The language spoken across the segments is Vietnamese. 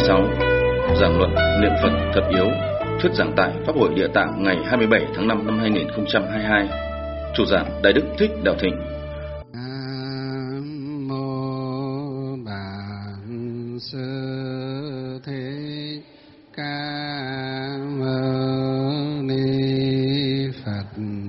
26. Giảng luận niệm Phật thập yếu, thuyết giảng tại Pháp hội Địa Tạng ngày 27 tháng 5 năm 2022. Chủ giảng Đại Đức Thích Đạo Thịnh. Nam mô Bản Sư Thích Ca Mâu Ni Phật.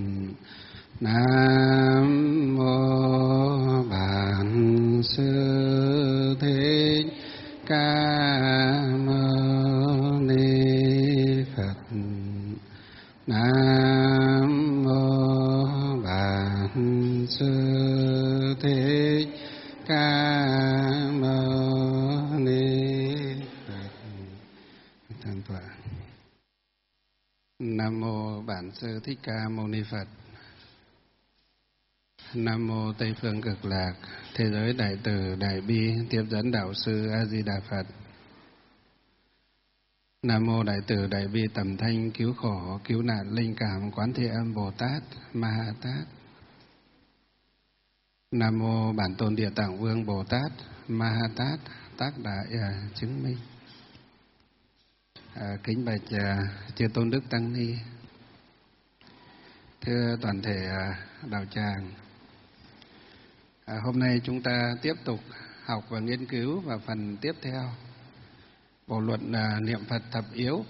Nam mô Bản Sư Thích Ca Mâu Ni Phật. Nam mô Bản Sư Thích Ca Mâu Ni Phật. Thân tọa. Nam mô Bản Sư Thích Ca Mâu Ni Phật. Nam mô Tây Phương Cực Lạc, Thế giới Đại Từ Đại Bi Tiếp dẫn Đạo Sư A Di Đà Phật. Nam mô Đại Từ Đại Bi Tầm Thanh Cứu Khổ Cứu Nạn Linh Cảm Quán Thế Âm Bồ Tát Ma Ha Tát. Nam mô Bản Tôn Địa Tạng Vương Bồ Tát Ma Ha Tát Tác Đại chứng minh. Kính bạch chư tôn đức tăng ni, thưa toàn thể đạo tràng. Hôm nay chúng ta tiếp tục học và nghiên cứu vào phần tiếp theo bộ luận niệm Phật thập yếu.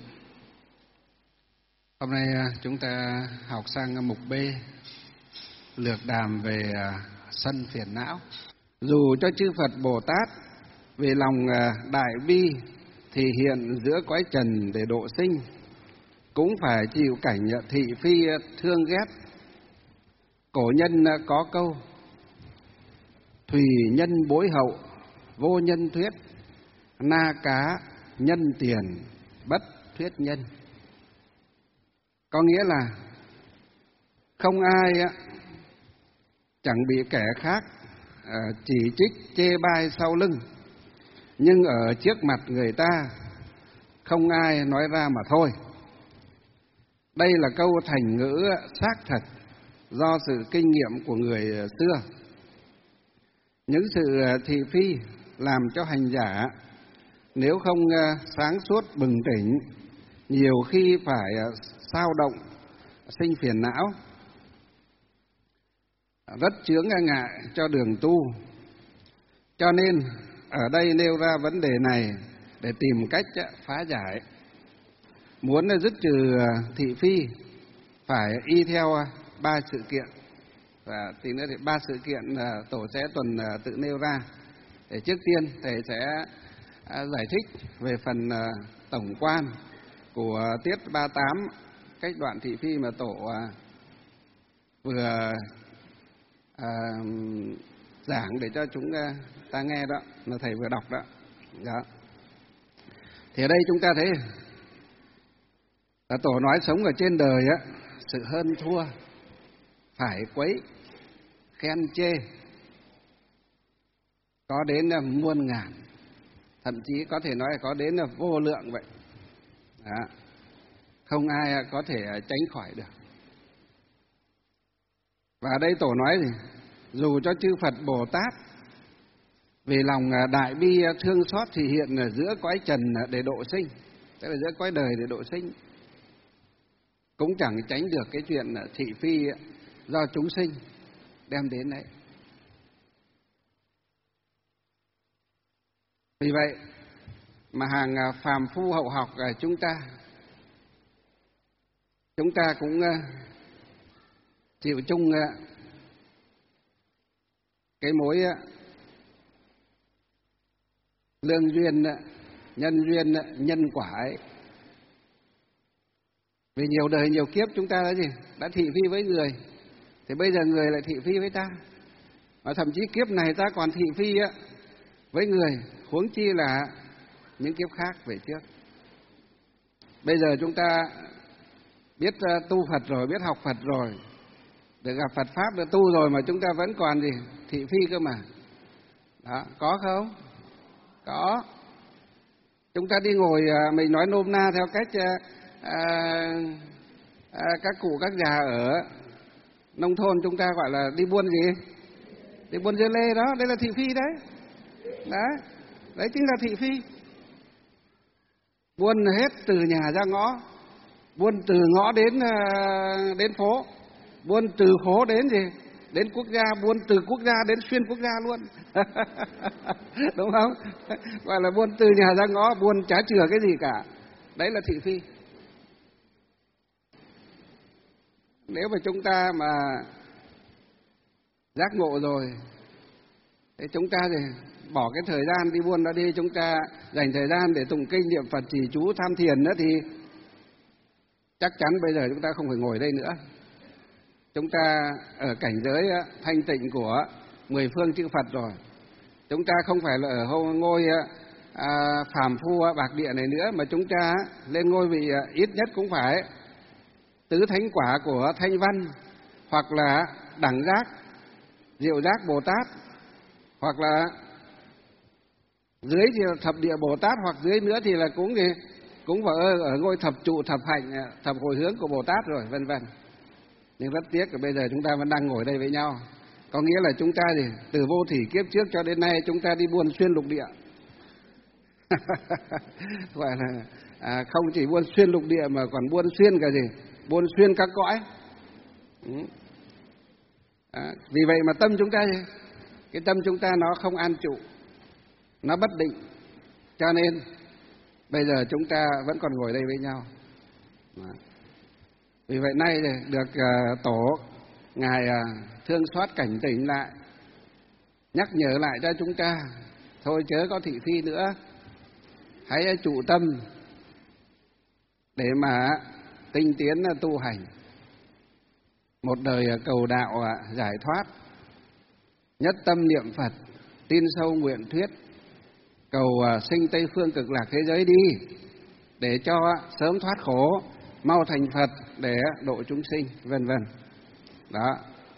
Hôm nay chúng ta học sang mục B, lược đàm về sân phiền não. Dù cho chư Phật Bồ Tát về lòng đại bi thì hiện giữa cõi trần để độ sinh, cũng phải chịu cảnh thị phi thương ghét. Cổ nhân có câu: thủy nhân bối hậu, vô nhân thuyết, na cá nhân tiền, bất thuyết nhân. Có nghĩa là không ai chẳng bị kẻ khác chỉ trích chê bai sau lưng, nhưng ở trước mặt người ta không ai nói ra mà thôi. Đây là câu thành ngữ xác thật do sự kinh nghiệm của người xưa. Những sự thị phi làm cho hành giả nếu không sáng suốt bừng tỉnh, nhiều khi phải xao động, sinh phiền não, rất chướng ngại cho đường tu. Cho nên ở đây nêu ra vấn đề này để tìm cách phá giải. Muốn dứt trừ thị phi phải y theo 3 sự kiện. Và tí nữa thì 3 sự kiện tổ sẽ tuần tự nêu ra. Để trước tiên thầy sẽ giải thích về phần tổng quan của tiết 38, cách đoạn thị phi mà tổ vừa giảng để cho chúng ta nghe đó, là thầy vừa đọc đó. Đó. Thì ở đây chúng ta thấy là tổ nói sống ở trên đời sự hơn thua, phải quấy, khen chê có đến muôn ngàn, thậm chí có thể nói là có đến vô lượng vậy. Đó. Không ai có thể tránh khỏi được. Và đây tổ nói gì? Dù cho chư Phật Bồ Tát vì lòng đại bi thương xót thì hiện ở giữa cõi trần để độ sinh, tức là giữa cõi đời để độ sinh, cũng chẳng tránh được cái chuyện thị phi do chúng sinh đem đến đấy. Vì vậy mà hàng phàm phu hậu học chúng ta cũng chịu chung cái mối lương duyên, nhân duyên, nhân quả ấy. Vì nhiều đời nhiều kiếp chúng ta đã thị phi với người, thì bây giờ người lại thị phi với ta, và thậm chí kiếp này ta còn thị phi với người, huống chi là những kiếp khác về trước. Bây giờ chúng ta biết tu Phật rồi, biết học Phật rồi, được gặp Phật Pháp, được tu rồi, mà chúng ta vẫn còn thị phi cơ mà. Đó, có không? Có. Chúng ta đi ngồi, mình nói nôm na theo cách các cụ các già ở nông thôn chúng ta gọi là đi buôn gì? Đi buôn dưa lê đó, đây là thị phi đấy. Đấy chính là thị phi. buôn hết từ nhà ra ngõ, buôn từ ngõ đến phố, buôn từ phố đến gì, đến quốc gia, buôn từ quốc gia đến xuyên quốc gia luôn. Đúng không? Gọi là buôn từ nhà ra ngõ, buôn chả chừa cái gì cả. Đấy là thị phi. Nếu mà chúng ta mà giác ngộ rồi, thế chúng ta thì bỏ cái thời gian đi buôn đó đi, chúng ta dành thời gian để tụng kinh niệm Phật trì chú tham thiền nữa, thì chắc chắn bây giờ chúng ta không phải ngồi đây nữa. Chúng ta ở cảnh giới thanh tịnh của 10 phương chư Phật rồi. Chúng ta không phải là ở ngôi phàm phu bạc địa này nữa, mà chúng ta lên ngôi vị ít nhất cũng phải tứ thánh quả của Thanh Văn, hoặc là đẳng giác, diệu giác Bồ Tát, hoặc là dưới thì thập địa Bồ Tát, hoặc dưới nữa thì là cũng vào ở ngôi thập trụ, thập hạnh, thập hồi hướng của Bồ Tát rồi, vân vân. Nhưng rất tiếc là bây giờ chúng ta vẫn đang ngồi đây với nhau. Có nghĩa là chúng ta thì từ vô thỉ kiếp trước cho đến nay chúng ta đi buôn xuyên lục địa. Gọi là không chỉ buôn xuyên lục địa mà còn buôn xuyên cả gì? Buôn xuyên các cõi. Vì vậy mà tâm chúng ta gì? Cái tâm chúng ta nó không an trụ, nó bất định. Cho nên bây giờ chúng ta vẫn còn ngồi đây với nhau. Vì vậy nay được tổ Ngài thương xót cảnh tỉnh lại, nhắc nhở lại cho chúng ta, thôi chớ có thị phi nữa, hãy trụ tâm để mà tinh tiến tu hành, một đời cầu đạo giải thoát, nhất tâm niệm Phật, tin sâu nguyện thuyết, cầu sinh Tây phương cực lạc thế giới đi, để cho sớm thoát khổ, mau thành Phật để độ chúng sinh, vân vân. Đó.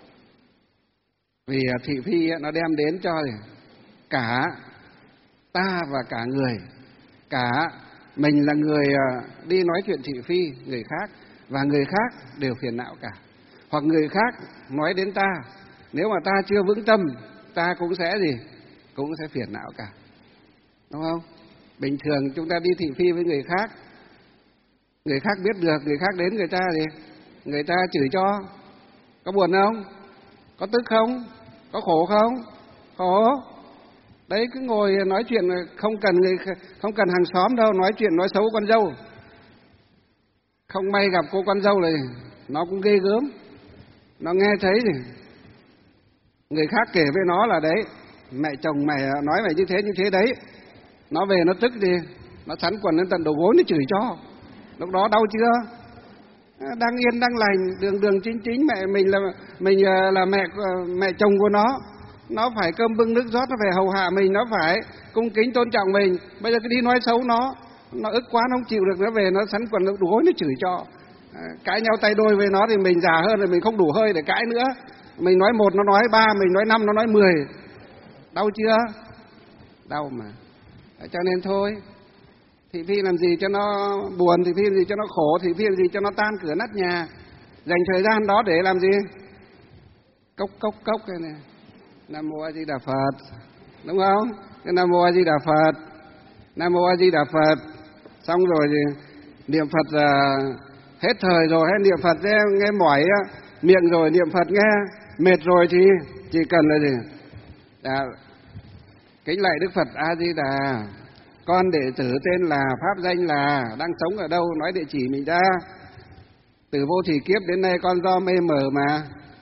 Vì thị phi nó đem đến cho cả ta và cả người, cả mình là người đi nói chuyện thị phi người khác, và người khác đều phiền não cả. Hoặc người khác nói đến ta, nếu mà ta chưa vững tâm, ta cũng sẽ cũng sẽ phiền não cả. Đúng không? Bình thường chúng ta đi thị phi với người khác biết được, người khác đến người ta chửi cho, có buồn không? Có tức không? Có khổ không? Khổ. Đấy, cứ ngồi nói chuyện không cần hàng xóm đâu, nói chuyện nói xấu con dâu. Không may gặp cô con dâu này, nó cũng ghê gớm. Nó nghe thấy người khác kể với nó là đấy, mẹ chồng mày nói mày như thế đấy. Nó về nó tức nó sắn quần lên tận đầu gối nó chửi cho. Lúc đó đau chưa? Đang yên đang lành, đường chính mình là mẹ chồng của nó phải cơm bưng nước rót, nó phải hầu hạ mình, nó phải cung kính tôn trọng mình. Bây giờ cứ đi nói xấu nó ức quá, nó không chịu được, nó về nó sắn quần đầu gối nó chửi cho. Cãi nhau tay đôi với nó thì mình già hơn rồi, mình không đủ hơi để cãi nữa. Mình nói 1 nó nói 3, mình nói 5 nó nói 10. Đau chưa? Đau mà. Cho nên thôi, thị phi làm gì cho nó buồn, thị phi làm gì cho nó khổ, thị phi làm gì cho nó tan cửa nát nhà. Dành thời gian đó để làm gì? Cốc cái này. Nam Mô A Di Đà Phật. Đúng không? Cái Nam Mô A Di Đà Phật. Nam Mô A Di Đà Phật. Xong rồi thì niệm Phật hết thời rồi, hay niệm Phật nghe mỏi miệng rồi, niệm Phật nghe mệt rồi thì chỉ cần là gì? Kính lạy Đức Phật A Di Đà, con đệ tử tên là, pháp danh là, đang sống ở đâu, nói địa chỉ mình ra. Từ vô thỉ kiếp đến nay con do mê mờ mà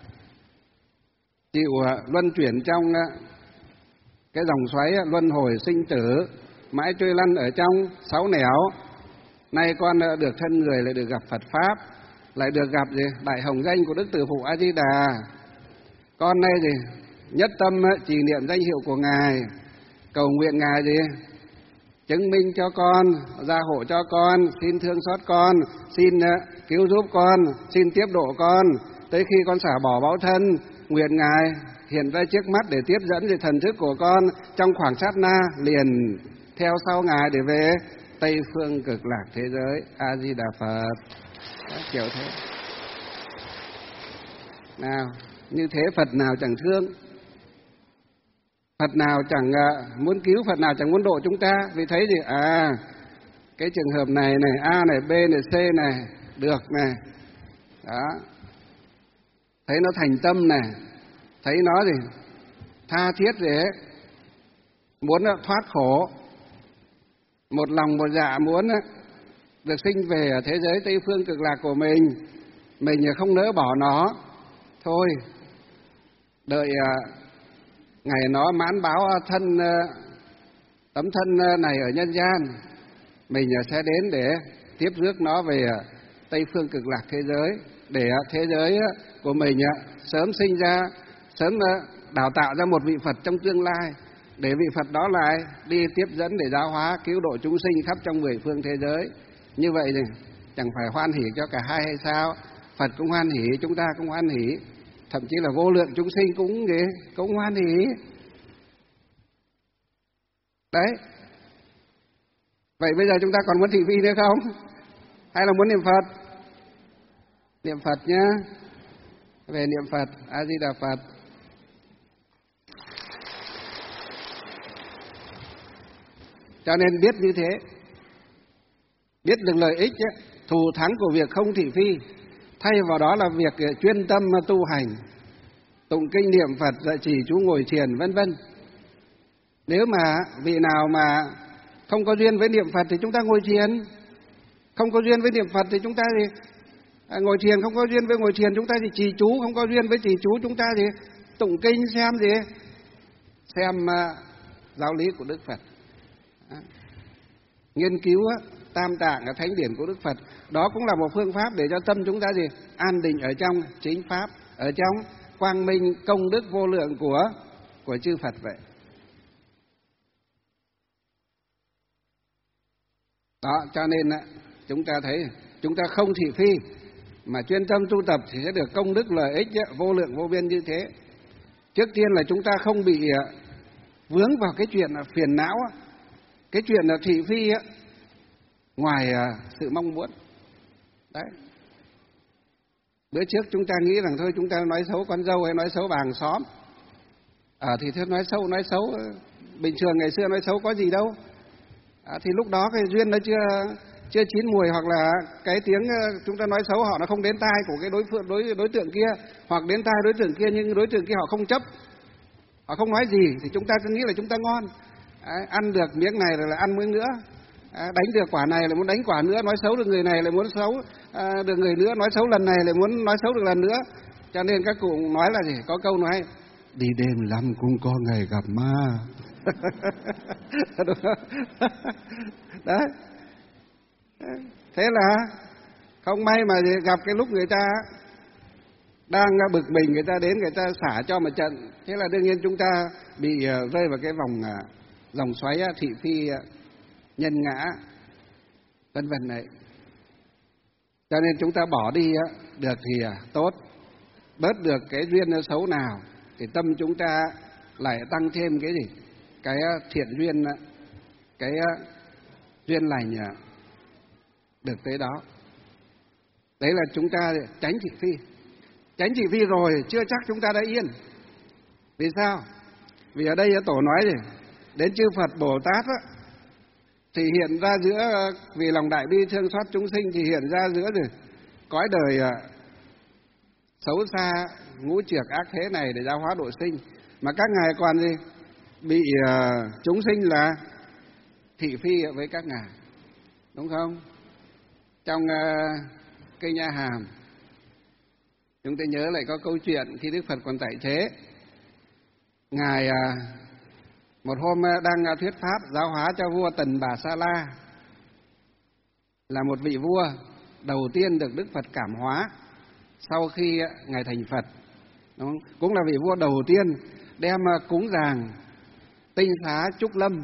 chịu luân chuyển trong cái dòng xoáy luân hồi sinh tử, mãi trôi lăn ở trong 6 nẻo. Nay con được thân người, lại được gặp Phật Pháp, lại được gặp đại hồng danh của Đức Từ Phụ A Di Đà. Con nay nhất tâm trì niệm danh hiệu của Ngài, cầu nguyện Ngài chứng minh cho con, gia hộ cho con, xin thương xót con, xin cứu giúp con, xin tiếp độ con, tới khi con xả bỏ báo thân, nguyện Ngài hiện ra trước mắt để tiếp dẫn thần thức của con trong khoảng sát na liền theo sau Ngài để về Tây phương cực lạc thế giới. A Di Đà Phật. Kiểu thế. Nào, như thế Phật nào chẳng thương, Phật nào chẳng muốn cứu, Phật nào chẳng muốn độ chúng ta. Vì thấy cái trường hợp này này, A này, B này, C này được này, đó, thấy nó thành tâm này, thấy nó gì tha thiết gì ấy, muốn thoát khổ, một lòng một dạ muốn được sinh về ở thế giới Tây Phương Cực Lạc của mình không nỡ bỏ nó, thôi đợi ngày nó mãn báo tấm thân này ở nhân gian, mình sẽ đến để tiếp rước nó về Tây Phương Cực Lạc thế giới, để thế giới của mình sớm sinh ra, sớm đào tạo ra một vị Phật trong tương lai, để vị Phật đó lại đi tiếp dẫn để giáo hóa cứu độ chúng sinh khắp trong 10 phương thế giới. Như vậy thì chẳng phải hoan hỉ cho cả hai hay sao? Phật cũng hoan hỉ, chúng ta cũng hoan hỉ, thậm chí là vô lượng chúng sinh cũng hoan hỉ. Đấy. Vậy bây giờ chúng ta còn muốn thị phi nữa không? Hay là muốn niệm Phật? Niệm Phật nhá. Về niệm Phật, A Di Đà Phật. Cho nên biết như thế, biết được lợi ích ấy, thù thắng của việc không thị phi, thay vào đó là việc chuyên tâm tu hành, tụng kinh niệm Phật, dạy chỉ chú ngồi thiền vân vân. Nếu mà vị nào mà không có duyên với niệm Phật thì chúng ta ngồi thiền, không có duyên với niệm Phật thì chúng ta thì ngồi thiền, không có duyên với ngồi thiền chúng ta thì trì chú, không có duyên với trì chú chúng ta thì tụng kinh, xem giáo lý của Đức Phật, nghiên cứu tam tạng thánh điển của Đức Phật. Đó cũng là một phương pháp để cho tâm chúng ta an định ở trong chính pháp, ở trong quang minh công đức vô lượng của chư Phật vậy. Đó, cho nên chúng ta thấy chúng ta không thị phi mà chuyên tâm tu tập thì sẽ được công đức lợi ích vô lượng vô biên như thế. Trước tiên là chúng ta không bị vướng vào cái chuyện phiền não, cái chuyện thị phi ngoài sự mong muốn. Đấy. Bữa trước chúng ta nghĩ rằng thôi chúng ta nói xấu con dâu hay nói xấu bà hàng xóm, thì thôi nói xấu bình thường, ngày xưa nói xấu có gì đâu. Thì lúc đó cái duyên nó chưa chín mùi, hoặc là cái tiếng chúng ta nói xấu họ nó không đến tai của cái đối tượng kia, hoặc đến tai đối tượng kia nhưng đối tượng kia họ không chấp, họ không nói gì, thì chúng ta cứ nghĩ là chúng ta ngon. Ăn được miếng này rồi là ăn miếng nữa, đánh được quả này là muốn đánh quả nữa, nói xấu được người này là muốn xấu được người nữa, nói xấu lần này là muốn nói xấu được lần nữa. Cho nên các cụ nói là gì? Có câu nói đi đêm lắm cũng có ngày gặp ma. Đúng không? Đấy. Thế là không may mà gặp cái lúc người ta đang bực mình, người ta đến người ta xả cho một trận. Thế là đương nhiên chúng ta bị rơi vào cái dòng xoáy thị phi, nhân ngã vân vân này. Cho nên chúng ta bỏ đi được thì tốt, bớt được cái duyên xấu nào thì tâm chúng ta lại tăng thêm cái gì? Cái thiện duyên, cái duyên lành được tới đó. Đấy là chúng ta tránh thị phi. Tránh thị phi rồi chưa chắc chúng ta đã yên. Vì sao? Vì ở đây Tổ nói gì? Đến chư Phật Bồ Tát thì hiện ra giữa, vì lòng đại bi thương xót chúng sinh thì hiện ra giữa cõi đời xấu xa ngũ trược ác thế này để giáo hóa độ sinh, mà các ngài còn bị chúng sinh là thị phi với các ngài, đúng không? Trong Kinh A Hàm chúng ta nhớ lại có câu chuyện khi Đức Phật còn tại thế, ngài một hôm đang thuyết pháp giáo hóa cho vua Tần Bà Sa La, là một vị vua đầu tiên được Đức Phật cảm hóa sau khi ngài thành Phật, đúng không? Cũng là vị vua đầu tiên đem cúng dường tinh xá trúc lâm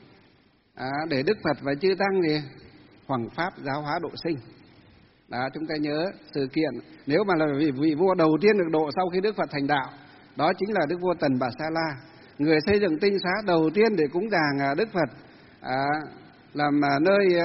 để Đức Phật và chư tăng hoằng pháp giáo hóa độ sinh. Đó, chúng ta nhớ sự kiện, nếu mà là vị vua đầu tiên được độ sau khi Đức Phật thành đạo, đó chính là Đức vua Tần Bà Sa La, người xây dựng tinh xá đầu tiên để cúng dường Đức Phật làm nơi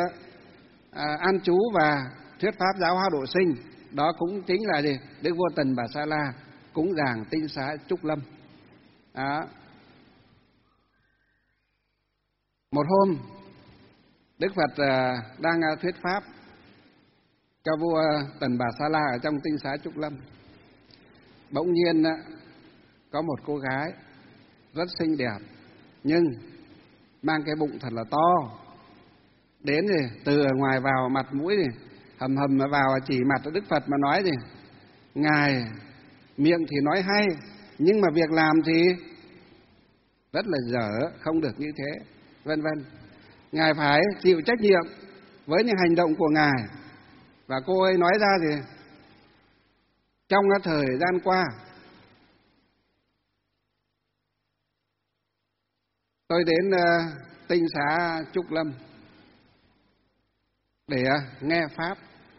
an trú và thuyết pháp giáo hóa độ sinh. Đó cũng chính là Đức vua Tần Bà Sa La cúng dường tinh xá trúc lâm. Đó. Một hôm Đức Phật đang thuyết pháp cho vua Tần Bà Sa La ở trong tinh xá Trúc Lâm. Bỗng nhiên có một cô gái rất xinh đẹp nhưng mang cái bụng thật là to, đến thì từ ở ngoài vào mặt mũi thì hầm hầm mà vào chỉ mặt Đức Phật mà nói thì ngài miệng thì nói hay nhưng mà việc làm thì rất là dở, không được như thế, vân vân. Ngài phải chịu trách nhiệm với những hành động của ngài. Và cô ấy nói ra thì trong thời gian qua tôi đến tinh xá Trúc Lâm để nghe pháp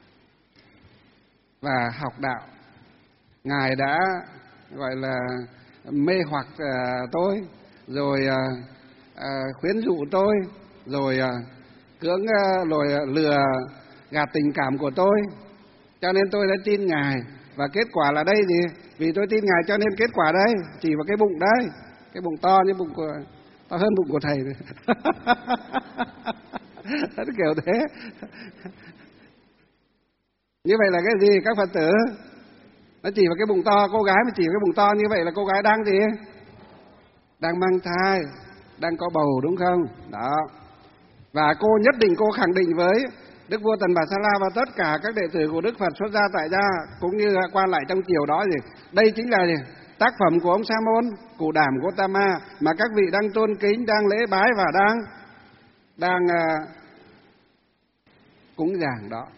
và học đạo. Ngài đã gọi là mê hoặc tôi, rồi khuyến dụ tôi, rồi cưỡng rồi lừa gạt tình cảm của tôi, cho nên tôi đã tin ngài. Và kết quả là đây gì? Vì tôi tin ngài cho nên kết quả đây, chỉ vào cái bụng đây, cái bụng to như bụng của, to hơn bụng của thầy kiểu thế. Như vậy là cái gì các Phật tử? Nó chỉ vào cái bụng to, cô gái mà chỉ vào cái bụng to như vậy là cô gái đang gì? Đang mang thai, đang có bầu, đúng không? Đó. Và cô nhất định cô khẳng định với Đức vua Tần Bà Sa La và tất cả các đệ tử của Đức Phật xuất gia tại gia cũng như quan lại trong triều đó gì? Đây chính là gì? Tác phẩm của ông Sa Môn, Củ Đảm Gotama mà các vị đang tôn kính, đang lễ bái và đang cúng dường đó.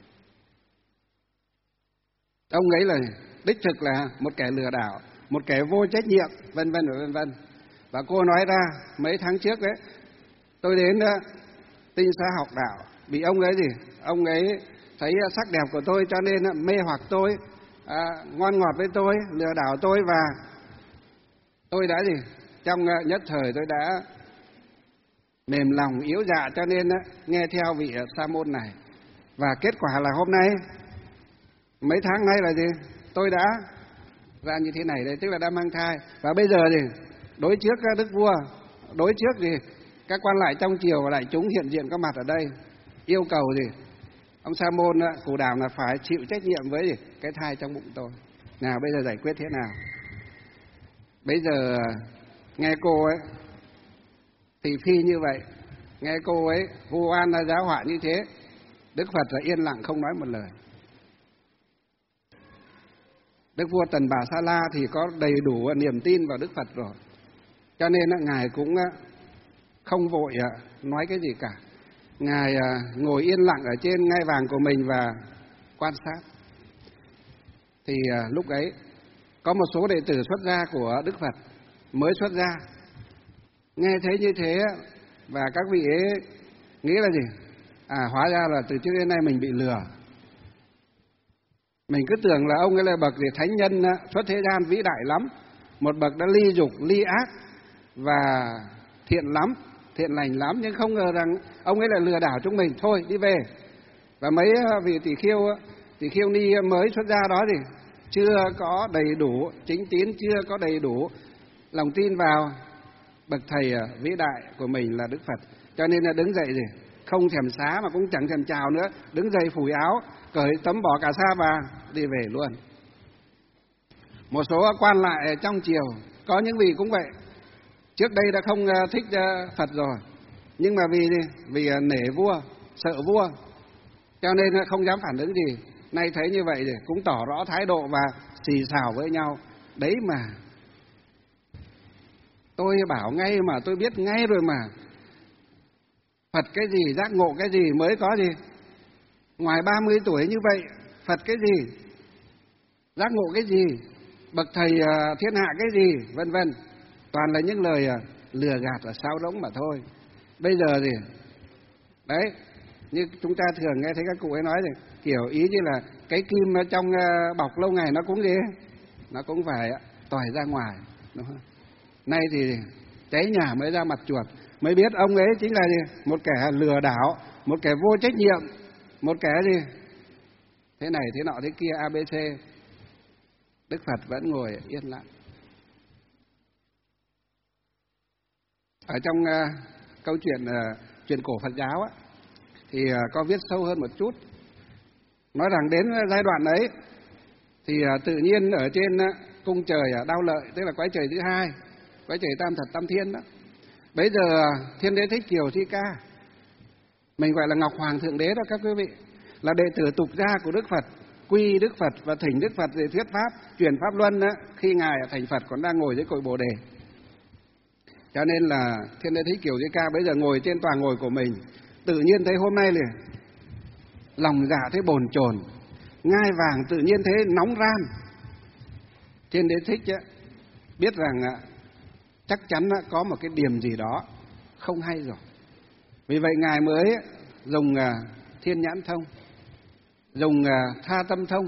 Ông ấy là đích thực là một kẻ lừa đảo, một kẻ vô trách nhiệm, vân vân và vân vân. Và cô nói ra mấy tháng trước đấy, tôi đến tinh xá học đạo, bị ông ấy gì? Ông ấy thấy sắc đẹp của tôi cho nên mê hoặc tôi, ngon ngọt với tôi, lừa đảo tôi, và tôi đã gì? Trong nhất thời tôi đã mềm lòng yếu dạ cho nên nghe theo vị Sa Môn này. Và kết quả là hôm nay, mấy tháng nay là gì? Tôi đã ra như thế này đây, tức là đã mang thai. Và bây giờ thì đối trước các đức vua, đối trước thì các quan lại trong triều và đại chúng hiện diện có mặt ở đây, yêu cầu gì? Ông Sa Môn Củ Đảm là phải chịu trách nhiệm với gì? Cái thai trong bụng tôi. Nào bây giờ giải quyết thế nào? Bây giờ nghe cô ấy thị phi như vậy, nghe cô ấy vu oan giáo họa như thế, Đức Phật là yên lặng không nói một lời. Đức vua Tần Bà Sa La thì có đầy đủ niềm tin vào Đức Phật rồi, cho nên ngài cũng không vội nói cái gì cả. Ngài ngồi yên lặng ở trên ngai vàng của mình và quan sát. Thì lúc ấy có một số đệ tử xuất gia của Đức Phật mới xuất gia, nghe thấy như thế và các vị ấy nghĩ là gì? Hóa ra là từ trước đến nay mình bị lừa. Mình cứ tưởng là ông ấy là bậc thánh nhân xuất thế gian vĩ đại lắm, một bậc đã ly dục, ly ác và thiện lắm, thiện lành lắm, nhưng không ngờ rằng ông ấy lại lừa đảo chúng mình. Thôi đi về. Và mấy vị tỷ khiêu ni mới xuất gia đó thì chưa có đầy đủ chính tín, chưa có đầy đủ lòng tin vào bậc thầy vĩ đại của mình là Đức Phật, cho nên là đứng dậy gì? Không thèm xá mà cũng chẳng thèm chào nữa, đứng dậy phủi áo, cởi tấm bỏ cà sa và đi về luôn. Một số quan lại trong triều, có những vị cũng vậy, trước đây đã không thích Phật rồi, nhưng mà vì nể vua, sợ vua, cho nên không dám phản ứng gì. Nay thấy như vậy thì cũng tỏ rõ thái độ và xì xào với nhau. Đấy mà tôi bảo ngay mà, tôi biết ngay rồi mà. Phật cái gì, giác ngộ cái gì mới có gì? Ngoài 30 tuổi như vậy, Phật cái gì? Giác ngộ cái gì? Bậc thầy thiên hạ cái gì? Vân vân. Toàn là những lời lừa gạt và sáo rỗng mà thôi. Bây giờ gì? Đấy, như chúng ta thường nghe thấy các cụ ấy nói thì kiểu ý như là cái kim trong bọc lâu ngày nó cũng gì? Nó cũng phải tỏi ra ngoài, đúng không? Nay thì cháy nhà mới ra mặt chuột, mới biết ông ấy chính là gì? Một kẻ lừa đảo, một kẻ vô trách nhiệm, một kẻ gì? Thế này, thế nọ, thế kia, ABC. Đức Phật vẫn ngồi yên lặng. Ở trong câu chuyện chuyện cổ Phật giáo á, thì có viết sâu hơn một chút, nói rằng đến giai đoạn ấy thì tự nhiên ở trên cung trời Đao Lợi, tức là cõi trời thứ hai, cõi trời tam thật tam thiên đó. Bây giờ Thiên Đế Thích Kiều Thi Ca, mình gọi là Ngọc Hoàng Thượng Đế đó các quý vị, là đệ tử tục gia của Đức Phật, quy Đức Phật và thỉnh Đức Phật để thuyết pháp, truyền pháp luân đó, khi ngài thành Phật còn đang ngồi dưới cội Bồ Đề. Cho nên là Thiên Đế Thích Kiều Thi Ca bây giờ ngồi trên tòa ngồi của mình, tự nhiên thấy hôm nay liền lòng dạ thấy bồn chồn, ngai vàng tự nhiên thế nóng ran. Thiên Đế Thích biết rằng chắc chắn có một cái điểm gì đó không hay rồi. Vì vậy ngài mới dùng thiên nhãn thông, dùng tha tâm thông,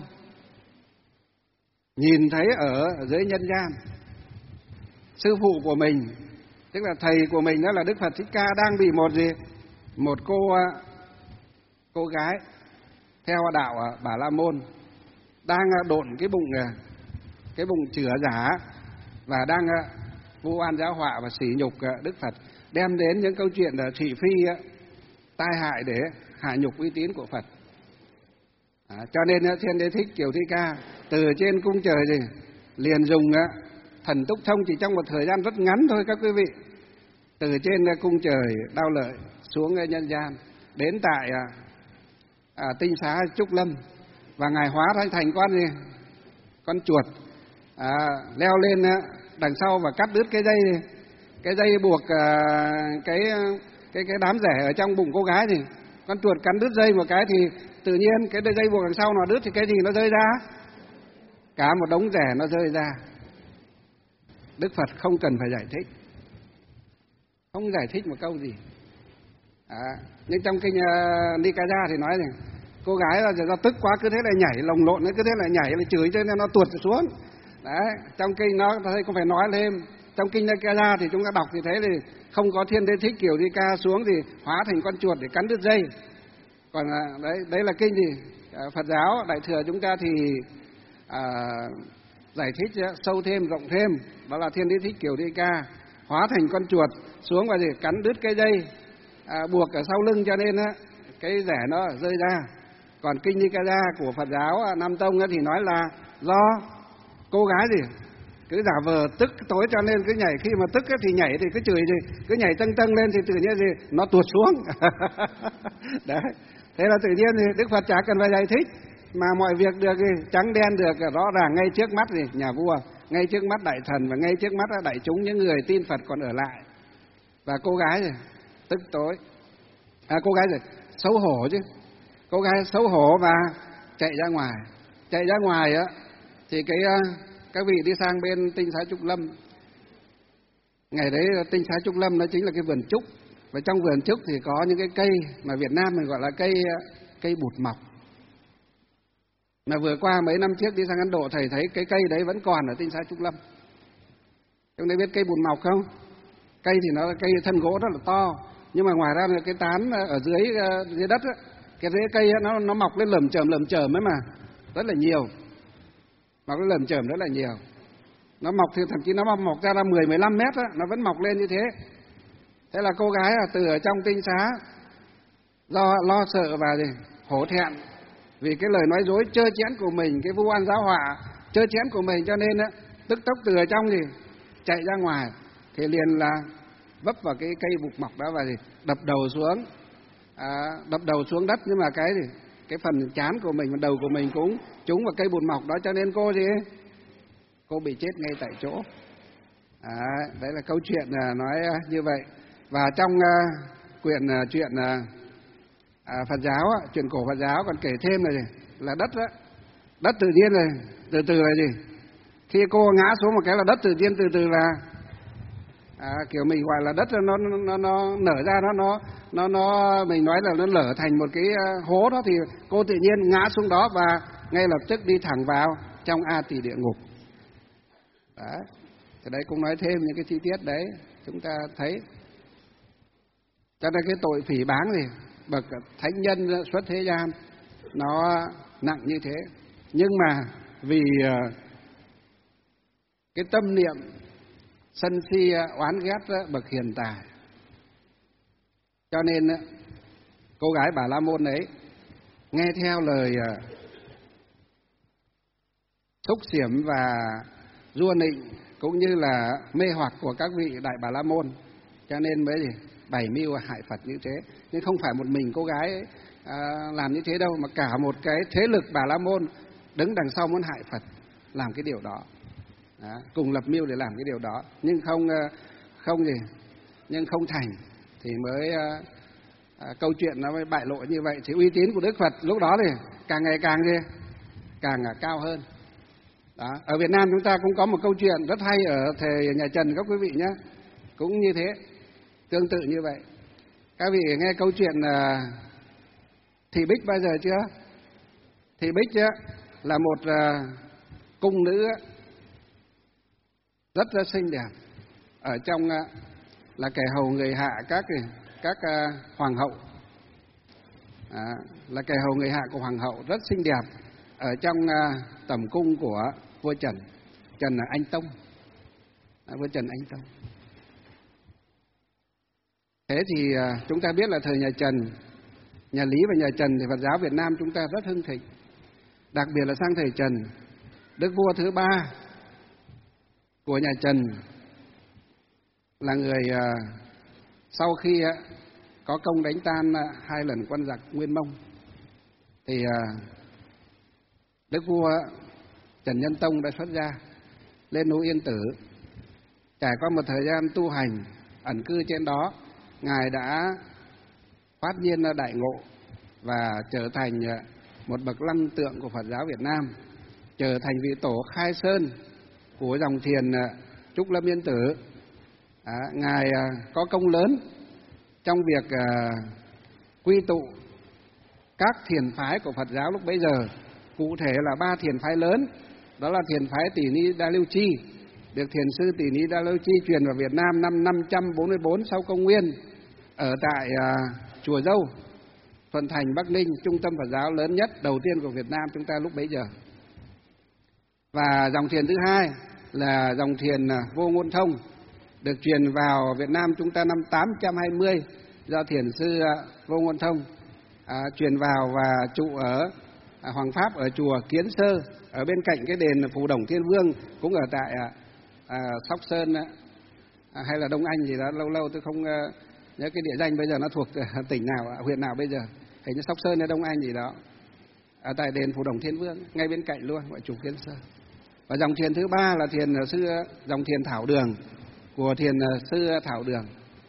nhìn thấy ở dưới nhân gian sư phụ của mình, tức là thầy của mình đó là Đức Phật Thích Ca, đang bị một cô gái theo đạo Bà La Môn đang độn cái bụng chửa giả và đang vu oan giáo họa và sỉ nhục Đức Phật, đem đến những câu chuyện thị phi tai hại để hạ nhục uy tín của Phật. Cho nên Thiên Đế Thích Kiều Thi Ca từ trên cung trời thì liền dùng thần túc thông, chỉ trong một thời gian rất ngắn thôi các quý vị, từ trên cung trời Đao Lợi xuống nhân gian, đến tại tinh xá Trúc Lâm, và ngài hóa thành con chuột, leo lên đằng sau và cắt đứt cái dây buộc cái đám rẻ ở trong bụng cô gái. Thì con chuột cắn đứt dây một cái thì tự nhiên cái dây buộc đằng sau nó đứt, thì cái gì nó rơi ra? Cả một đống rẻ nó rơi ra. Đức Phật không cần phải giải thích, không giải thích một câu gì. Nhưng trong kinh Nikaya thì nói này, cô gái là do tức quá cứ thế là nhảy lồng lộn, cứ thế là nhảy là chửi cho nên nó tuột xuống. Đấy, trong kinh nó thấy không phải nói thêm. Trong kinh Nikaya thì chúng ta đọc thì thấy thì không có Thiên Đế Thích Kiều Thi Ca xuống thì hóa thành con chuột để cắn đứt dây. Còn đấy là kinh gì Phật giáo Đại thừa chúng ta thì giải thích sâu thêm, rộng thêm, đó là Thiên Đế Thích Kiều Thi Ca hóa thành con chuột xuống và cắn đứt cái dây buộc ở sau lưng, cho nên cái rẻ nó rơi ra. Còn kinh Nikaya của Phật giáo Nam Tông thì nói là do cô gái cứ giả vờ tức tối, cho nên cứ nhảy, khi mà tức thì nhảy thì cứ chửi, thì cứ nhảy tâng lên thì tự nhiên nó tuột xuống. Đấy, thế là tự nhiên thì Đức Phật chả cần phải giải thích, mà mọi việc được trắng đen được rõ ràng ngay trước mắt nhà vua, ngay trước mắt đại thần và ngay trước mắt đại chúng, những người tin Phật còn ở lại. Và cô gái tức tối, cô gái xấu hổ chứ, cô gái xấu hổ và chạy ra ngoài thì các vị đi sang bên tinh xá Trúc Lâm. Ngày đấy tinh xá Trúc Lâm nó chính là cái vườn trúc, và trong vườn trúc thì có những cái cây mà Việt Nam mình gọi là cây bụt mọc. Mà vừa qua mấy năm trước đi sang Ấn Độ, thầy thấy cái cây đấy vẫn còn ở tinh xá Trúc Lâm. Chúng ta biết cây bụt mọc không? Cây thì nó là cây thân gỗ rất là to, nhưng mà ngoài ra là cái tán ở dưới đất cái rễ cây nó mọc lên lởm chởm ấy mà rất là nhiều, mọc lên lởm chởm rất là nhiều. Nó mọc thì thậm chí nó mọc ra 10-15 mét nó vẫn mọc lên như thế. Thế là cô gái từ ở trong tinh xá do lo sợ và hổ thẹn vì cái lời nói dối trơ chẽn của mình, cái vu oan giáo họa trơ chẽn của mình, cho nên tức tốc từ ở trong chạy ra ngoài, thì liền là vấp vào cái cây bụt mọc đó và đập đầu xuống đất. Nhưng mà cái phần trán của mình, phần đầu của mình cũng trúng vào cây bụt mọc đó, cho nên cô bị chết ngay tại chỗ. Đấy là câu chuyện nói như vậy. Và trong quyển chuyện Phật giáo, chuyện cổ Phật giáo còn kể thêm là đất tự nhiên từ từ là khi cô ngã xuống một cái là đất tự nhiên từ từ là kiểu mình gọi là đất nó nở ra, nó mình nói là nó lở thành một cái hố đó, thì cô tự nhiên ngã xuống đó và ngay lập tức đi thẳng vào trong A Tỳ địa ngục. Đấy, thì đấy cũng nói thêm những cái chi tiết đấy chúng ta thấy. Cho nên cái tội phỉ báng bậc thánh nhân xuất thế gian nó nặng như thế, nhưng mà vì cái tâm niệm sân si oán ghét bậc hiền tài, cho nên cô gái Bà La Môn ấy nghe theo lời xúc xiểm và rua nịnh cũng như là mê hoặc của các vị Đại Bà La Môn, cho nên mới bày mưu hại Phật như thế. Nhưng không phải một mình cô gái ấy, làm như thế đâu, mà cả một cái thế lực Bà La Môn đứng đằng sau muốn hại Phật làm cái điều đó. Cùng lập mưu để làm cái điều đó, nhưng không thành, thì mới câu chuyện nó mới bại lộ như vậy. Thì uy tín của Đức Phật lúc đó thì càng ngày càng cao hơn. Đó. Ở Việt Nam chúng ta cũng có một câu chuyện rất hay ở thời nhà Trần các quý vị nhé, cũng như thế, tương tự như vậy. Các vị nghe câu chuyện Thị Bích bao giờ chưa? Thị Bích là một cung nữ rất xinh đẹp, ở trong là kẻ hầu người hạ các hoàng hậu, là kẻ hầu người hạ của hoàng hậu, rất xinh đẹp ở trong tẩm cung của vua Trần Anh Tông, vua Trần Anh Tông. Thế thì chúng ta biết là thời nhà Trần, nhà Lý và nhà Trần thì Phật giáo Việt Nam chúng ta rất hưng thịnh. Đặc biệt là sang thời Trần, đức vua thứ 3 của nhà Trần là người sau khi có công đánh tan 2 lần quân giặc Nguyên Mông, thì đức vua Trần Nhân Tông đã xuất gia lên núi Yên Tử. Trải qua một thời gian tu hành ẩn cư trên đó, ngài đã phát nhiên đại ngộ và trở thành một bậc lâm tượng của Phật giáo Việt Nam, trở thành vị tổ khai sơn của dòng thiền Trúc Lâm Yên Tử. Ngài có công lớn trong việc quy tụ các thiền phái của Phật giáo lúc bấy giờ, cụ thể là 3 thiền phái lớn. Đó là thiền phái Tỷ Ni Đa Lưu Chi, được thiền sư Tỷ Ni Đa Lưu Chi truyền vào Việt Nam năm 544 sau công nguyên, ở tại chùa Dâu, Thuận Thành, Bắc Ninh, trung tâm Phật giáo lớn nhất đầu tiên của Việt Nam chúng ta lúc bấy giờ. Và dòng thiền thứ hai là dòng thiền Vô Ngôn Thông, được truyền vào Việt Nam chúng ta năm 820 do thiền sư Vô Ngôn Thông truyền vào và trụ ở Hoàng Pháp ở chùa Kiến Sơ, ở bên cạnh cái đền Phù Đồng Thiên Vương, cũng ở tại Sóc Sơn hay là Đông Anh gì đó, lâu tôi không nhớ cái địa danh bây giờ nó thuộc tỉnh nào, huyện nào bây giờ, hình như Sóc Sơn hay Đông Anh gì đó, ở tại đền Phù Đồng Thiên Vương ngay bên cạnh luôn, gọi chùa Kiến Sơ. Và dòng thiền thứ 3 là dòng thiền Thảo Đường của thiền sư Thảo Đường.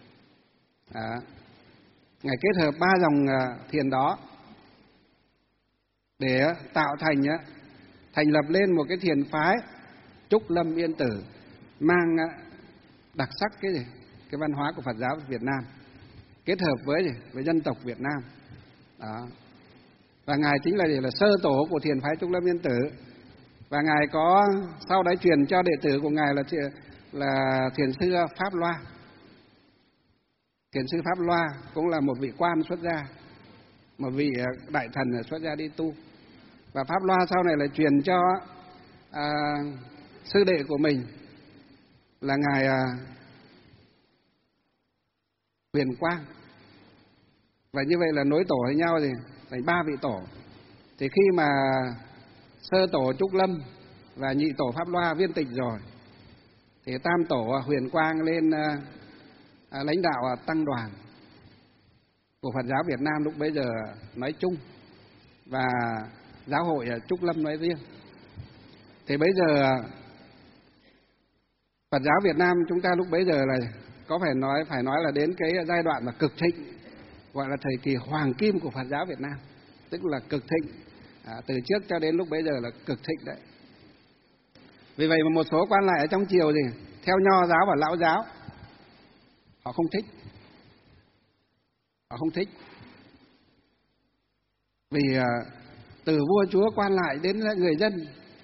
Ngài kết hợp 3 dòng thiền đó để tạo thành lập lên một cái thiền phái Trúc Lâm Yên Tử, mang đặc sắc cái văn hóa của Phật giáo Việt Nam, kết hợp với dân tộc Việt Nam. Đó. Và ngài chính là sơ tổ của thiền phái Trúc Lâm Yên Tử. Và ngài có sau đấy truyền cho đệ tử của ngài là thiền sư Pháp Loa. Thiền sư Pháp Loa cũng là một vị quan xuất gia, một vị đại thần xuất gia đi tu. Và Pháp Loa sau này lại truyền cho sư đệ của mình là ngài Huyền Quang. Và như vậy là nối tổ với nhau thì thành 3 vị tổ. Thì khi mà sơ tổ Trúc Lâm và nhị tổ Pháp Loa viên tịch rồi, thì tam tổ Huyền Quang lên lãnh đạo tăng đoàn của Phật giáo Việt Nam lúc bấy giờ nói chung, và giáo hội Trúc Lâm nói riêng. Thì bây giờ Phật giáo Việt Nam chúng ta lúc bấy giờ là phải nói là đến cái giai đoạn mà cực thịnh, gọi là thời kỳ hoàng kim của Phật giáo Việt Nam, tức là cực thịnh, từ trước cho đến lúc bấy giờ là cực thịnh đấy. Vì vậy mà một số quan lại ở trong triều theo Nho giáo và Lão giáo, họ không thích, vì từ vua chúa quan lại đến người dân,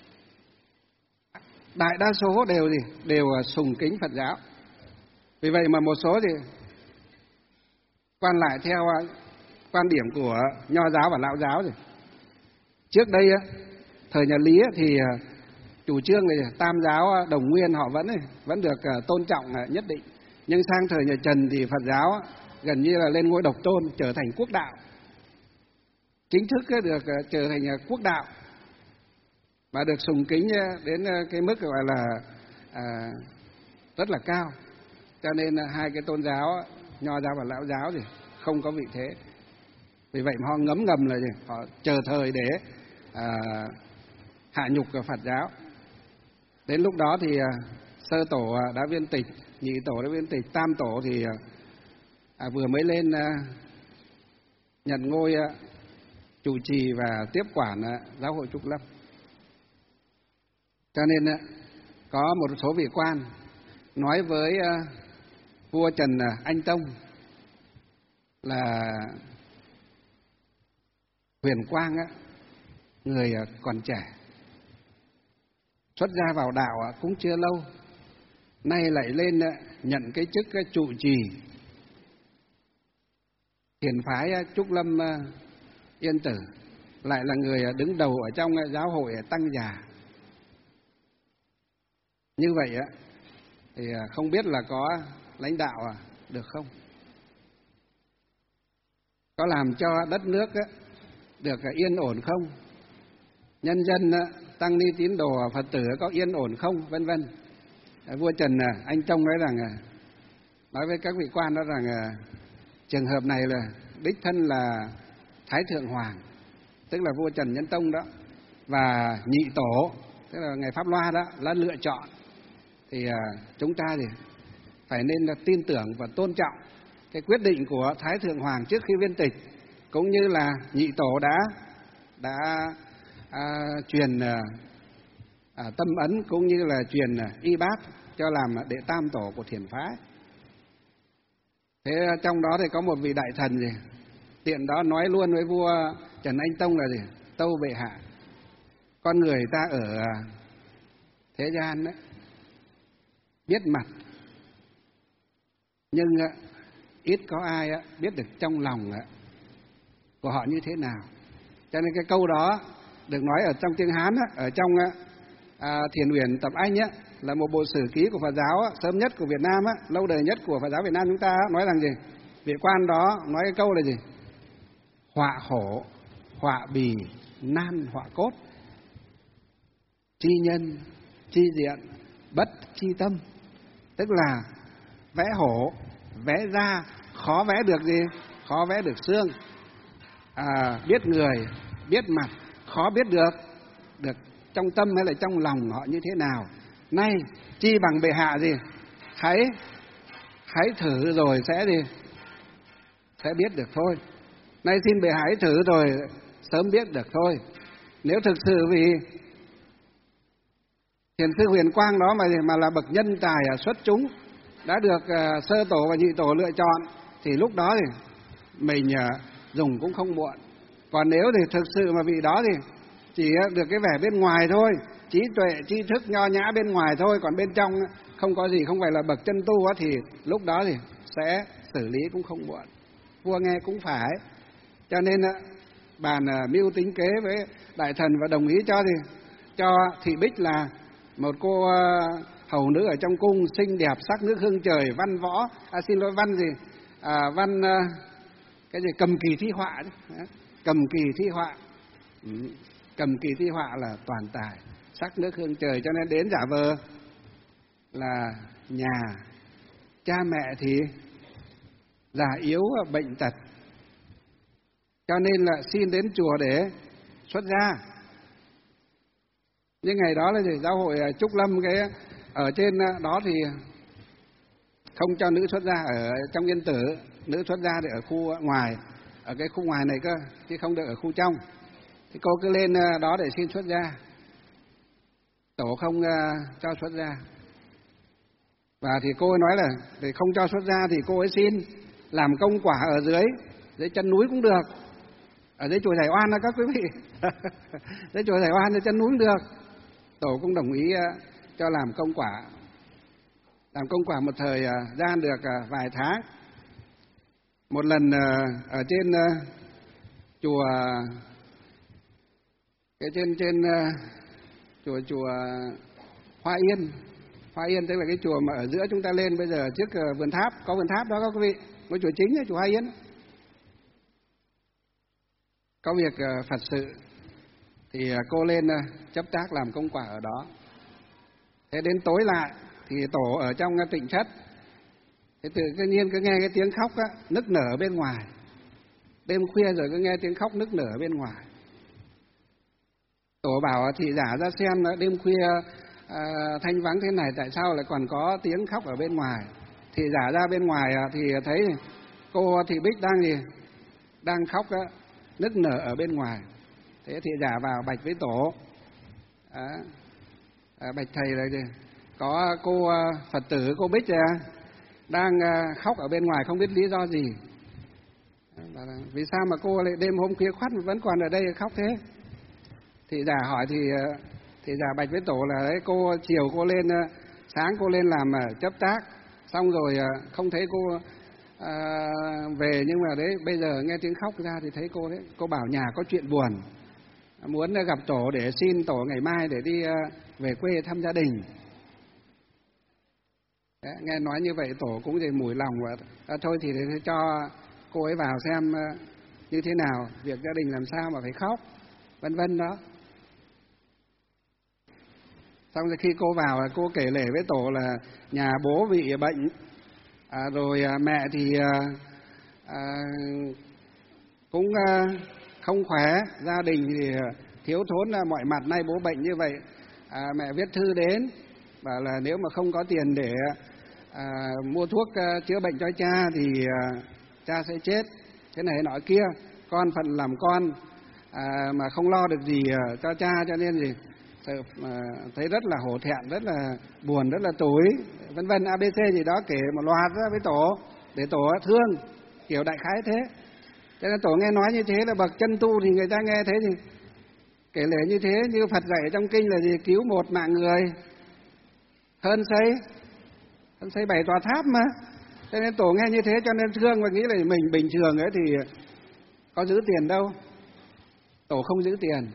đại đa số đều sùng kính Phật giáo. Vì vậy mà một số quan lại theo quan điểm của Nho giáo và Lão giáo trước đây thời nhà Lý thì chủ trương tam giáo đồng nguyên họ vẫn được tôn trọng nhất định. Nhưng sang thời nhà Trần thì Phật giáo gần như là lên ngôi độc tôn, trở thành quốc đạo, chính thức được trở thành quốc đạo và được sùng kính đến cái mức gọi là rất là cao. Cho nên hai cái tôn giáo Nho giáo và Lão giáo thì không có vị thế. Vì vậy mà họ ngấm ngầm là gì? Họ chờ thời để hạ nhục Phật giáo. Đến lúc đó thì sơ tổ đã viên tịch, nhị tổ đã viên tịch, tam tổ thì vừa mới lên nhận ngôi chủ trì và tiếp quản giáo hội Trúc Lâm. Cho nên có một số vị quan nói với vua Trần Anh Tông là Huyền Quang người còn trẻ, xuất gia vào đạo cũng chưa lâu, nay lại lên nhận cái chức trụ trì thiền phái Trúc Lâm Yên Tử, lại là người đứng đầu ở trong giáo hội Tăng Già. Như vậy thì không biết là có lãnh đạo được không? Có làm cho đất nước được yên ổn không? Nhân dân tăng ni tín đồ Phật tử có yên ổn không? Vân vân. Vua Trần Anh Tông nói với các vị quan đó rằng trường hợp này là đích thân là Thái Thượng Hoàng, tức là vua Trần Nhân Tông đó, và nhị tổ, tức là ngài Pháp Loa đó, là lựa chọn. Thì chúng ta thì phải nên là tin tưởng và tôn trọng cái quyết định của Thái Thượng Hoàng trước khi viên tịch, cũng như là nhị tổ đã truyền tâm ấn cũng như là truyền y bát cho làm đệ tam tổ của thiền phái. Thế trong đó thì có một vị đại thần gì tiện đó nói luôn với vua Trần Anh Tông là gì? Tâu bệ hạ, con người ta ở thế gian đấy biết mặt, nhưng ít có ai biết được trong lòng của họ như thế nào. Cho nên cái câu đó được nói ở trong tiếng Hán, ở trong Thiền Uyển Tập Anh là một bộ sử ký của Phật giáo sớm nhất của Việt Nam, lâu đời nhất của Phật giáo Việt Nam chúng ta, nói rằng gì? Vị quan đó nói cái câu là gì? Họa hổ, họa bì, nan họa cốt, chi nhân, chi diện, bất chi tâm. Tức là vẽ hổ, vẽ da, khó vẽ được gì? Khó vẽ được xương. Biết người, biết mặt, khó biết được trong tâm hay là trong lòng họ như thế nào. Nay chi bằng bệ hạ gì? Hãy thử rồi sẽ biết được thôi. Nay xin bệ hạ hãy thử rồi sớm biết được thôi. Nếu thực sự vì Thiền sư Huyền Quang đó mà là bậc nhân tài xuất chúng, đã được sơ tổ và nhị tổ lựa chọn, thì lúc đó thì mình dùng cũng không muộn. Còn nếu thì thực sự mà vị đó thì chỉ được cái vẻ bên ngoài thôi, trí tuệ, tri thức nho nhã bên ngoài thôi, còn bên trong không có gì, không phải là bậc chân tu thì lúc đó thì sẽ xử lý cũng không muộn. Vua nghe cũng phải. Cho nên bàn mưu tính kế với đại thần và đồng ý cho Thị Bích là một cô hầu nữ ở trong cung, xinh đẹp, sắc nước hương trời, văn võ, văn cái gì cầm kỳ thi họa đấy. Cầm kỳ thi họa. Cầm kỳ thi họa là toàn tài, sắc nước hương trời, cho nên đến giả vờ là nhà cha mẹ thì già yếu bệnh tật, cho nên là xin đến chùa để xuất gia. Nhưng ngày đó là giáo hội Trúc Lâm cái ở trên đó thì không cho nữ xuất gia ở trong Yên Tử, nữ xuất gia thì ở khu ngoài, ở cái khu ngoài này cơ, chứ không được ở khu trong. Thì cô cứ lên đó để xin xuất gia, tổ không cho xuất gia. Và thì cô ấy nói là để không cho xuất gia thì cô ấy xin làm công quả ở dưới chân núi cũng được, ở dưới chùa Giải Oan đó các quý vị. Dưới chùa Giải Oan dưới chân núi cũng được. Tổ cũng đồng ý cho làm công quả. Làm công quả một thời gian được vài tháng. Một lần ở trên chùa chùa Hoa Yên, tức là cái chùa mà ở giữa chúng ta lên bây giờ, trước vườn tháp, có vườn tháp đó các quý vị, ngôi chùa chính chùa Hoa Yên. có việc Phật sự thì cô lên chấp tác làm công quả ở đó. Thế đến tối lại thì tổ ở trong tịnh thất, thế tự nhiên cứ nghe cái tiếng khóc á, nức nở bên ngoài. Đêm khuya rồi cứ nghe tiếng khóc nức nở bên ngoài. Tổ bảo thị giả ra xem đêm khuya thanh vắng thế này tại sao lại còn có tiếng khóc ở bên ngoài. Thị giả ra bên ngoài thì thấy cô Thị Bích đang khóc nức nở ở bên ngoài. Thế thị giả vào bạch với tổ, bạch thầy là gì? Có cô Phật tử cô Bích đang khóc ở bên ngoài không biết lý do gì. Vì sao mà cô lại đêm hôm khuya khoắt vẫn còn ở đây khóc thế? Thị giả hỏi thì thị giả bạch với tổ là đấy, cô chiều cô lên, sáng cô lên làm chấp tác, xong rồi không thấy cô về, nhưng mà đấy bây giờ nghe tiếng khóc ra thì thấy cô đấy. Cô bảo nhà có chuyện buồn, muốn gặp tổ để xin tổ ngày mai để đi về quê thăm gia đình. Đấy, nghe nói như vậy tổ cũng thì mủi lòng và thôi thì để cho cô ấy vào xem như thế nào, việc gia đình làm sao mà phải khóc, vân vân đó. Xong rồi khi cô vào cô kể lể với tổ là nhà bố bị bệnh, rồi mẹ thì cũng không khỏe, gia đình thì thiếu thốn mọi mặt, nay bố bệnh như vậy. Mẹ viết thư đến bảo là nếu mà không có tiền để mua thuốc chữa bệnh cho cha thì cha sẽ chết, thế này nọ kia. Con phận làm con mà không lo được gì cho cha, cho nên gì thấy rất là hổ thẹn, rất là buồn, rất là tủi, vân vân ABC gì đó, kể một loạt ra với tổ để tổ thương, kiểu đại khái thế. Cho nên tổ nghe nói như thế là bậc chân tu thì người ta nghe thế thì kể lể như thế, như Phật dạy trong kinh là gì? Cứu một mạng người hơn xây 7 tòa tháp mà. Cho nên tổ nghe như thế cho nên thương và nghĩ là mình bình thường ấy thì có giữ tiền đâu. Tổ không giữ tiền.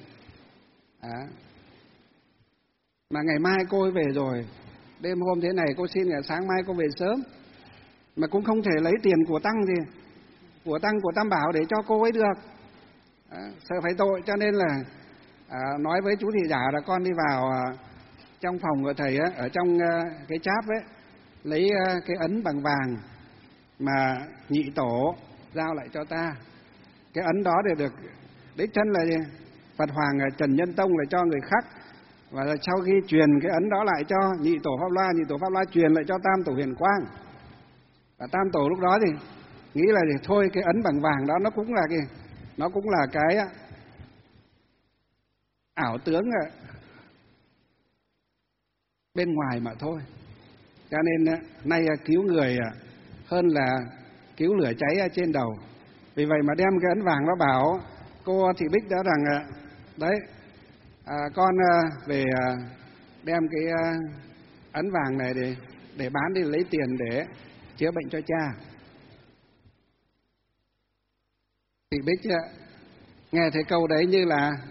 Mà ngày mai cô ấy về rồi, đêm hôm thế này cô xin là sáng mai cô về sớm, mà cũng không thể lấy tiền của tăng gì, của tăng của Tam Bảo để cho cô ấy được. Sợ phải tội, cho nên là nói với chú thị giả là con đi vào trong phòng của thầy ở trong cái cháp ấy, lấy cái ấn bằng vàng mà nhị tổ giao lại cho ta. Cái ấn đó để được đích thân là gì? Phật Hoàng Trần Nhân Tông lại cho người khác, và sau khi truyền cái ấn đó lại cho nhị tổ Pháp Loa truyền lại cho Tam tổ Huyền Quang. Và Tam tổ lúc đó thì nghĩ là thì thôi cái ấn bằng vàng đó nó cũng là cái ảo tướng bên ngoài mà thôi. Cho nên nay cứu người hơn là cứu lửa cháy trên đầu. Vì vậy mà đem cái ấn vàng nó bảo cô Thị Bích đó rằng đấy, con về đem cái ấn vàng này để bán đi lấy tiền để chữa bệnh cho cha. Thị Bích nghe thấy câu đấy như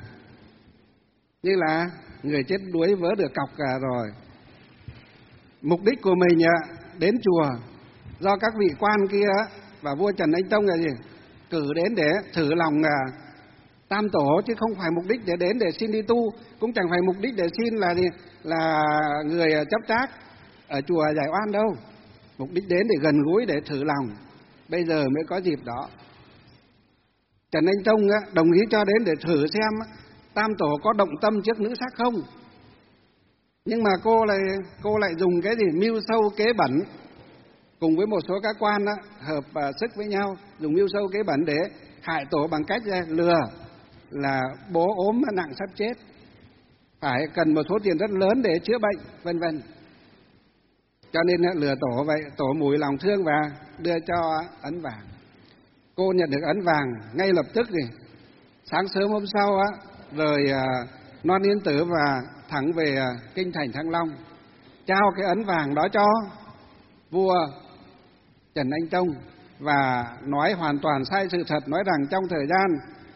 là người chết đuối vớ được cọc cả rồi. Mục đích của mình đến chùa do các vị quan kia và vua Trần Anh Tông là gì? Cử đến để thử lòng Tam tổ, chứ không phải mục đích để đến để xin đi tu, cũng chẳng phải mục đích để xin là gì? Là người chấp tác ở chùa giải oan đâu. Mục đích đến để gần gũi, để thử lòng. Bây giờ mới có dịp đó. Trần Anh Tông đồng ý cho đến để thử xem Tam tổ có động tâm trước nữ sắc không. Nhưng mà cô lại dùng cái gì? Mưu sâu kế bẩn, cùng với một số các quan hợp sức với nhau, dùng mưu sâu kế bẩn để hại tổ bằng cách lừa là bố ốm nặng sắp chết, phải cần một số tiền rất lớn để chữa bệnh, vân vân. Cho nên lừa tổ vậy. Tổ mùi lòng thương và đưa cho ấn vàng. Cô nhận được ấn vàng ngay lập tức thì sáng sớm hôm sau rời Non Yên Tử và thẳng về kinh thành Thăng Long, trao cái ấn vàng đó cho vua Trần Anh Tông và nói hoàn toàn sai sự thật, nói rằng trong thời gian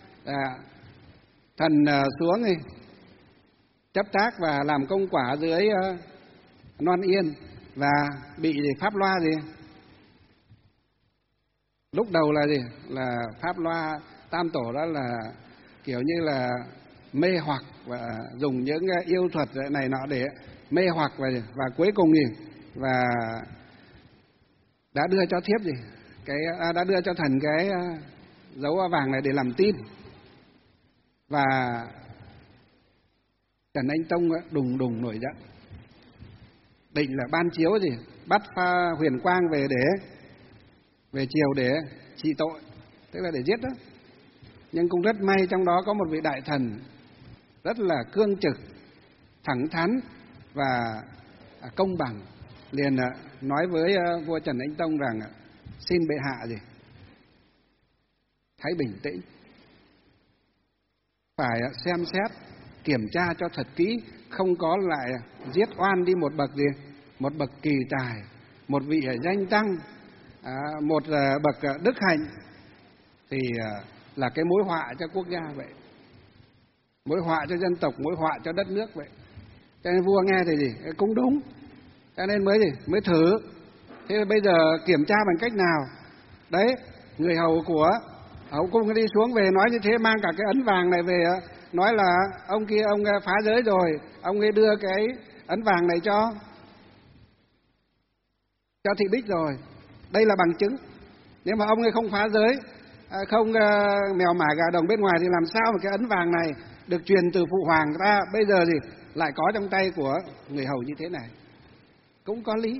thần xuống chấp tác và làm công quả dưới Non Yên và bị Pháp Loa lúc đầu là Pháp Loa Tam tổ đó là kiểu như là mê hoặc và dùng những yêu thuật này nọ để mê hoặc và cuối cùng và đã đưa cho thiếp đã đưa cho thần cái dấu vàng này để làm tin. Và Trần Anh Tông đùng nổi giận, định là ban chiếu bắt Huyền Quang về triều để trị tội, tức là để giết đó. Nhưng cũng rất may trong đó có một vị đại thần rất là cương trực, thẳng thắn và công bằng, liền nói với vua Trần Anh Tông rằng xin bệ hạ hãy bình tĩnh, phải xem xét kiểm tra cho thật kỹ, không có lại giết oan đi một bậc kỳ tài, một vị danh tăng, một bậc đức hạnh, thì là cái mối họa cho quốc gia vậy, mối họa cho dân tộc, mối họa cho đất nước vậy. Cho nên vua nghe thì cũng đúng, cho nên mới thử. Thế bây giờ kiểm tra bằng cách nào? Đấy, người hầu của hậu cung đi xuống về nói như thế, mang cả cái ấn vàng này về, nói là ông kia ông phá giới rồi, ông ấy đưa cái ấn vàng này cho Thị Bích rồi. Đây là bằng chứng. Nếu mà ông ấy không phá giới, không mèo mả gà đồng bên ngoài thì làm sao mà cái ấn vàng này được truyền từ phụ hoàng ta bây giờ lại có trong tay của người hầu như thế này? Cũng có lý.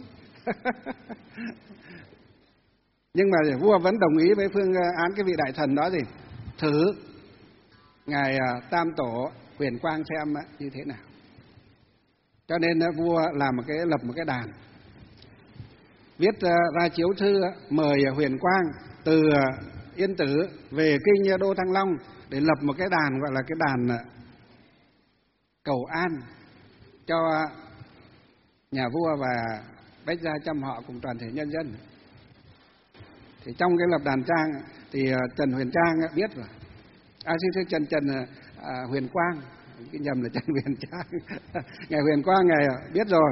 Nhưng mà vua vẫn đồng ý với phương án cái vị đại thần đó thử ngài Tam Tổ Huyền Quang xem như thế nào. Cho nên vua lập một cái đàn, viết ra chiếu thư mời Huyền Quang từ Yên Tử về kinh đô Thăng Long để lập một cái đàn, gọi là cái đàn cầu an cho nhà vua và Bách Gia Trăm Họ cùng toàn thể nhân dân. Thì trong cái lập đàn trang thì Trần Huyền Trang biết rồi. Trần Huyền Quang, cái nhầm là Trần Huyền Trang. Ngài Huyền Quang ngài biết rồi.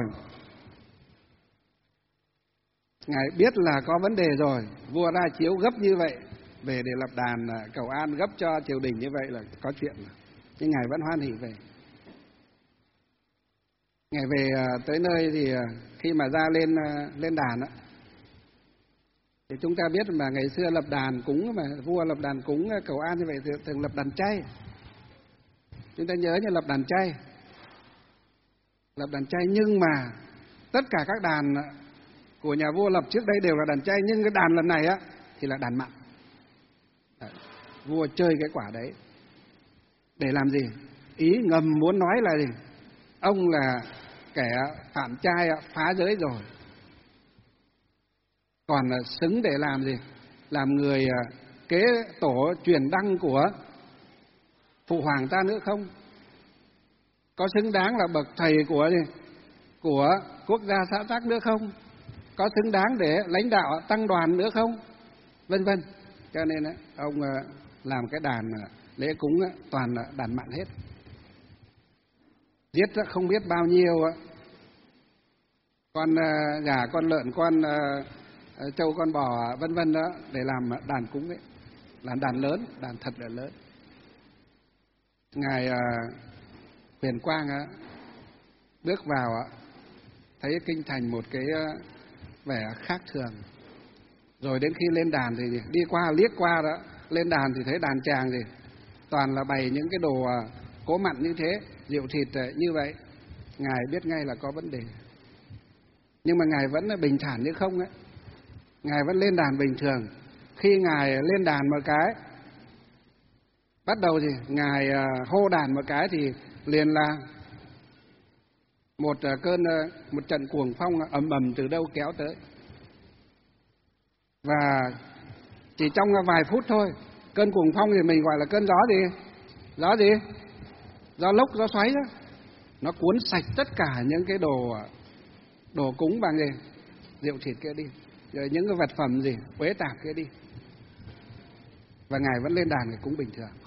Ngài biết là có vấn đề rồi, vua ra chiếu gấp như vậy về để lập đàn cầu an gấp cho triều đình như vậy là có chuyện mà. Nhưng ngài vẫn hoan hỉ về. Ngài về tới nơi thì khi mà ra lên đàn á, thì chúng ta biết mà ngày xưa lập đàn cúng, mà vua lập đàn cúng cầu an như vậy thường lập đàn chay. Chúng ta nhớ như lập đàn chay. Lập đàn chay, nhưng mà tất cả các đàn của nhà vua lập trước đây đều là đàn chay, nhưng cái đàn lần này á thì là đàn mặn. Đấy, vua chơi cái quả đấy để làm gì? Ý ngầm muốn nói là gì? Ông là kẻ phạm trai phá giới rồi, còn xứng để làm gì? Làm người kế tổ truyền đăng của phụ hoàng ta nữa không? Có xứng đáng là bậc thầy của quốc gia xã tắc nữa không? Có xứng đáng để lãnh đạo tăng đoàn nữa không? Vân vân. Cho nên ông làm cái đàn lễ cúng toàn là đàn mặn hết. Giết không biết bao nhiêu con gà, con lợn, con trâu, con bò vân vân đó để làm đàn cúng ấy, làm đàn lớn, đàn thật là lớn. Ngài Huyền Quang bước vào thấy kinh thành một cái vẻ khác thường. Rồi đến khi lên đàn thì đi qua liếc qua đó, lên đàn thì thấy đàn tràng toàn là bày những cái đồ cỗ mặn như thế, rượu thịt như vậy. Ngài biết ngay là có vấn đề. Nhưng mà ngài vẫn bình thản như không ấy. Ngài vẫn lên đàn bình thường. Khi ngài lên đàn một cái, bắt đầu ngài hô đàn một cái thì liền là một trận cuồng phong ầm ầm từ đâu kéo tới. Và chỉ trong vài phút thôi, cơn cuồng phong thì mình gọi là cơn gió gì? Gió lốc, gió xoáy đó. Nó cuốn sạch tất cả những cái đồ cúng bằng rượu thịt kia đi, rồi những cái vật phẩm uế tạp kia đi. Và ngài vẫn lên đàn cúng bình thường.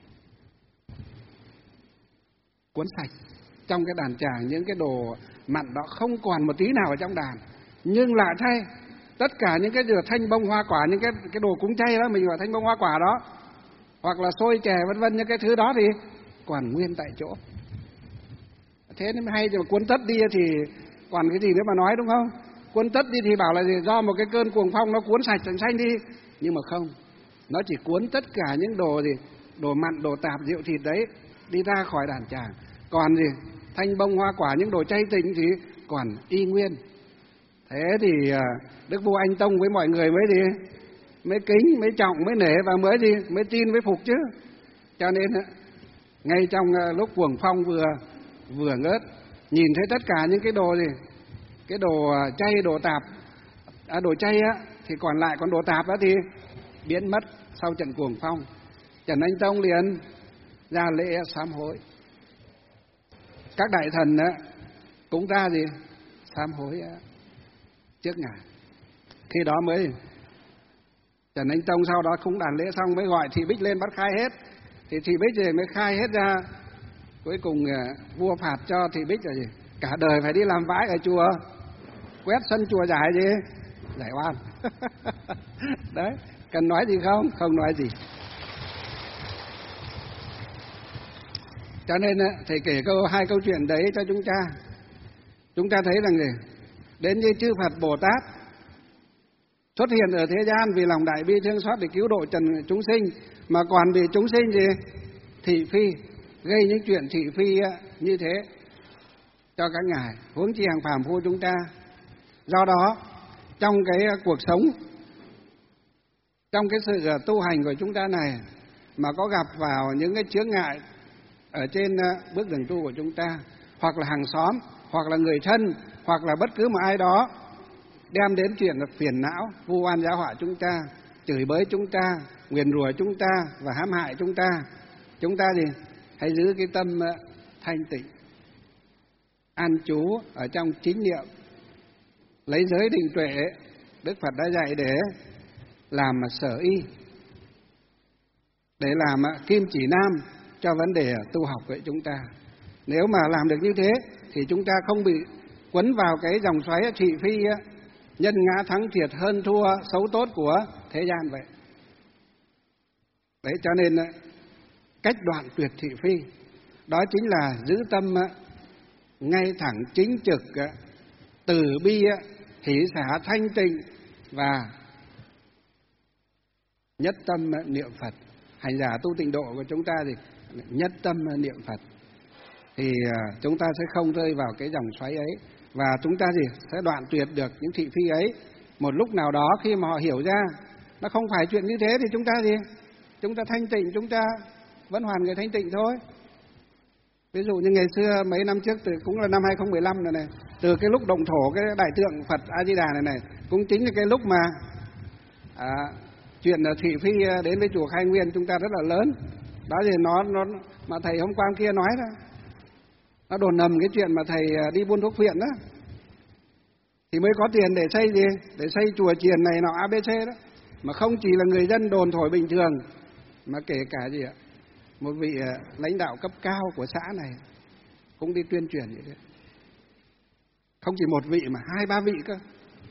Cuốn sạch trong cái đàn tràng những cái đồ mặn đó, không còn một tí nào ở trong đàn. Nhưng lạ thay, tất cả những cái thanh bông hoa quả, những cái đồ cúng chay đó, mình gọi thanh bông hoa quả đó, hoặc là xôi chè vân vân, những cái thứ đó thì còn nguyên tại chỗ. Thế nên mới hay, mà cuốn tất đi thì còn cái gì nữa mà nói, đúng không? Cuốn tất đi thì bảo là do một cái cơn cuồng phong nó cuốn sạch xanh đi, nhưng mà không, nó chỉ cuốn tất cả những đồ gì, đồ mặn, đồ tạp, rượu thịt đấy đi ra khỏi đàn tràng. Còn gì thanh bông hoa quả, những đồ chay tịnh thì còn y nguyên. Thế thì Đức vua Anh Tông với mọi người mới kính, mới trọng, mới nể và mới tin, mới phục chứ. Cho nên ngay trong lúc cuồng phong vừa ngớt, nhìn thấy tất cả những cái đồ gì, cái đồ chay, đồ tạp, đồ chay á thì còn lại, còn đồ tạp đó thì biến mất sau trận cuồng phong. Trần Anh Tông liền ra lễ sám hối. Các đại thần á cũng ra gì sám hối trước ngài. Khi đó mới Trần Anh Tông sau đó cũng đàn lễ xong mới gọi Thị Bích lên bắt khai hết. Thì Thị Bích thì mới khai hết ra. Cuối cùng vua phạt cho Thị Bích là gì? Cả đời phải đi làm vãi ở chùa, quét sân chùa giải gì, giải oan. Đấy, cần nói gì không? Không nói gì. Cho nên thầy kể hai câu chuyện đấy cho chúng ta thấy rằng gì? Đến như chư Phật Bồ Tát xuất hiện ở thế gian vì lòng đại bi thương xót để cứu độ trần chúng sinh, mà còn vì chúng sinh gì thị phi, gây những chuyện thị phi như thế cho các ngài, huống chi hàng phàm phu chúng ta. Do đó trong cái cuộc sống, trong cái sự tu hành của chúng ta này mà có gặp vào những cái chướng ngại ở trên bước đường tu của chúng ta, hoặc là hàng xóm, hoặc là người thân, hoặc là bất cứ một ai đó đem đến chuyện là phiền não, vu oan giá họa chúng ta, chửi bới chúng ta, nguyền rủa chúng ta và hãm hại chúng ta gì hãy giữ cái tâm thanh tịnh, an trú ở trong chính niệm, lấy giới định tuệ Đức Phật đã dạy để làm sở y, để làm kim chỉ nam cho vấn đề tu học của chúng ta. Nếu mà làm được như thế thì chúng ta không bị quấn vào cái dòng xoáy thị phi, nhân ngã thắng thiệt, hơn thua xấu tốt của thế gian vậy. Đấy, cho nên cách đoạn tuyệt thị phi đó chính là giữ tâm ngay thẳng, chính trực, từ bi, hỷ xả, thanh tịnh và nhất tâm niệm Phật. Hành giả tu tịnh độ của chúng ta thì nhất tâm niệm Phật, thì chúng ta sẽ không rơi vào cái dòng xoáy ấy, và chúng ta sẽ đoạn tuyệt được những thị phi ấy. Một lúc nào đó khi mà họ hiểu ra nó không phải chuyện như thế thì chúng ta thanh tịnh, chúng ta vẫn hoàn người thanh tịnh thôi. Ví dụ như ngày xưa mấy năm trước, cũng là năm 2015 này, từ cái lúc động thổ cái đại tượng Phật A Di Đà này cũng chính là cái lúc mà chuyện thị phi đến với chùa Khai Nguyên chúng ta rất là lớn. Đó thì nó mà thầy hôm qua kia nói đó, nó đồn nầm cái chuyện mà thầy đi buôn thuốc phiện đó, thì mới có tiền để xây gì, để xây chùa chiền này nọ ABC đó, mà không chỉ là người dân đồn thổi bình thường, mà kể cả gì ạ, một vị lãnh đạo cấp cao của xã này cũng đi tuyên truyền như thế. Không chỉ một vị mà 2-3 vị cơ,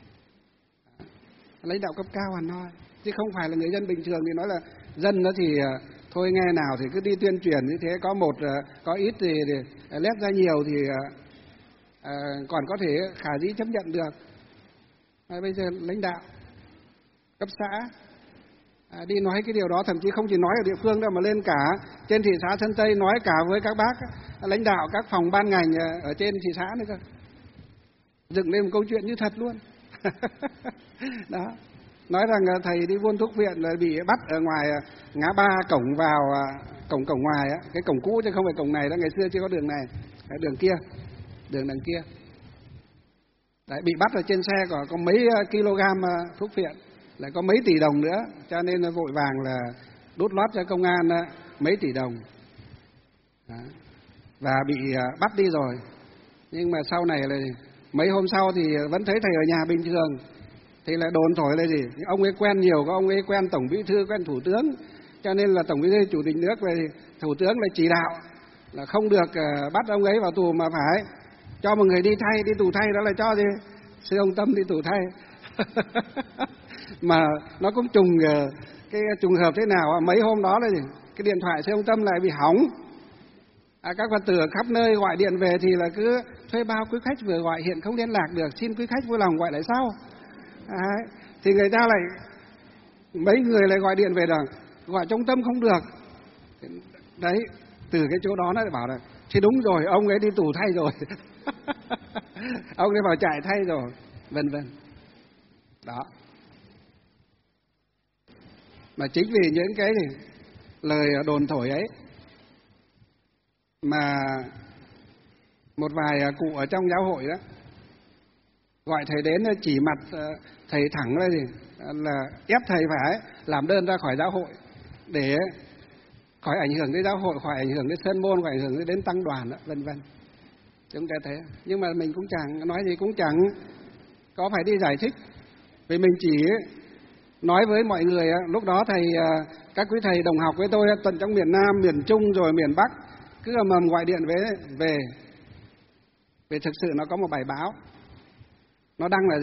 lãnh đạo cấp cao Hà Nội, chứ không phải là người dân bình thường. Thì nói là dân đó thì thôi nghe nào thì cứ đi tuyên truyền như thế, có ít thì lép ra nhiều thì còn có thể khả dĩ chấp nhận được. Bây giờ lãnh đạo cấp xã đi nói cái điều đó, thậm chí không chỉ nói ở địa phương đâu mà lên cả trên thị xã Thân Tây, nói cả với các bác lãnh đạo các phòng ban ngành ở trên thị xã nữa cơ, dựng lên một câu chuyện như thật luôn. Đó, nói rằng thầy đi buôn thuốc viện là bị bắt ở ngoài ngã ba cổng vào, cổng ngoài á, cái cổng cũ chứ không phải cổng này đó, ngày xưa chưa có đường này, đường kia, đường đằng kia. Đấy, bị bắt ở trên xe có mấy kg thuốc phiện, lại có mấy tỷ đồng nữa, cho nên vội vàng là đút lót cho công an mấy tỷ đồng. Đó. Và bị bắt đi rồi. Nhưng mà sau này là mấy hôm sau thì vẫn thấy thầy ở nhà bình thường, thì lại đồn thổi là gì, ông ấy quen nhiều, có ông ấy quen tổng bí thư, quen thủ tướng, cho nên là tổng bí thư chủ tịch nước về thủ tướng lại chỉ đạo là không được bắt ông ấy vào tù, mà phải cho một người đi tù thay, đó là cho gì sư ông Tâm đi tù thay. Mà nó cũng trùng cái trùng hợp thế nào, mấy hôm đó là gì cái điện thoại sư ông Tâm lại bị hỏng. Các Phật tử ở khắp nơi gọi điện về thì là cứ thuê bao quý khách vừa gọi hiện không liên lạc được, xin quý khách vui lòng gọi lại sau. Thì người ta lại, mấy người lại gọi điện về rằng gọi trong Tâm không được. Đấy, từ cái chỗ đó nó lại bảo là thì đúng rồi, ông ấy đi tù thay rồi. Ông ấy vào trại thay rồi, vân vân. Đó. Mà chính vì những cái lời đồn thổi ấy mà một vài cụ ở trong giáo hội đó gọi thầy đến chỉ mặt thầy thẳng là gì, là ép thầy phải làm đơn ra khỏi giáo hội để khỏi ảnh hưởng đến giáo hội, khỏi ảnh hưởng đến sơn môn, khỏi ảnh hưởng đến tăng đoàn đó, vân vân. Chúng ta thế, nhưng mà mình cũng chẳng nói gì, cũng chẳng có phải đi giải thích, vì mình chỉ nói với mọi người. Lúc đó thầy, các quý thầy đồng học với tôi tận trong miền Nam, miền Trung rồi miền Bắc cứ mầm gọi điện về thực sự nó có một bài báo, nó đăng là gì,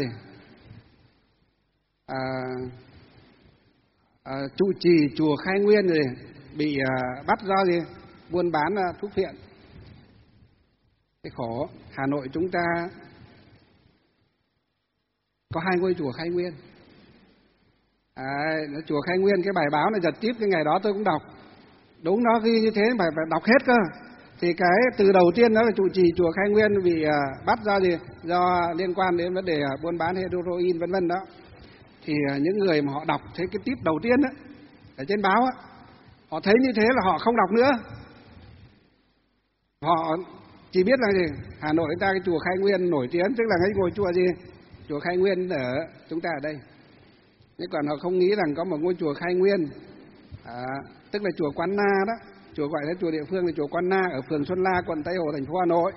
trụ trì chùa Khai Nguyên rồi bị bắt do gì buôn bán thuốc phiện. Cái khổ, Hà Nội chúng ta có 2 ngôi chùa Khai Nguyên. Chùa Khai Nguyên, cái bài báo này giật tít cái ngày đó tôi cũng đọc, đúng nó ghi như thế, phải đọc hết cơ. Thì cái từ đầu tiên đó là trụ trì chùa Khai Nguyên bị bắt do gì, do liên quan đến vấn đề buôn bán heroin vân vân đó. Thì những người mà họ đọc thấy cái tip đầu tiên đó ở trên báo á, họ thấy như thế là họ không đọc nữa. Họ chỉ biết là gì, Hà Nội chúng ta cái chùa Khai Nguyên nổi tiếng, tức là cái ngôi chùa gì, chùa Khai Nguyên ở chúng ta ở đây. Nhưng còn họ không nghĩ rằng có một ngôi chùa Khai Nguyên, tức là chùa Quan Na đó, chùa gọi là chùa địa phương là chùa Quan Na ở phường Xuân La, quận Tây Hồ, thành phố Hà Nội.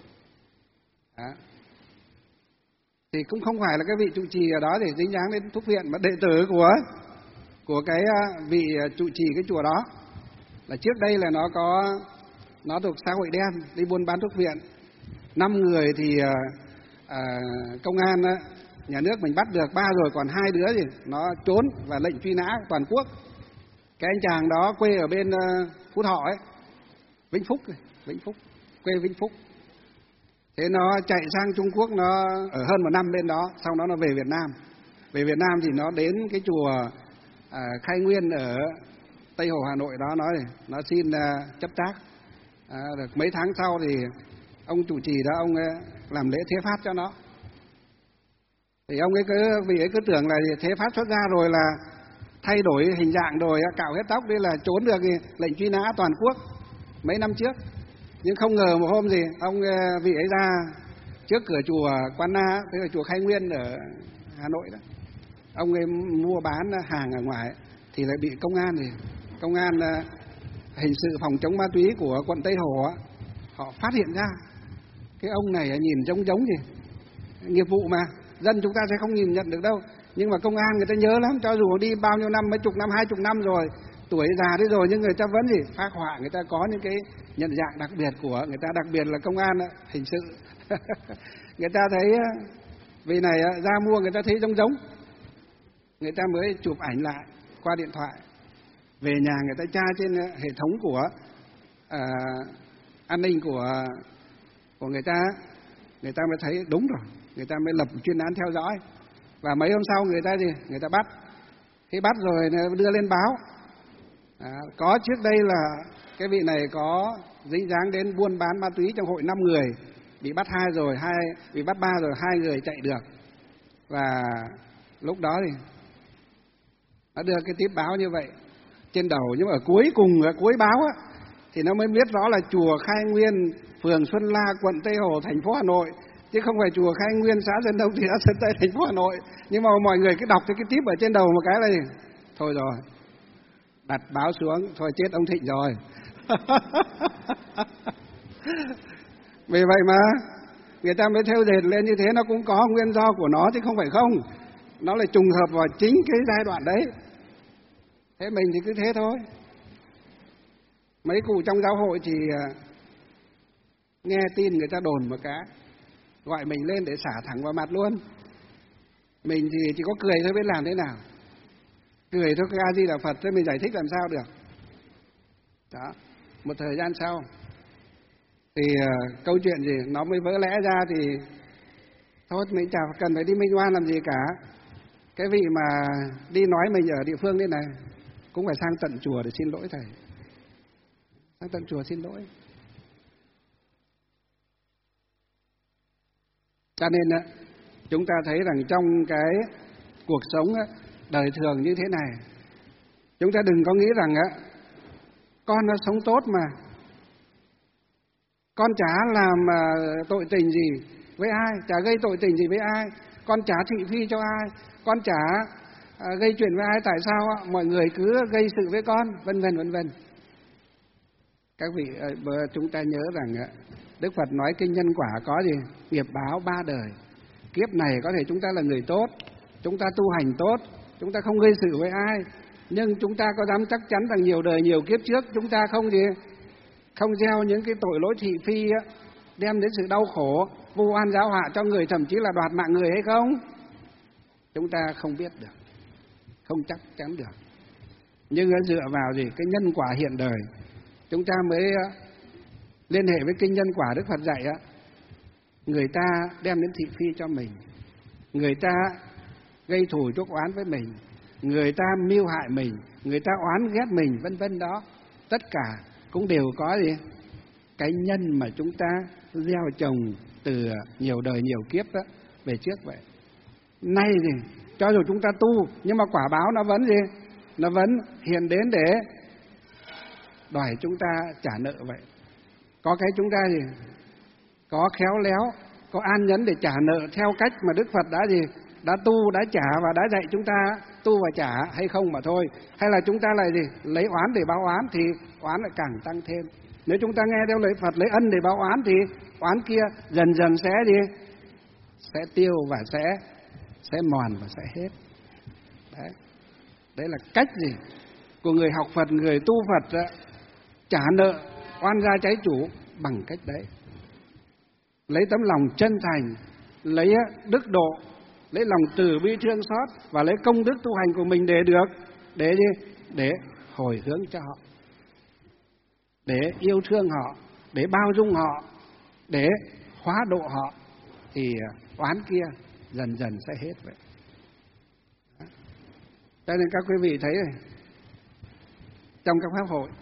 Thì cũng không phải là cái vị trụ trì ở đó để dính dáng đến thuốc viện, mà đệ tử của cái vị trụ trì cái chùa đó là trước đây là nó thuộc xã hội đen, đi buôn bán thuốc viện. 5 người thì công an nhà nước mình bắt được 3 rồi, còn 2 đứa gì nó trốn và lệnh truy nã toàn quốc. Cái anh chàng đó quê ở bên Phú Thọ ấy, Vĩnh Phúc, quê Vĩnh Phúc. Thế nó chạy sang Trung Quốc, nó ở hơn 1 năm bên đó, sau đó nó về Việt Nam. Về Việt Nam thì nó đến cái chùa Khai Nguyên ở Tây Hồ Hà Nội đó, nó xin chấp tác. Được mấy tháng sau thì ông chủ trì đó, ông làm lễ thế pháp cho nó. Thì ông ấy vì ấy cứ tưởng là thế pháp xuất ra rồi là thay đổi hình dạng rồi, cạo hết tóc đi là trốn được lệnh truy nã toàn quốc mấy năm trước. Nhưng không ngờ một hôm gì ông vị ấy ra trước cửa chùa Quan Na, tức là chùa Khai Nguyên ở Hà Nội đó, ông ấy mua bán hàng ở ngoài thì lại bị công an hình sự phòng chống ma túy của quận Tây Hồ họ phát hiện ra cái ông này nhìn giống gì nghiệp vụ mà dân chúng ta sẽ không nhìn nhận được đâu, nhưng mà công an người ta nhớ lắm, cho dù đi bao nhiêu năm, mấy chục năm, 20 năm rồi, tuổi già đấy rồi, nhưng người ta vẫn gì phác họa, người ta có những cái nhận dạng đặc biệt của người ta, đặc biệt là công an hình sự. Người ta thấy vì này ra mua, người ta thấy giống, người ta mới chụp ảnh lại qua điện thoại, về nhà người ta tra trên hệ thống của an ninh của người ta mới thấy đúng rồi, người ta mới lập chuyên án theo dõi. Và mấy hôm sau người ta bắt. Khi bắt rồi đưa lên báo. Có trước đây là cái vị này có dính dáng đến buôn bán ma túy trong hội 5 người, bị bắt 2 rồi, bị bắt 3 rồi, 2 người chạy được. Và lúc đó thì nó đưa cái tiếp báo như vậy trên đầu, nhưng mà ở cuối báo thì nó mới biết rõ là chùa Khai Nguyên, phường Xuân La, quận Tây Hồ, thành phố Hà Nội, chứ không phải chùa Khai Nguyên, xã Sơn Đông, thị xã Sơn Tây, thành phố Hà Nội. Nhưng mà mọi người cứ đọc cái tiếp ở trên đầu một cái là gì? Thôi rồi, đặt báo xuống, thôi chết ông Thịnh rồi. Vì vậy mà người ta mới theo dệt lên như thế, nó cũng có nguyên do của nó chứ không phải không. Nó lại trùng hợp vào chính cái giai đoạn đấy. Thế mình thì cứ thế thôi. Mấy cụ trong giáo hội thì nghe tin người ta đồn một cái, gọi mình lên để xả thẳng vào mặt luôn. Mình thì chỉ có cười thôi, biết làm thế nào. Cười thôi, cái A Di Đà Phật thôi, mình giải thích làm sao được. Đó, một thời gian sau thì câu chuyện gì nó mới vỡ lẽ ra, thì thôi mình chả cần phải đi minh oan làm gì cả. Cái vị mà đi nói mình ở địa phương đây này cũng phải sang tận chùa để xin lỗi thầy, sang tận chùa xin lỗi. Cho nên chúng ta thấy rằng trong cái cuộc sống đời thường như thế này, chúng ta đừng có nghĩ rằng con nó sống tốt mà, con chả làm tội tình gì với ai, chả gây tội tình gì với ai, con chả thị phi cho ai, con chả gây chuyện với ai, tại sao mọi người cứ gây sự với con, vân vân vân vân. Các vị chúng ta nhớ rằng Đức Phật nói kinh nhân quả có gì? Nghiệp báo 3 đời. Kiếp này có thể chúng ta là người tốt, chúng ta tu hành tốt, chúng ta không gây sự với ai, nhưng chúng ta có dám chắc chắn rằng nhiều đời nhiều kiếp trước chúng ta không gieo những cái tội lỗi thị phi đem đến sự đau khổ, vu oan giáo họa cho người, thậm chí là đoạt mạng người hay không? Chúng ta không biết được, không chắc chắn được. Nhưng dựa vào cái nhân quả hiện đời, chúng ta mới liên hệ với kinh nhân quả Đức Phật dạy người ta đem đến thị phi cho mình, người ta gây thù chuốc oán với mình, người ta mưu hại mình, người ta oán ghét mình, vân vân đó, tất cả cũng đều có cái nhân mà chúng ta gieo trồng từ nhiều đời nhiều kiếp về trước vậy. Nay cho dù chúng ta tu, nhưng mà quả báo nó vẫn nó vẫn hiện đến để đòi chúng ta trả nợ vậy. Có cái chúng ta có khéo léo, có an nhẫn để trả nợ theo cách mà Đức Phật đã tu, đã trả và đã dạy chúng ta tu và trả hay không mà thôi. Hay là chúng ta lại lấy oán để báo oán, thì oán lại càng tăng thêm. Nếu chúng ta nghe theo lời Phật lấy ân để báo oán, thì oán kia dần dần sẽ tiêu và sẽ mòn và sẽ hết. Đấy là cách của người học Phật, người tu Phật trả nợ oan gia trái chủ bằng cách đấy. Lấy tấm lòng chân thành, lấy đức độ, lấy lòng từ bi thương xót và lấy công đức tu hành của mình để hồi hướng cho họ, để yêu thương họ, để bao dung họ, để hóa độ họ, thì oán kia dần dần sẽ hết vậy. Cho nên các quý vị thấy trong các pháp hội,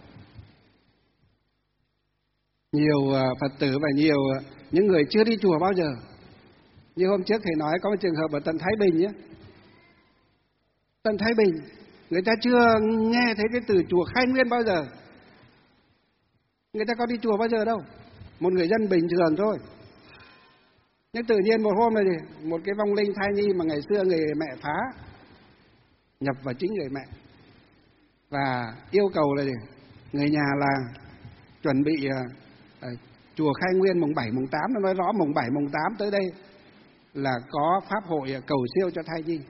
nhiều Phật tử và nhiều những người chưa đi chùa bao giờ. Như hôm trước thầy nói có một trường hợp ở tận Thái Bình nhé. Tận Thái Bình, người ta chưa nghe thấy cái từ chùa Khai Nguyên bao giờ. Người ta có đi chùa bao giờ đâu. Một người dân bình thường thôi. Nhưng tự nhiên một hôm này một cái vong linh thai nhi mà ngày xưa người mẹ phá, nhập vào chính người mẹ. Và yêu cầu là người nhà là chuẩn bị chùa Khai Nguyên mùng 7, mùng 8, nó nói rõ mùng 7, mùng 8 tới đây là có pháp hội cầu siêu cho thai nhi.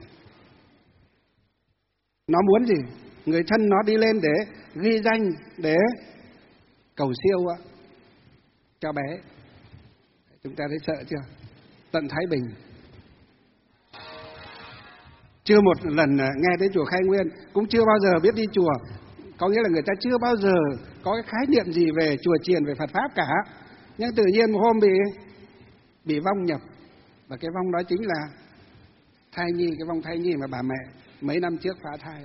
Nó muốn người thân nó đi lên để ghi danh, để cầu siêu cho bé. Chúng ta thấy sợ chưa? Tận Thái Bình chưa một lần nghe tới chùa Khai Nguyên, cũng chưa bao giờ biết đi chùa. Có nghĩa là người ta chưa bao giờ có cái khái niệm gì về chùa chiền, về Phật Pháp cả. Nhưng tự nhiên một hôm bị vong nhập. Và cái vong đó chính là thai nhi, cái vong thai nhi mà bà mẹ mấy năm trước phá thai.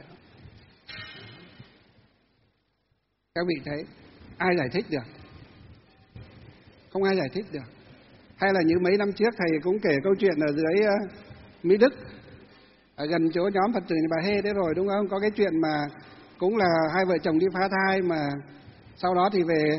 Các vị thấy, ai giải thích được? Không ai giải thích được. Hay là như mấy năm trước thầy cũng kể câu chuyện ở dưới Mỹ Đức, ở gần chỗ nhóm Phật tử Bà Hê đấy rồi đúng không? Có cái chuyện mà cũng là hai vợ chồng đi phá thai, mà sau đó thì về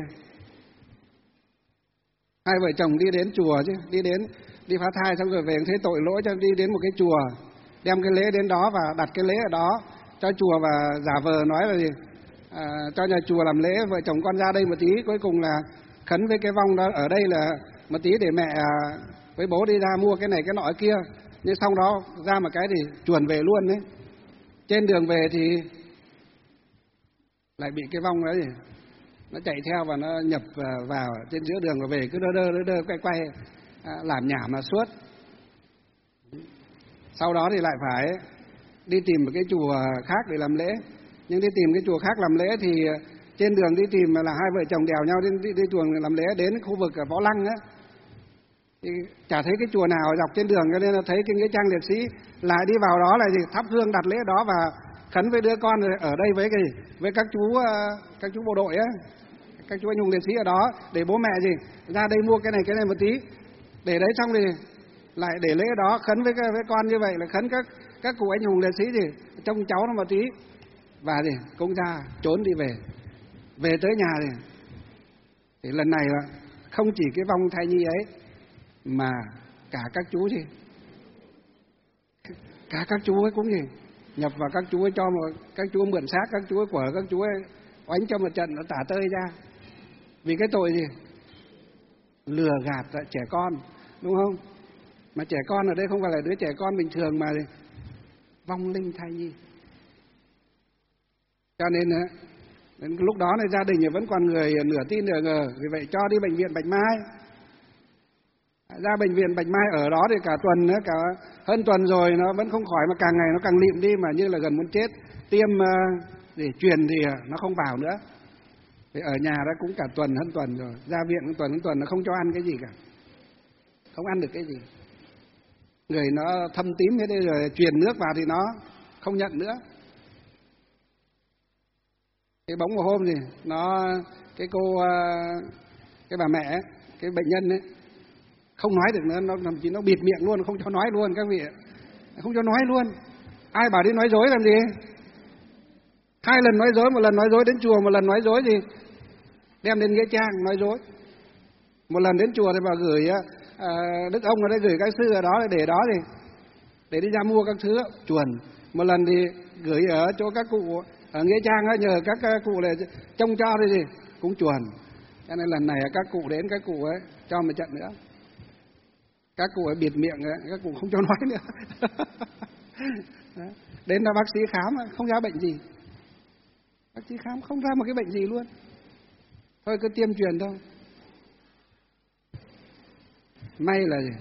hai vợ chồng đi đến chùa chứ, đi phá thai xong rồi về thấy tội lỗi cho đi đến một cái chùa, đem cái lễ đến đó và đặt cái lễ ở đó cho chùa và giả vờ nói là cho nhà chùa làm lễ, vợ chồng con ra đây một tí, cuối cùng là khấn với cái vong đó ở đây là một tí để mẹ với bố đi ra mua cái này cái nọ kia. Nhưng xong đó ra một cái thì chuồn về luôn đấy. Trên đường về thì lại bị cái vong đó nó chạy theo và nó nhập vào trên giữa đường, và về cứ đơ quay làm nhảm mà suốt. Sau đó thì lại phải đi tìm một cái chùa khác để làm lễ. Nhưng đi tìm cái chùa khác làm lễ thì trên đường đi tìm là hai vợ chồng đèo nhau đi tuồng làm lễ, đến khu vực ở Võ Lăng á, thì chả thấy cái chùa nào dọc trên đường, cho nên là thấy cái nghĩa trang liệt sĩ, lại đi vào đó là gì, thắp hương đặt lễ đó và khấn với đứa con ở đây với các chú bộ đội á, các chú anh hùng liệt sĩ ở đó, để bố mẹ gì ra đây mua cái này một tí, để đấy xong thì lại để lễ đó khấn với con, như vậy là khấn các cụ anh hùng liệt sĩ gì trông cháu nó một tí, và gì cũng ra trốn đi về tới nhà thì lần này là không chỉ cái vong thai nhi ấy mà cả các chú gì, cả các chú ấy cũng gì nhập vào, các chú ấy cho các chú mượn xác, các chú ấy của các chú ấy oánh cho một trận nó tả tơi ra, vì cái tội gì lừa gạt trẻ con, đúng không? Mà trẻ con ở đây không phải là đứa trẻ con bình thường mà vong linh thai nhi. Cho nên đến lúc đó này gia đình vẫn còn người nửa tin nửa ngờ, vì vậy cho đi bệnh viện Bạch Mai. Ra bệnh viện Bạch Mai ở đó thì cả tuần nữa, cả hơn tuần rồi nó vẫn không khỏi, mà càng ngày nó càng lịm đi, mà như là gần muốn chết. Tiêm để truyền thì nó không vào nữa. Thì ở nhà đó cũng cả tuần hơn tuần rồi, ra viện cũng tuần hơn tuần, nó không cho ăn cái gì cả, không ăn được cái gì. Người nó thâm tím thế đây rồi, truyền nước vào thì nó không nhận nữa. Cái bỗng một hôm thì nó cái bà mẹ ấy, cái bệnh nhân ấy không nói được nữa, nó thậm chí nó bịt miệng luôn, không cho nói luôn các vị ạ, không cho nói luôn. Ai bảo đi nói dối làm gì? 2 lần nói dối, 1 lần nói dối đến chùa, 1 lần nói dối gì đem đến nghĩa trang nói dối. 1 lần đến chùa thì bà gửi đức ông ở đây, gửi các sư ở đó để đó thì để đi ra mua các thứ chuồn. 1 lần thì gửi ở chỗ các cụ ở nghĩa trang ấy, nhờ các cụ này trông cho thì gì cũng chuồn. Cho nên lần này các cụ đến, các cụ ấy cho một trận nữa, các cụ ấy bịt miệng ấy, các cụ không cho nói nữa. Đến là bác sĩ khám không ra bệnh gì, bác sĩ khám không ra một cái bệnh gì luôn, thôi cứ tiêm truyền thôi. May là gì?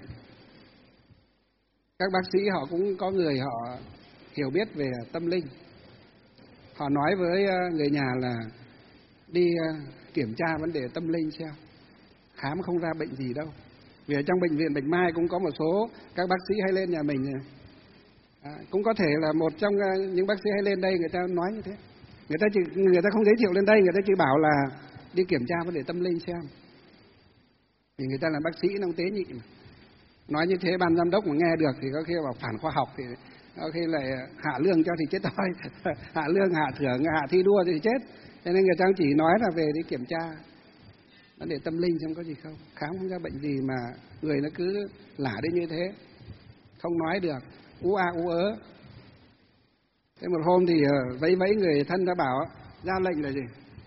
Các bác sĩ họ cũng có người họ hiểu biết về tâm linh, họ nói với người nhà là đi kiểm tra vấn đề tâm linh xem, khám không ra bệnh gì đâu. Vì ở trong bệnh viện Bạch Mai cũng có một số các bác sĩ hay lên nhà mình, cũng có thể là một trong những bác sĩ hay lên đây người ta nói như thế. Người ta không giới thiệu lên đây, người ta chỉ bảo là đi kiểm tra vấn đề tâm linh xem. Vì người ta là bác sĩ nó tế nhị mà. Nói như thế ban giám đốc mà nghe được thì có khi bảo phản khoa học, thì có khi lại hạ lương cho thì chết thôi. Hạ lương, hạ thưởng, hạ thi đua thì chết. Cho nên người ta chỉ nói là về đi kiểm tra vấn đề tâm linh xem có gì không. Khám không ra bệnh gì mà người nó cứ lả đi như thế, không nói được, ú a ú ớ. Thế một hôm thì vẫy người thân đã bảo ra lệnh là gì?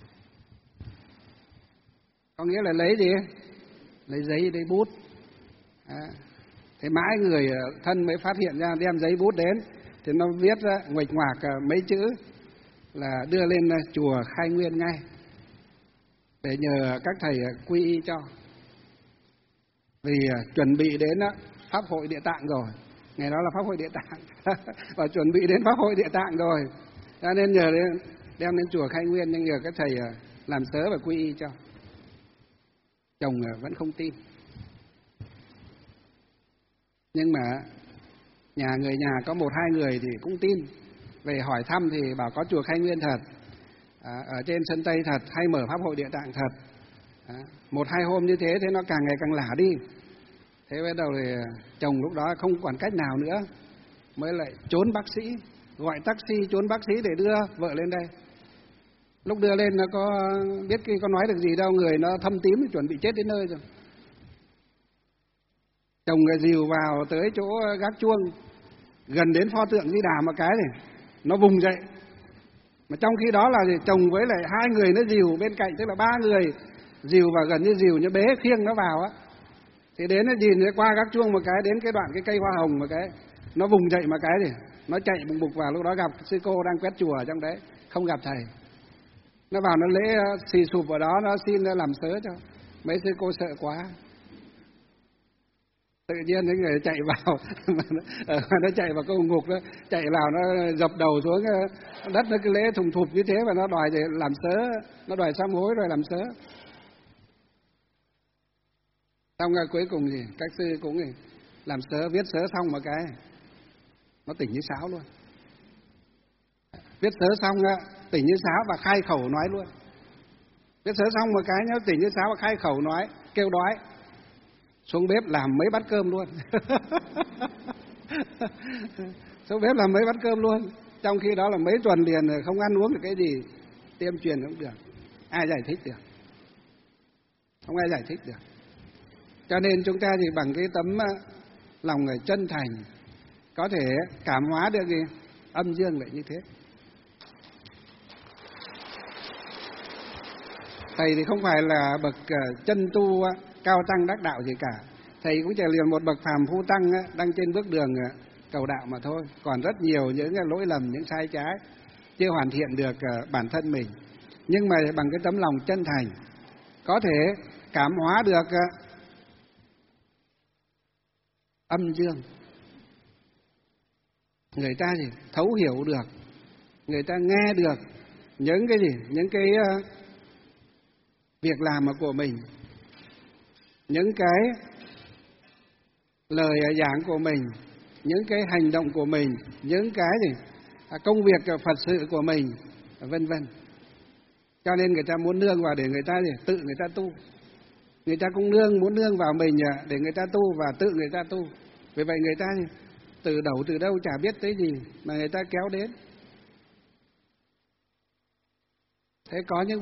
Có nghĩa là lấy gì? Lấy giấy, lấy bút. Thế mãi người thân mới phát hiện ra, đem giấy bút đến thì nó viết ra nguệch ngoạc mấy chữ là đưa lên chùa Khai Nguyên ngay, để nhờ các thầy quy y cho. Vì chuẩn bị đến Pháp hội Địa Tạng rồi, ngày đó là Pháp hội Địa Tạng, và chuẩn bị đến Pháp hội Địa Tạng rồi, cho nên nhờ đem đến chùa Khai Nguyên, nhưng nhờ các thầy làm sớ và quy y cho. Chồng vẫn không tin, nhưng mà người nhà có 1-2 người thì cũng tin. Về hỏi thăm thì bảo có chùa Khai Nguyên thật, ở trên sân Tây thật, hay mở Pháp hội Địa Tạng thật. 1-2 hôm như thế, thế nó càng ngày càng lả đi. Thế bắt đầu thì chồng lúc đó không còn cách nào nữa, mới lại trốn bác sĩ, gọi taxi trốn bác sĩ để đưa vợ lên đây. Lúc đưa lên nó có biết có nói được gì đâu, người nó thâm tím chuẩn bị chết đến nơi rồi. Chồng dìu vào tới chỗ gác chuông, gần đến pho tượng Di Đà một cái này, nó vùng dậy. Mà trong khi đó là chồng với lại 2 người nó dìu bên cạnh, tức là 3 người dìu vào, gần như dìu như bế khiêng nó vào á. Thì đến nó nhìn qua gác chuông một cái, đến cái đoạn cái cây hoa hồng một cái, nó vùng dậy một cái thì nó chạy bùng bục vào. Lúc đó gặp sư cô đang quét chùa ở trong đấy, không gặp thầy. Nó vào nó lễ xì sụp ở đó, nó xin làm sớ cho. Mấy sư cô sợ quá. Tự nhiên những người chạy vào nó chạy vào câu ngục đó, chạy vào nó dập đầu xuống đất, nó cứ lễ thùng thụp như thế, và nó đòi để làm sớ, nó đòi sám hối rồi làm sớ. Xong rồi cuối cùng gì các sư cũng làm sớ, viết sớ xong một cái nó tỉnh như sáo luôn. Viết sớ xong tỉnh như sáo và khai khẩu nói luôn. Viết sớ xong một cái nhớ tỉnh như sáo và khai khẩu nói, kêu đói, xuống bếp làm mấy bát cơm luôn. Xuống bếp làm mấy bát cơm luôn. Trong khi đó là mấy tuần liền rồi không ăn uống được cái gì, tiêm truyền cũng được, ai giải thích được, không ai giải thích được. Cho nên chúng ta thì bằng cái tấm lòng người chân thành có thể cảm hóa được gì âm dương lại như thế. Thầy thì không phải là bậc chân tu cao tăng đắc đạo gì cả. Thầy cũng chỉ liền một bậc phàm phu tăng đang trên bước đường cầu đạo mà thôi. Còn rất nhiều những lỗi lầm, những sai trái, chưa hoàn thiện được bản thân mình. Nhưng mà bằng cái tấm lòng chân thành có thể cảm hóa được âm dương. Người ta gì thấu hiểu được, người ta nghe được những cái gì, những cái việc làm của mình, những cái lời giảng của mình, những cái hành động của mình, những cái gì công việc Phật sự của mình, vân vân. Cho nên người ta muốn nương vào để người ta gì tự người ta tu. Người ta cũng muốn nương vào mình để người ta tu và tự người ta tu. Vì vậy người ta từ đầu từ đâu chả biết tới gì mà người ta kéo đến. Thế có những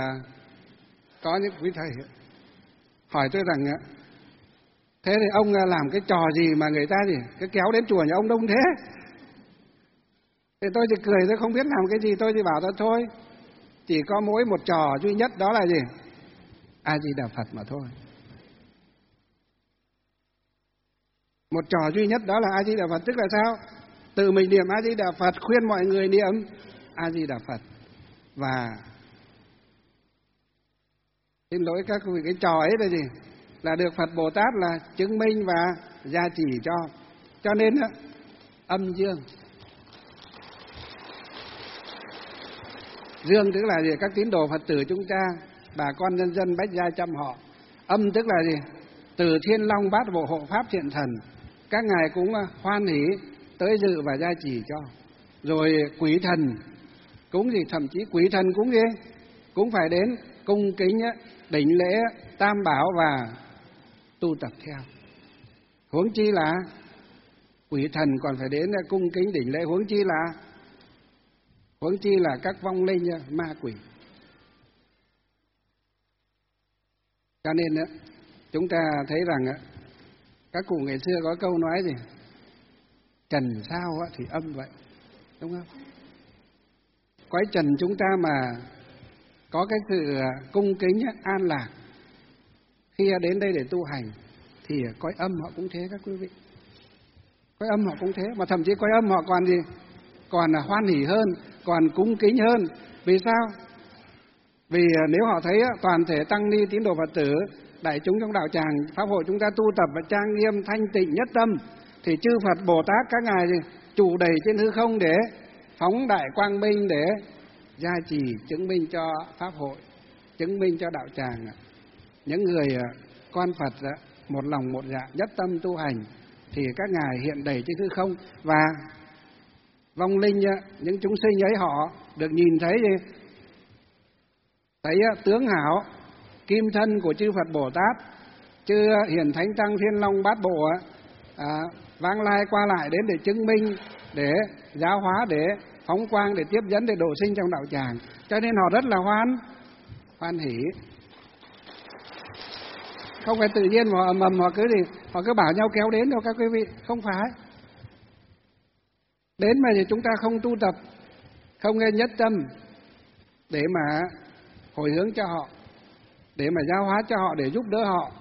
quý thầy hỏi tôi rằng thế thì ông làm cái trò gì mà người ta gì cứ kéo đến chùa nhà ông đông thế? Thì tôi chỉ cười, tôi không biết làm cái gì, tôi chỉ bảo thôi, chỉ có mỗi một trò duy nhất, đó là gì? A Di Đà Phật mà thôi. Một trò duy nhất đó là A Di Đà Phật, tức là sao? Tự mình niệm A Di Đà Phật, khuyên mọi người niệm A Di Đà Phật. Và xin lỗi các vị, cái trò ấy là gì? Là được Phật Bồ Tát là chứng minh và gia trì cho. Cho nên âm dương. Dương tức là gì? Các tín đồ Phật tử chúng ta, bà con nhân dân bách gia chăm họ. Âm tức là gì? Từ Thiên Long Bát Bộ hộ pháp thiện thần, các ngài cũng hoan hỷ tới dự và gia trì cho. Rồi quỷ thần cũng gì, thậm chí quỷ thần cũng gì, cũng phải đến cung kính đảnh lễ Tam Bảo và tu tập theo. Huống chi là quỷ thần còn phải đến cung kính đảnh lễ, huống chi là các vong linh ma quỷ. Cho nên chúng ta thấy rằng các cụ ngày xưa có câu nói gì? Trần sao thì âm vậy, đúng không? Cõi trần chúng ta mà có cái sự cung kính an lạc khi đến đây để tu hành thì cõi âm họ cũng thế các quý vị. Cõi âm họ cũng thế, mà thậm chí cõi âm họ còn gì? Còn hoan hỉ hơn, còn cung kính hơn. Vì sao? Vì nếu họ thấy toàn thể tăng ni tín đồ Phật tử, đại chúng trong đạo tràng pháp hội chúng ta tu tập và trang nghiêm thanh tịnh nhất tâm, thì chư Phật Bồ Tát các ngài gì trụ đầy trên hư không để phóng đại quang minh, để gia trì chứng minh cho pháp hội, chứng minh cho đạo tràng. Những người con Phật một lòng một dạ nhất tâm tu hành thì các ngài hiện đầy trên hư không, và vong linh những chúng sinh ấy họ được nhìn thấy gì? Thấy tướng hảo kim thân của chư Phật Bồ Tát, chư hiển thánh tăng Thiên Long Bát Bộ vãng lai qua lại đến để chứng minh, để giáo hóa, để phóng quang, để tiếp dẫn, để độ sinh trong đạo tràng. Cho nên họ rất là hoan hỷ. Không phải tự nhiên họ mầm họ cứ bảo nhau kéo đến đâu các quý vị, không phải. Đến mà thì chúng ta không tu tập, không nghe nhất tâm để mà hồi hướng cho họ, để mà giáo hóa cho họ, để giúp đỡ họ,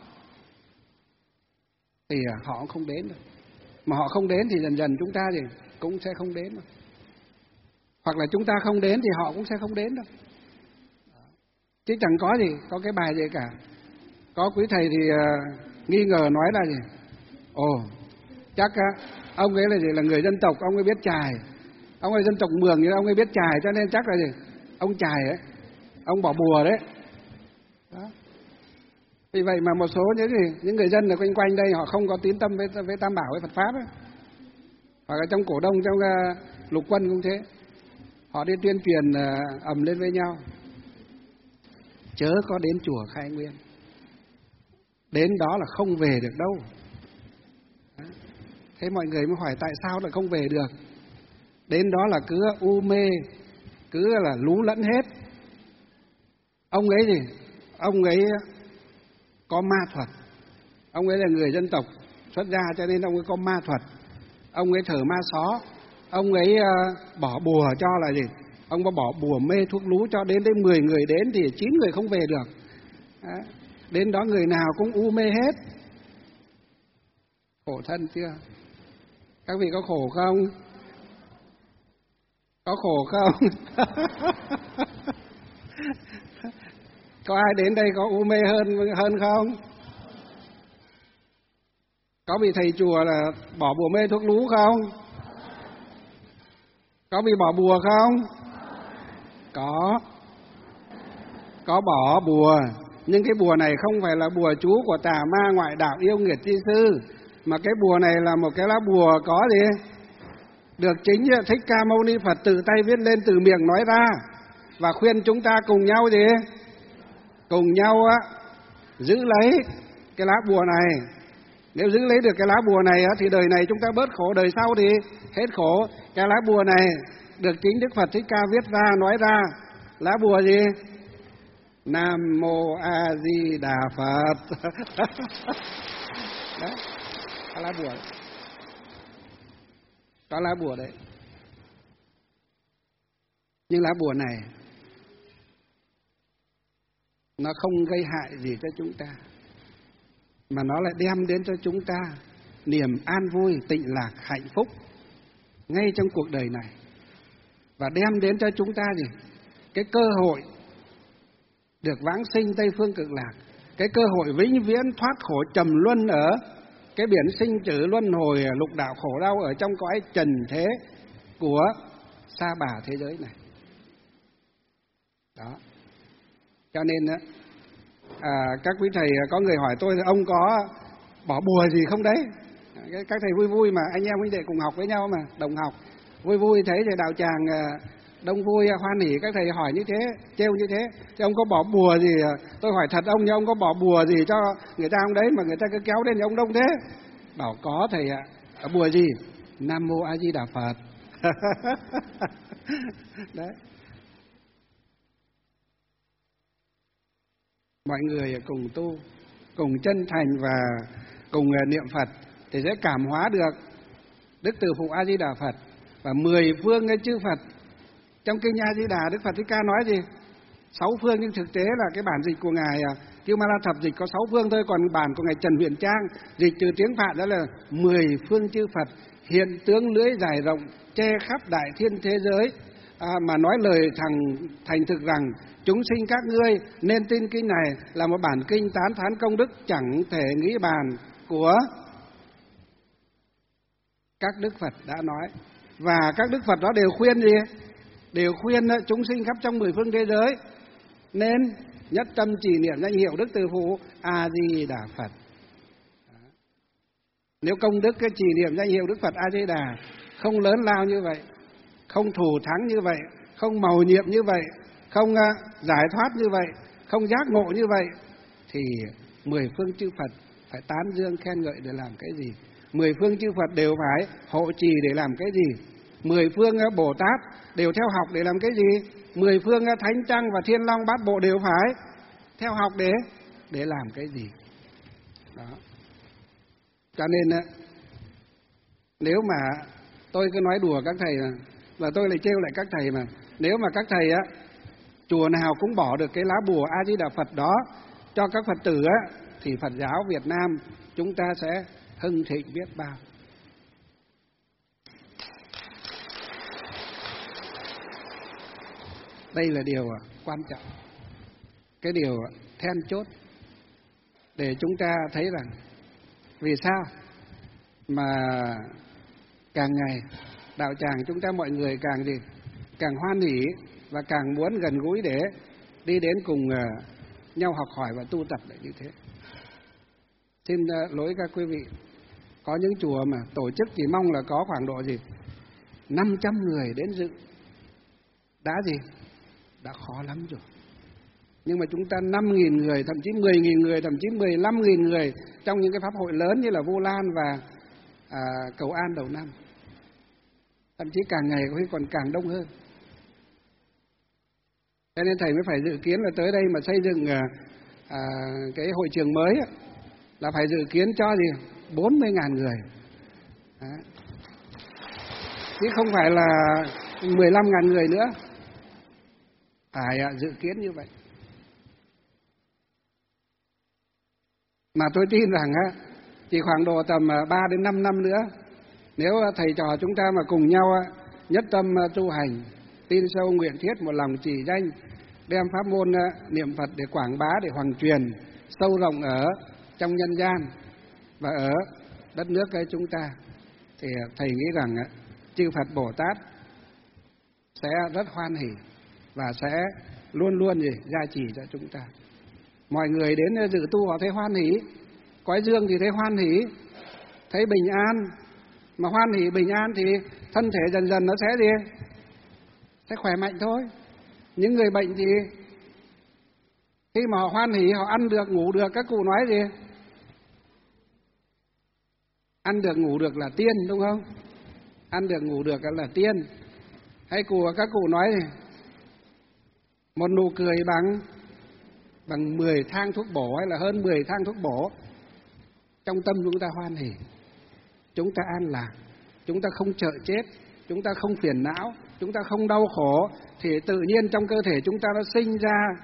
thì họ cũng không đến được. Mà họ không đến thì dần dần chúng ta thì cũng sẽ không đến đâu. Hoặc là chúng ta không đến thì họ cũng sẽ không đến đâu. Chứ chẳng có gì, có cái bài gì cả. Có quý thầy thì nghi ngờ nói là gì? Ồ, chắc ông ấy là gì, là người dân tộc, ông ấy biết chài. Ông ấy dân tộc Mường nhưng ông ấy biết chài, cho nên chắc là gì, ông chài ấy, ông bỏ bùa đấy. Đó. Vì vậy mà một số những người dân ở quanh quanh đây họ không có tín tâm với Tam Bảo, với Phật pháp ấy. Hoặc là trong cổ đông, trong lục quân cũng thế, họ đi tuyên truyền ầm lên với nhau, chớ có đến chùa Khai Nguyên, đến đó là không về được đâu. Đó. Thế mọi người mới hỏi tại sao lại không về được. Đến đó là cứ u mê, cứ là lú lẫn hết. Ông ấy gì? Ông ấy có ma thuật. Ông ấy là người dân tộc xuất gia cho nên ông ấy có ma thuật. Ông ấy thờ ma xó. Ông ấy bỏ bùa cho là gì? Ông bỏ bùa mê thuốc lú cho đến 10 người đến thì 9 người không về được. Đó. Đến đó người nào cũng u mê hết. Khổ thân chưa? Các vị có khổ không? Có khổ không? Có ai đến đây có u mê hơn không? Có bị thầy chùa là bỏ bùa mê thuốc lú không? Có bị bỏ bùa không? Có bỏ bùa. Nhưng cái bùa này không phải là bùa chú của tà ma ngoại đạo yêu nghiệt chi sư, mà cái bùa này là một cái lá bùa có gì? Được chính Thích Ca Mâu Ni Phật tự tay viết lên, từ miệng nói ra, và khuyên chúng ta cùng nhau gì? Cùng nhau giữ lấy cái lá bùa này. Nếu giữ lấy được cái lá bùa này thì đời này chúng ta bớt khổ, đời sau thì hết khổ. Cái lá bùa này được chính Đức Phật Thích Ca viết ra, nói ra. Lá bùa gì? Nam Mô A Di Đà Phật. Đấy, có lá bùa. Có lá bùa đấy. Nhưng lá bùa này nó không gây hại gì cho chúng ta, mà nó lại đem đến cho chúng ta niềm an vui, tịnh lạc, hạnh phúc ngay trong cuộc đời này, và đem đến cho chúng ta gì? Cái cơ hội được vãng sinh Tây Phương Cực Lạc, cái cơ hội vĩnh viễn thoát khổ trầm luân ở cái biển sinh tử luân hồi, lục đạo khổ đau ở trong cõi trần thế của sa bà thế giới này. Đó. Cho nên các quý thầy, có người hỏi tôi là ông có bỏ bùa gì không đấy? Các thầy vui vui mà, anh em huynh đệ cùng học với nhau mà, đồng học vui vui, thấy thì đạo tràng đông vui hoan hỉ, các thầy hỏi như thế, trêu như thế. Thì ông có bỏ bùa gì? Tôi hỏi thật ông, nhưng ông có bỏ bùa gì cho người ta không đấy mà người ta cứ kéo lên thì ông đông thế? Bảo có thầy ạ. Bùa gì? Nam Mô A Di Đà Phật. Đấy. Mọi người cùng tu, cùng chân thành và cùng niệm Phật thì sẽ cảm hóa được Đức Từ Phụ A Di Đà Phật và 10 phương chư Phật. Trong kinh A Di Đà, Đức Phật Thích Ca nói gì? 6 phương, nhưng thực tế là cái bản dịch của ngài Kiêu Ma La Thập dịch có 6 phương thôi, còn bản của ngài Trần Huyền Trang dịch từ tiếng Phạn đó là 10 phương chư Phật hiện tướng lưỡi dài rộng che khắp đại thiên thế giới, mà nói lời thành thực rằng chúng sinh các ngươi nên tin kinh này là một bản kinh tán thán công đức chẳng thể nghĩ bàn của các Đức Phật đã nói. Và các Đức Phật đó đều khuyên gì? Đều khuyên chúng sinh khắp trong 10 phương thế giới nên nhất tâm trì niệm danh hiệu Đức Từ Phụ A Di Đà Phật. Nếu công đức cái trì niệm danh hiệu Đức Phật A Di Đà không lớn lao như vậy, không thù thắng như vậy, không mầu nhiệm như vậy, không giải thoát như vậy, không giác ngộ như vậy, thì 10 phương chư Phật phải tán dương khen ngợi để làm cái gì? 10 phương chư Phật đều phải hộ trì để làm cái gì? 10 phương Bồ Tát đều theo học để làm cái gì? 10 phương Thánh Tăng và Thiên Long Bát Bộ đều phải theo học để làm cái gì? Đó. Cho nên nếu mà tôi cứ nói đùa các thầy và tôi lại trêu lại các thầy, mà nếu mà các thầy chùa nào cũng bỏ được cái lá bùa A Di Đà Phật đó cho các Phật tử thì Phật giáo Việt Nam chúng ta sẽ hưng thịnh biết bao. Đây là điều quan trọng, cái điều then chốt để chúng ta thấy rằng vì sao mà càng ngày đạo tràng chúng ta mọi người càng gì? Càng hoan hỉ và càng muốn gần gũi để đi đến cùng nhau học hỏi và tu tập lại như thế. Xin lỗi các quý vị, có những chùa mà tổ chức chỉ mong là có khoảng độ 500 người đến dự, đã đã khó lắm rồi. Nhưng mà chúng ta 5.000 người, thậm chí 10.000 người, thậm chí 15.000 người trong những cái pháp hội lớn như là Vu Lan và Cầu An đầu năm, thậm chí càng ngày có khi còn càng đông hơn. Cho nên thầy mới phải dự kiến là tới đây mà xây dựng cái hội trường mới là phải dự kiến cho 40.000 người. Đó. Chứ không phải là 15.000 người nữa. Phải dự kiến như vậy. Mà tôi tin rằng chỉ khoảng độ tầm 3 đến 5 năm nữa, nếu thầy trò chúng ta mà cùng nhau nhất tâm tu hành, tin sâu nguyện thiết, một lòng chỉ danh, đem pháp môn niệm Phật để quảng bá, để hoằng truyền sâu rộng ở trong nhân gian và ở đất nước chúng ta, thì thầy nghĩ rằng chư Phật Bồ Tát sẽ rất hoan hỉ và sẽ luôn luôn gia trì cho chúng ta. Mọi người đến dự tu họ thấy hoan hỉ, cõi dương thì thấy hoan hỉ, thấy bình an. Mà hoan hỉ bình an thì thân thể dần dần nó sẽ khỏe mạnh thôi. Những người bệnh thì khi mà họ hoan hỉ, họ ăn được, ngủ được, các cụ nói ăn được, ngủ được là tiên, đúng không? Ăn được, ngủ được là tiên. Hay các cụ nói một nụ cười bằng 10 thang thuốc bổ, hay là hơn 10 thang thuốc bổ. Trong tâm chúng ta hoan hỉ, chúng ta an lạc, chúng ta không sợ chết, chúng ta không phiền não, chúng ta không đau khổ, thì tự nhiên trong cơ thể chúng ta nó sinh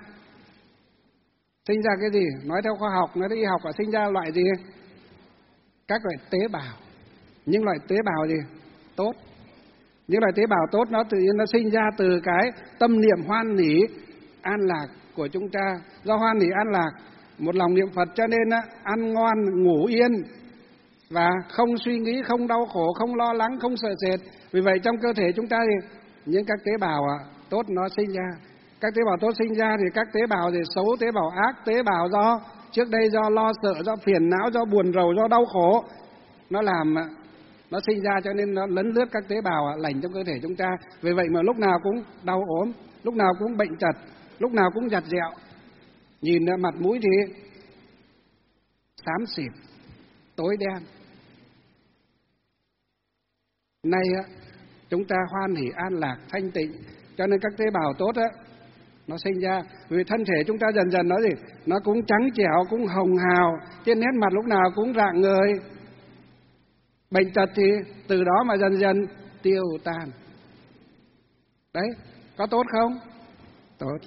ra cái gì? Nói theo khoa học, nói theo y học là sinh ra loại gì? Các loại tế bào. Những loại tế bào tốt. Những loại tế bào tốt nó tự nhiên nó sinh ra từ cái tâm niệm hoan hỉ an lạc của chúng ta. Do hoan hỉ an lạc, một lòng niệm Phật cho nên ăn ngon, ngủ yên và không suy nghĩ, không đau khổ, không lo lắng, không sợ sệt. Vì vậy trong cơ thể chúng ta những các tế bào tốt nó sinh ra. Các tế bào tốt sinh ra thì các tế bào xấu, tế bào ác, tế bào do trước đây do lo sợ, do phiền não, do buồn rầu, do đau khổ, nó sinh ra, cho nên nó lấn lướt các tế bào lành trong cơ thể chúng ta. Vì vậy mà lúc nào cũng đau ốm, lúc nào cũng bệnh tật, lúc nào cũng giặt giẹo, nhìn mặt mũi thì xám xịt, tối đen. Nay chúng ta hoan hỉ an lạc thanh tịnh, cho nên các tế bào tốt nó sinh ra. Vì thân thể chúng ta dần dần nó cũng trắng trẻo, cũng hồng hào, trên nét mặt lúc nào cũng rạng ngời. Bệnh tật thì từ đó mà dần dần tiêu tan. Đấy, có tốt không? Tốt.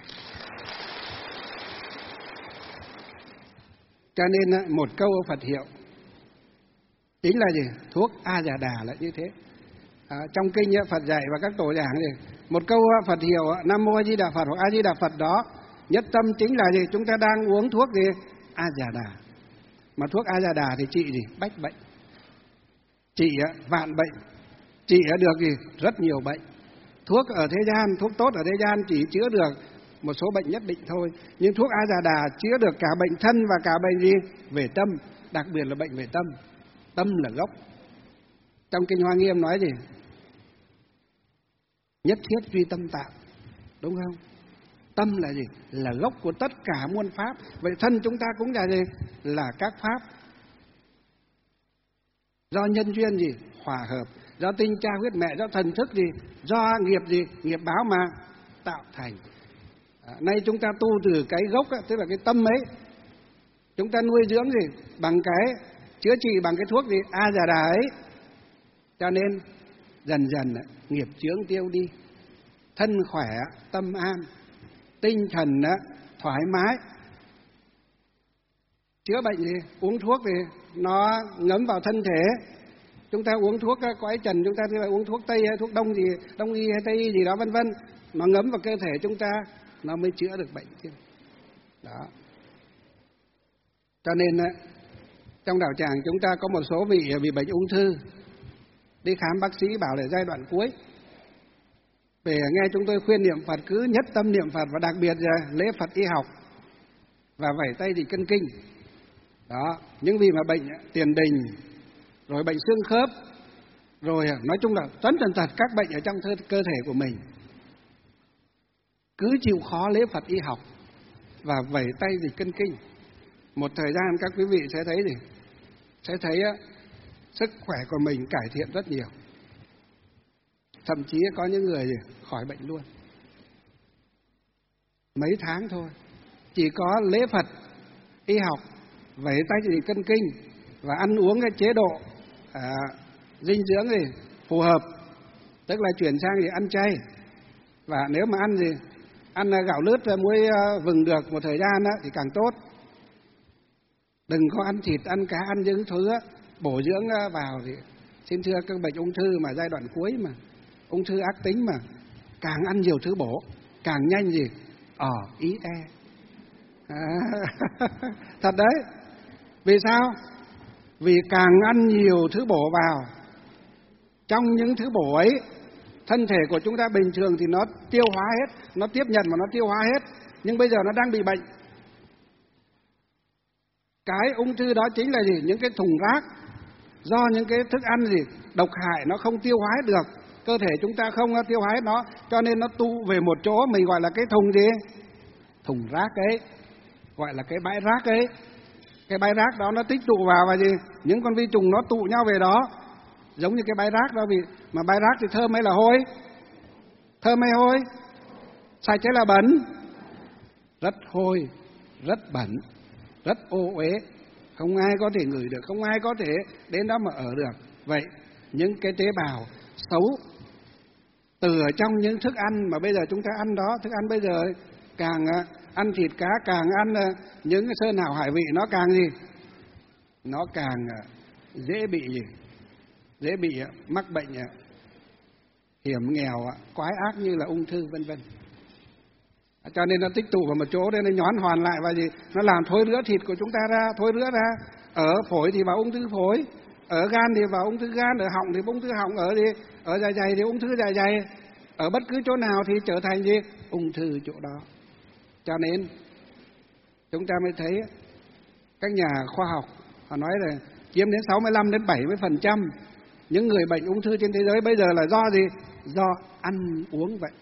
Cho nên một câu Phật hiệu chính là thuốc A Già Đà là như thế. Trong kinh Phật dạy và các tổ giảng một câu Phật hiệu Nam Mô A Di Đà Phật hoặc A Di Đà Phật đó, nhất tâm chính là chúng ta đang uống thuốc A Già Đà. Mà thuốc A Già Đà thì trị bách bệnh, trị vạn bệnh, trị được rất nhiều bệnh. Thuốc ở thế gian, thuốc tốt ở thế gian chỉ chữa được một số bệnh nhất định thôi, nhưng thuốc A Già Đà chữa được cả bệnh thân và cả bệnh về tâm, đặc biệt là bệnh về tâm. Tâm là gốc. Trong kinh Hoa Nghiêm nói nhất thiết duy tâm tạo, đúng không? Tâm là là gốc của tất cả muôn pháp. Vậy thân chúng ta cũng là các pháp do nhân duyên hòa hợp, do tinh cha huyết mẹ, do thần thức do nghiệp nghiệp báo mà tạo thành. Nay chúng ta tu từ cái gốc tức là cái tâm ấy, chúng ta nuôi dưỡng bằng cái chữa trị bằng cái thuốc A Già Đà ấy, cho nên dần dần nghiệp chướng tiêu đi, thân khỏe, tâm an, tinh thần thoải mái. Chữa bệnh uống thuốc nó ngấm vào thân thể. Chúng ta uống thuốc cõi trần, chúng ta thì uống thuốc Tây hay thuốc Đông Đông y hay Tây y gì đó vân vân, nó ngấm vào cơ thể chúng ta nó mới chữa được bệnh chứ. Đó. Cho nên Trong đạo tràng chúng ta có một số vị bị bệnh ung thư, đi khám bác sĩ bảo là giai đoạn cuối. Về nghe chúng tôi khuyên niệm Phật, cứ nhất tâm niệm Phật, và đặc biệt là lễ Phật y học và vẩy tay thì cân kinh. Đó, những vị mà bệnh tiền đình, rồi bệnh xương khớp, rồi nói chung là tất tần tật các bệnh ở trong cơ thể của mình, cứ chịu khó lễ Phật y học và vẩy tay thì cân kinh. Một thời gian các quý vị sẽ thấy gì? Sẽ thấy sức khỏe của mình cải thiện rất nhiều. Thậm chí có những người khỏi bệnh luôn. Mấy tháng thôi, chỉ có lễ Phật y học, vẩy tay thì cân kinh và ăn uống cái chế độ dinh dưỡng gì phù hợp, tức là chuyển sang ăn chay. Và nếu mà ăn gạo lứt muối vừng được một thời gian thì càng tốt. Đừng có ăn thịt, ăn cá, ăn những thứ bổ dưỡng vào thì xin thưa các bệnh ung thư mà giai đoạn cuối mà ung thư ác tính mà càng ăn nhiều thứ bổ càng nhanh ý e. Thật đấy. Vì sao? Vì càng ăn nhiều thứ bổ vào, trong những thứ bổ ấy, thân thể của chúng ta bình thường thì nó tiêu hóa hết, nó tiếp nhận và nó tiêu hóa hết. Nhưng bây giờ nó đang bị bệnh. Cái ung thư đó chính là gì? Những cái thùng rác do những cái thức ăn độc hại nó không tiêu hóa hết được. Cơ thể chúng ta không tiêu hóa hết nó, cho nên nó tụ về một chỗ, mình gọi là cái thùng gì? Thùng rác ấy, gọi là cái bãi rác ấy. Cái bãi rác đó nó tích tụ vào và những con vi trùng nó tụ nhau về đó. Giống như cái bãi rác đó, mà bãi rác thì thơm hay là hôi? Thơm hay hôi? Sạch hay là bẩn? Rất hôi, rất bẩn, rất ô uế, không ai có thể ngửi được, không ai có thể đến đó mà ở được. Vậy những cái tế bào xấu từ ở trong những thức ăn mà bây giờ chúng ta ăn đó, thức ăn bây giờ càng ăn thịt cá, càng ăn những cái sơn hào hải vị, nó càng nó càng dễ bị mắc bệnh hiểm nghèo, quái ác như là ung thư vân vân. Cho nên nó tích tụ vào một chỗ, nên nó nhón hoàn lại và nó làm thối rữa thịt của chúng ta ra, thối rữa ra. Ở phổi thì vào ung thư phổi, ở gan thì vào ung thư gan, ở họng thì ung thư họng, ở dạ dày thì ung thư dạ dày, ở bất cứ chỗ nào thì trở thành ung thư chỗ đó. Cho nên chúng ta mới thấy các nhà khoa học họ nói là chiếm đến 65 đến 70% những người bệnh ung thư trên thế giới bây giờ là do do ăn uống vậy.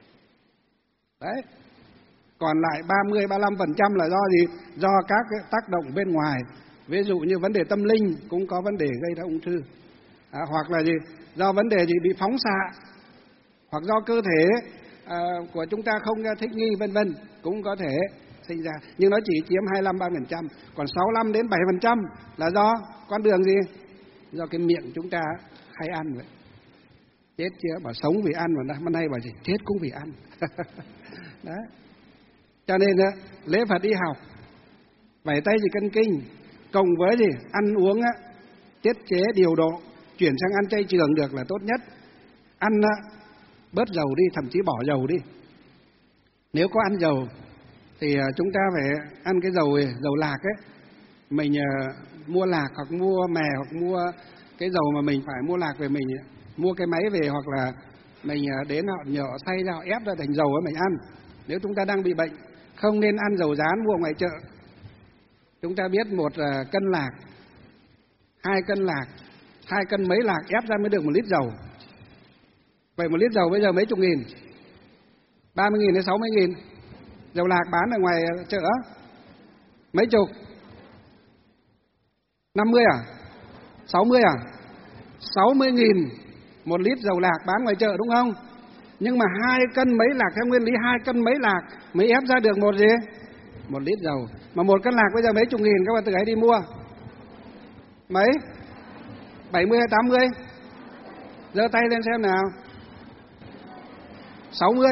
Đấy. Còn lại 30-35% là do do các cái tác động bên ngoài. Ví dụ như vấn đề tâm linh cũng có vấn đề gây ra ung thư. Hoặc là do vấn đề bị phóng xạ, hoặc do cơ thể của chúng ta không thích nghi vân vân cũng có thể sinh ra. Nhưng nó chỉ chiếm 25-30%. Còn 65 đến 7% là do con đường do cái miệng chúng ta hay ăn vậy. Chết chưa? Bảo sống vì ăn, mà năm nay bảo chết cũng vì ăn. Đấy. Cho nên lễ Phật y học, vẩy tay cân kinh, cộng với ăn uống tiết chế điều độ, chuyển sang ăn chay trường được là tốt nhất. Ăn bớt dầu đi, thậm chí bỏ dầu đi. Nếu có ăn dầu thì chúng ta phải ăn cái dầu lạc ấy. Mình mua lạc hoặc mua mè hoặc mua cái dầu mà mình phải mua lạc về, mình mua cái máy về, hoặc là mình đến họ nhờ xay ra, họ ép ra thành dầu ấy mình ăn. Nếu chúng ta đang bị bệnh, không nên ăn dầu rán mua ngoài chợ. Chúng ta biết 1 cân lạc, 2 cân lạc, 2 cân mấy lạc ép ra mới được 1 lít dầu. Vậy 1 lít dầu bây giờ mấy chục nghìn, 30.000 đến 60.000. Dầu lạc bán ở ngoài chợ mấy chục, 50 à, 60 à, 60.000 1 lít dầu lạc bán ngoài chợ, đúng không? Nhưng mà 2 cân mấy lạc, theo nguyên lý 2 cân mấy lạc mới ép ra được 1 lít dầu. Mà 1 cân lạc bây giờ mấy chục nghìn, các bạn tự ấy đi mua. Mấy? 70 hay 80? Giơ tay lên xem nào. 60.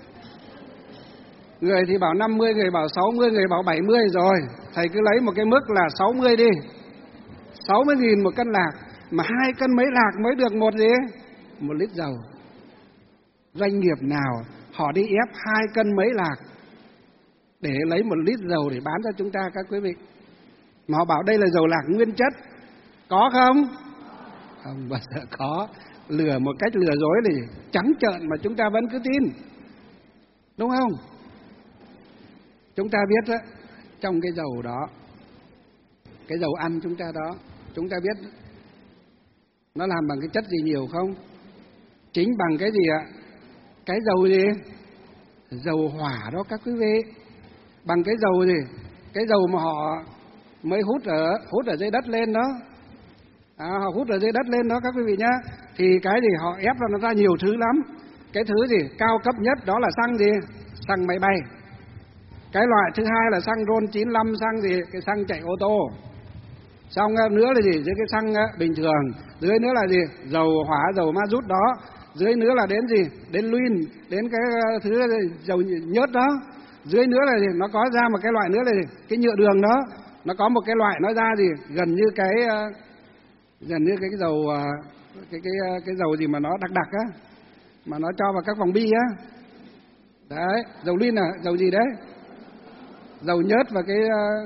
Người thì bảo 50, người bảo 60, người bảo 70 rồi. Thầy cứ lấy một cái mức là 60 đi. 60.000 1 cân lạc, mà 2 cân mấy lạc mới được 1 lít dầu. Doanh nghiệp nào họ đi ép 2 cân mấy lạc để lấy 1 lít dầu để bán cho chúng ta, các quý vị? mà họ bảo đây là dầu lạc nguyên chất. Có không? Không bao giờ có. Lừa một cách lừa dối thì trắng trợn mà chúng ta vẫn cứ tin, đúng không? Chúng ta biết đó, trong cái dầu đó, cái dầu ăn chúng ta đó, chúng ta biết nó làm bằng cái chất gì nhiều không? Chính bằng cái gì ạ? Cái dầu gì? Dầu hỏa đó các quý vị. Bằng cái dầu gì? Cái dầu mà họ mới hút ở dưới đất lên đó. Họ hút ở dưới đất lên đó các quý vị nhá. Thì cái gì họ ép ra nó ra nhiều thứ lắm. Cái thứ gì cao cấp nhất đó là xăng gì? Xăng máy bay. Cái loại thứ hai là xăng RON 95, xăng gì? Cái xăng chạy ô tô. Xong nữa là gì? Dưới cái xăng bình thường. Dưới nữa là gì? Dầu hỏa, dầu ma rút đó. Dưới nữa là đến gì? Đến luyên, đến cái thứ dầu nhớt đó. Dưới nữa là gì? Nó có ra một cái loại nữa là gì? Cái nhựa đường đó. Nó có một cái loại nó ra gì? Gần như cái dầu cái dầu gì mà nó đặc á, mà nó cho vào các vòng bi á. Đấy, dầu luyên à, dầu gì đấy? Dầu nhớt và cái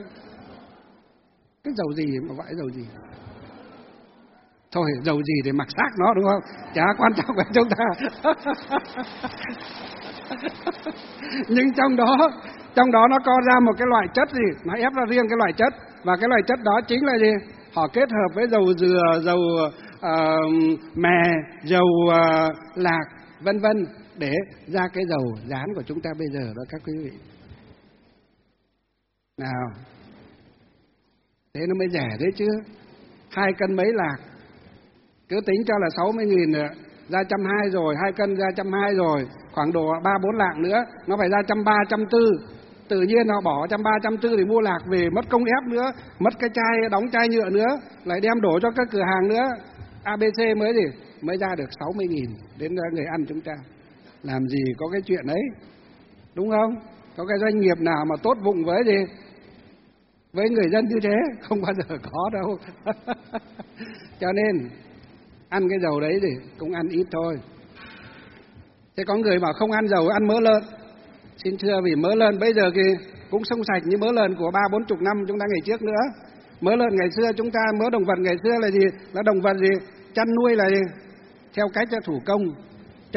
dầu gì mà gọi dầu gì? Thôi dầu gì để mặc xác nó, đúng không? Chả quan trọng với chúng ta. Nhưng trong đó nó có ra một cái loại chất gì? Nó ép ra riêng cái loại chất. Và cái loại chất đó chính là gì? Họ kết hợp với dầu dừa, dầu mè, dầu lạc, vân vân để ra cái dầu rán của chúng ta bây giờ đó các quý vị. Nào, thế nó mới rẻ đấy chứ. 2 cân mấy lạc, cứ tính cho là 60.000 nữa, ra 120 rồi, 2 cân ra 120 rồi, khoảng độ 3-4 lạng nữa, nó phải ra 130, 140. Tự nhiên họ bỏ 130, 140 để mua lạc về, mất công ép nữa, mất cái chai, đóng chai nhựa nữa, lại đem đổ cho các cửa hàng nữa. ABC mới ra được 60.000 đến người ăn chúng ta. Làm gì có cái chuyện ấy, đúng không? Có cái doanh nghiệp nào mà tốt bụng với gì? Với người dân như thế, không bao giờ có đâu. Cho nên ăn cái dầu đấy thì cũng ăn ít thôi. Thế có người bảo không ăn dầu, ăn mỡ lợn. Xin thưa, vì mỡ lợn bây giờ thì cũng không sạch như mỡ lợn của 30-40 năm chúng ta ngày trước nữa. Mỡ lợn ngày xưa chúng ta, mỡ động vật ngày xưa là gì? Là động vật gì? Chăn nuôi là gì? Theo cách thủ công, cho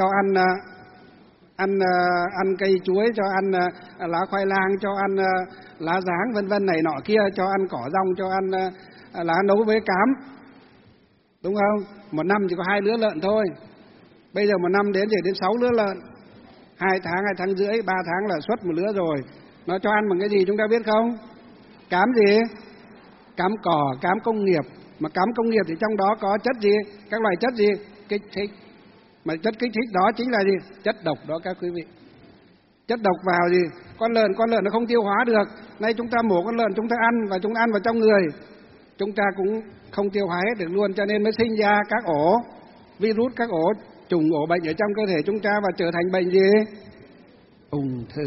ăn cây chuối, cho ăn lá khoai lang, cho ăn lá giáng vân vân này nọ kia, cho ăn cỏ rong, cho ăn lá nấu với cám, đúng không? Một năm chỉ có 2 lứa lợn thôi. Bây giờ một năm đến 6 lứa lợn, 2 tháng, 2 tháng rưỡi, 3 tháng là xuất một lứa rồi. Nó cho ăn bằng cái gì chúng ta biết không? Cám gì? Cám cỏ, cám công nghiệp. Mà cám công nghiệp thì trong đó có chất gì? Các loại chất gì? Kích thích. Mà chất kích thích đó chính là gì? Chất độc đó các quý vị. Chất độc vào gì? Con lợn nó không tiêu hóa được. Nay chúng ta mổ con lợn chúng ta ăn, và chúng ta ăn vào trong người, chúng ta cũng không tiêu hóa hết được luôn. Cho nên mới sinh ra các ổ virus, các ổ trùng, ổ bệnh ở trong cơ thể chúng ta, và trở thành bệnh gì? Ung thư.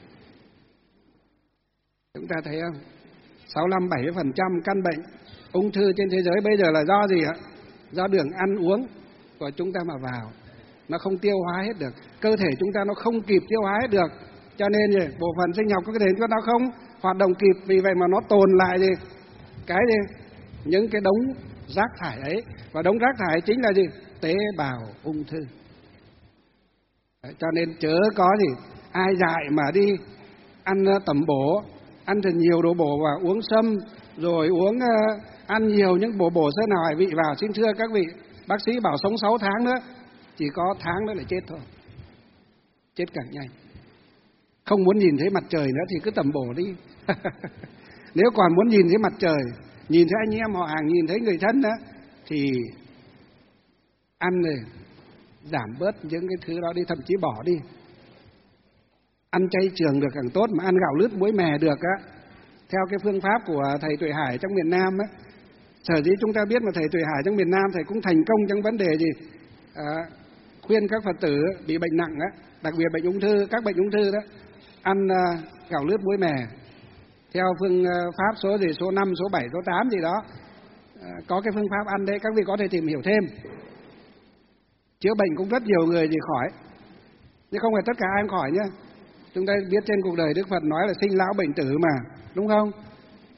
Chúng ta thấy không? 65-70% căn bệnh ung thư trên thế giới bây giờ là do gì ạ? Do đường ăn uống của chúng ta mà vào. Nó không tiêu hóa hết được. Cơ thể chúng ta nó không kịp tiêu hóa hết được. Cho nên gì? Bộ phận sinh học của cơ thể chúng ta nó không hoạt động kịp. Vì vậy mà nó tồn lại gì? Cái gì? Những cái đống rác thải ấy. Và đống rác thải chính là gì? Tế bào ung thư. Đấy, cho nên chớ có gì ai dại mà đi ăn tẩm bổ, ăn thật nhiều đồ bổ và uống sâm, rồi ăn nhiều những bổ sơ nào hải vị vào. Xin thưa các vị, bác sĩ bảo sống 6 tháng nữa, chỉ có tháng nữa là chết thôi. Chết càng nhanh. Không muốn nhìn thấy mặt trời nữa thì cứ tẩm bổ đi. Nếu còn muốn nhìn thấy mặt trời, nhìn thấy anh em họ hàng, nhìn thấy người thân đó, thì ăn này, giảm bớt những cái thứ đó đi, thậm chí bỏ đi. Ăn chay trường được càng tốt, mà ăn gạo lứt muối mè được á. Theo cái phương pháp của thầy Tuệ Hải trong miền Nam á, sở dĩ chúng ta biết mà thầy Tuệ Hải trong miền Nam thầy cũng thành công trong vấn đề gì? Khuyên các Phật tử bị bệnh nặng á, đặc biệt bệnh ung thư, các bệnh ung thư đó, ăn gạo lứt muối mè. Theo phương pháp số gì, số 5, số 7, số 8 gì đó, có cái phương pháp ăn đấy, các vị có thể tìm hiểu thêm. Chữa bệnh cũng rất nhiều người thì khỏi, nhưng không phải tất cả ai cũng khỏi nhé. Chúng ta biết trên cuộc đời Đức Phật nói là sinh lão bệnh tử mà, đúng không?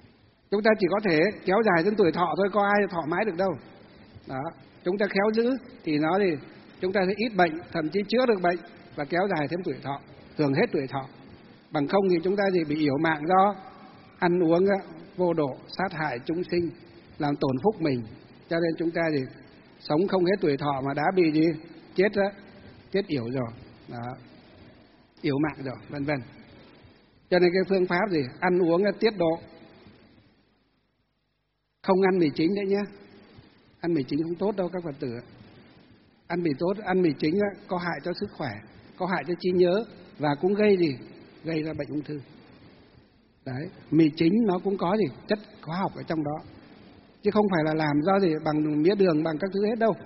Chúng ta chỉ có thể kéo dài đến tuổi thọ thôi, có ai thọ mãi được đâu. Đó, chúng ta khéo giữ thì nó thì chúng ta sẽ ít bệnh, thậm chí chữa được bệnh và kéo dài thêm tuổi thọ, hưởng hết tuổi thọ. Bằng không thì chúng ta thì bị yểu mạng do ăn uống vô độ, sát hại chúng sinh, làm tổn phúc mình. Cho nên chúng ta thì sống không hết tuổi thọ mà đã bị gì? Chết yểu rồi. Đó, yểu mạng rồi, vân vân. Cho nên cái phương pháp gì? Ăn uống tiết độ. Không ăn mì chính đấy nhé. Ăn mì chính không tốt đâu các Phật tử. Ăn mì tốt, ăn mì chính có hại cho sức khỏe, có hại cho trí nhớ và cũng gây gì? Gây ra bệnh ung thư. Đấy, mì chính nó cũng có gì? Chất hóa học ở trong đó. Chứ không phải là làm do gì bằng mía đường, bằng các thứ hết đâu.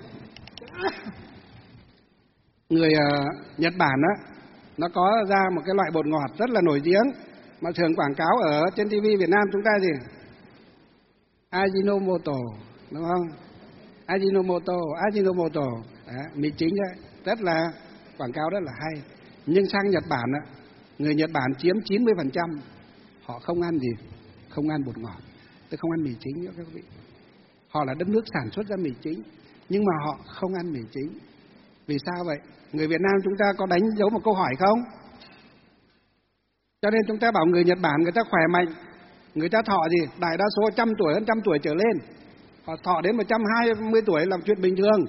Người Nhật Bản nó có ra một cái loại bột ngọt rất là nổi tiếng mà thường quảng cáo ở trên TV Việt Nam chúng ta gì? Ajinomoto, đúng không? Ajinomoto. Đấy, mì chính đấy, rất là quảng cáo rất là hay. Nhưng sang Nhật Bản người Nhật Bản chiếm 90%, họ không ăn gì? Không ăn bột ngọt, tức không ăn mì chính nữa các vị. Họ là đất nước sản xuất ra mì chính, nhưng mà họ không ăn mì chính. Vì sao vậy? Người Việt Nam chúng ta có đánh dấu một câu hỏi không? Cho nên chúng ta bảo người Nhật Bản người ta khỏe mạnh, người ta thọ gì? Đại đa số 100 tuổi, hơn 100 tuổi trở lên. Họ thọ đến 120 tuổi là chuyện bình thường.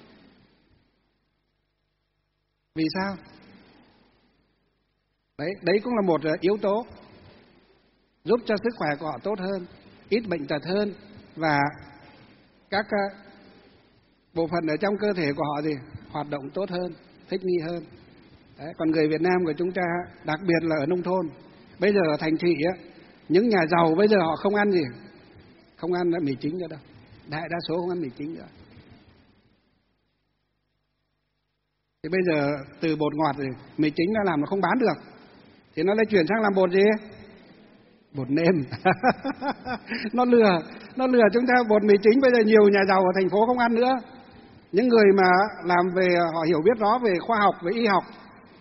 Vì sao? Đấy cũng là một yếu tố giúp cho sức khỏe của họ tốt hơn, ít bệnh tật hơn và các bộ phận ở trong cơ thể của họ thì hoạt động tốt hơn, thích nghi hơn. Đấy, còn người Việt Nam của chúng ta, đặc biệt là ở nông thôn, bây giờ ở thành thị những nhà giàu bây giờ họ không ăn gì, không ăn mì chính nữa đâu, đại đa số không ăn mì chính nữa. Thì bây giờ từ bột ngọt thì mì chính nó làm nó không bán được, thì nó lại chuyển sang làm bột gì? Bột nêm. Nó lừa chúng ta. Bột mì chính bây giờ nhiều nhà giàu ở thành phố không ăn nữa. Những người mà làm về, họ hiểu biết rõ về khoa học, về y học,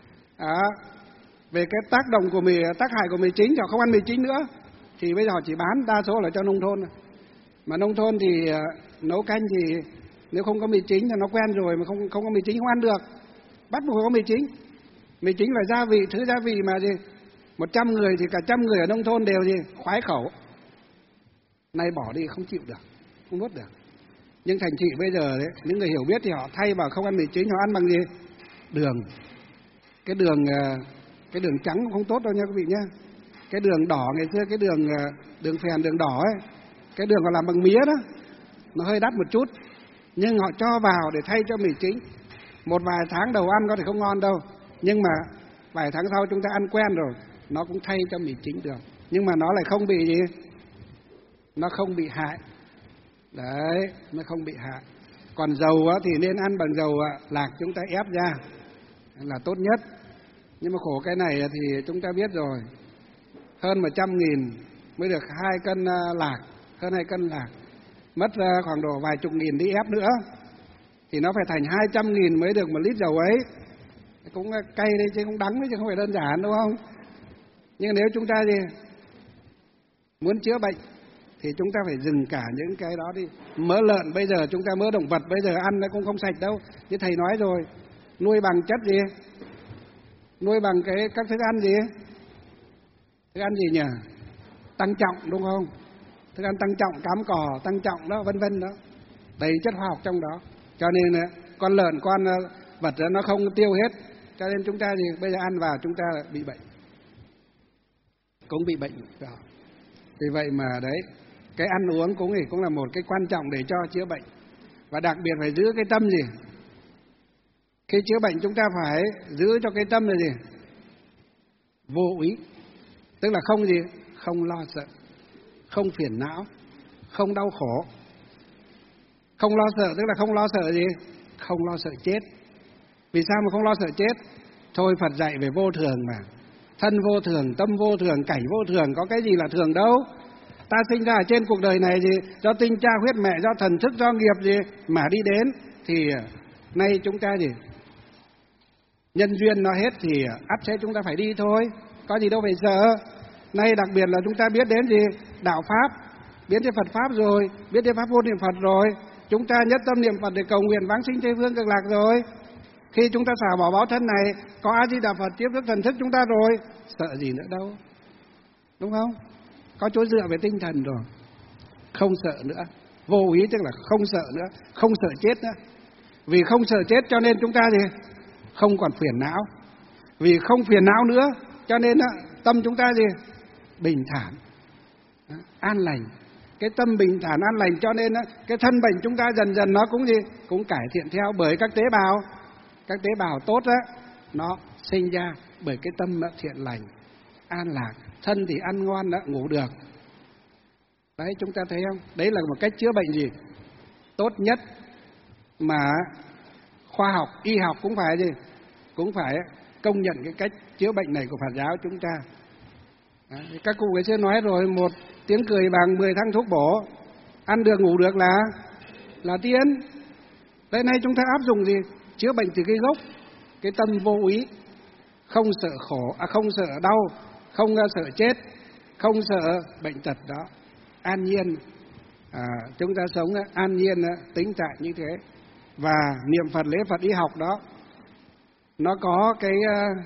về cái tác động của tác hại của mì chính, họ không ăn mì chính nữa. Thì bây giờ họ chỉ bán đa số là cho nông thôn. Mà nông thôn thì nấu canh thì nếu không có mì chính thì nó quen rồi, mà không có mì chính không ăn được. Bắt buộc phải có mì chính. Mì chính là gia vị, thứ gia vị mà gì? 100 người thì cả 100 người ở nông thôn đều gì? Khoái khẩu. Nay bỏ đi không chịu được, không nuốt được. Nhưng thành thị bây giờ đấy, những người hiểu biết thì họ thay vào không ăn mì chính, họ ăn bằng gì? Đường. Cái đường trắng không tốt đâu nha quý vị nhé. Cái đường đỏ ngày xưa, cái đường phèn, đường đỏ ấy, cái đường họ làm bằng mía đó, nó hơi đắt một chút, nhưng họ cho vào để thay cho mì chính. Một vài tháng đầu ăn có thể không ngon đâu, nhưng mà vài tháng sau chúng ta ăn quen rồi, nó cũng thay cho mì chính được. Nhưng mà nó lại không bị gì? Nó không bị hại. Đấy, nó không bị hại. Còn dầu thì nên ăn bằng dầu lạc chúng ta ép ra là tốt nhất. Nhưng mà khổ cái này thì chúng ta biết rồi, hơn 100.000 mới được 2 cân lạc, hơn 2 cân lạc, mất khoảng độ vài chục nghìn đi ép nữa, thì nó phải thành 200.000 mới được 1 lít dầu ấy. Cũng cay đấy chứ không đắng đấy chứ không phải đơn giản đúng không? Nhưng nếu chúng ta gì muốn chữa bệnh thì chúng ta phải dừng cả những cái đó đi. Mỡ lợn bây giờ chúng ta, mỡ động vật bây giờ ăn nó cũng không sạch đâu. Như thầy nói rồi, nuôi bằng chất gì? Nuôi bằng các thức ăn gì? Thức ăn gì nhỉ? Tăng trọng đúng không? Thức ăn tăng trọng, cám cỏ tăng trọng đó, vân vân đó. Đầy chất hóa học trong đó. Cho nên con lợn, con vật đó, nó không tiêu hết. Cho nên chúng ta thì bây giờ ăn vào chúng ta bị bệnh. Cũng bị bệnh đó. Vì vậy mà đấy, cái ăn uống cũng là một cái quan trọng để cho chữa bệnh. Và đặc biệt phải giữ cái tâm gì? Khi chữa bệnh chúng ta phải giữ cho cái tâm là gì? Vô úy. Tức là không gì? Không lo sợ, không phiền não, không đau khổ. Không lo sợ tức là không lo sợ gì? Không lo sợ chết. Vì sao mà không lo sợ chết? Thôi Phật dạy về vô thường mà. Thân vô thường, tâm vô thường, cảnh vô thường, có cái gì là thường đâu. Ta sinh ra ở trên cuộc đời này gì? Do tinh cha huyết mẹ, do thần thức, do nghiệp gì mà đi đến. Thì nay chúng ta gì? Nhân duyên nó hết thì ắt sẽ chúng ta phải đi thôi. Có gì đâu phải sợ. Nay đặc biệt là chúng ta biết đến gì? Đạo Pháp. biết đến Phật Pháp rồi, biết đến pháp môn niệm Phật rồi, chúng ta nhất tâm niệm Phật để cầu nguyện vãng sinh Tây Phương Cực Lạc rồi. Khi chúng ta xả bỏ báo thân này, có A Di Đà Phật tiếp sức thần thức chúng ta rồi, sợ gì nữa đâu, đúng không? Có chỗ dựa về tinh thần rồi, không sợ nữa. Vô ý tức là không sợ nữa, không sợ chết nữa. Vì không sợ chết cho nên chúng ta gì? Không còn phiền não. Vì không phiền não nữa cho nên tâm chúng ta gì? Bình thản, an lành. Cái tâm bình thản an lành cho nên cái thân bệnh chúng ta dần dần nó cũng gì? Cũng cải thiện theo, bởi các tế bào tốt đó, nó sinh ra bởi cái tâm thiện lành, an lạc. Thân thì ăn ngon đó, ngủ được. Đấy, chúng ta thấy không? Đấy là một cách chữa bệnh gì? Tốt nhất mà khoa học, y học cũng phải gì? Cũng phải công nhận cái cách chữa bệnh này của Phật giáo chúng ta. Đấy, các cụ ngày xưa nói rồi, một tiếng cười bằng 10 thang thuốc bổ, ăn được ngủ được là tiên. Đấy, nay chúng ta áp dụng gì? Chữa bệnh từ cái gốc, cái tâm vô úy, không sợ khổ, không sợ đau, không sợ chết, không sợ bệnh tật đó, an nhiên. Chúng ta sống an nhiên, tĩnh tại như thế. Và niệm Phật, lễ Phật, y học đó, nó có cái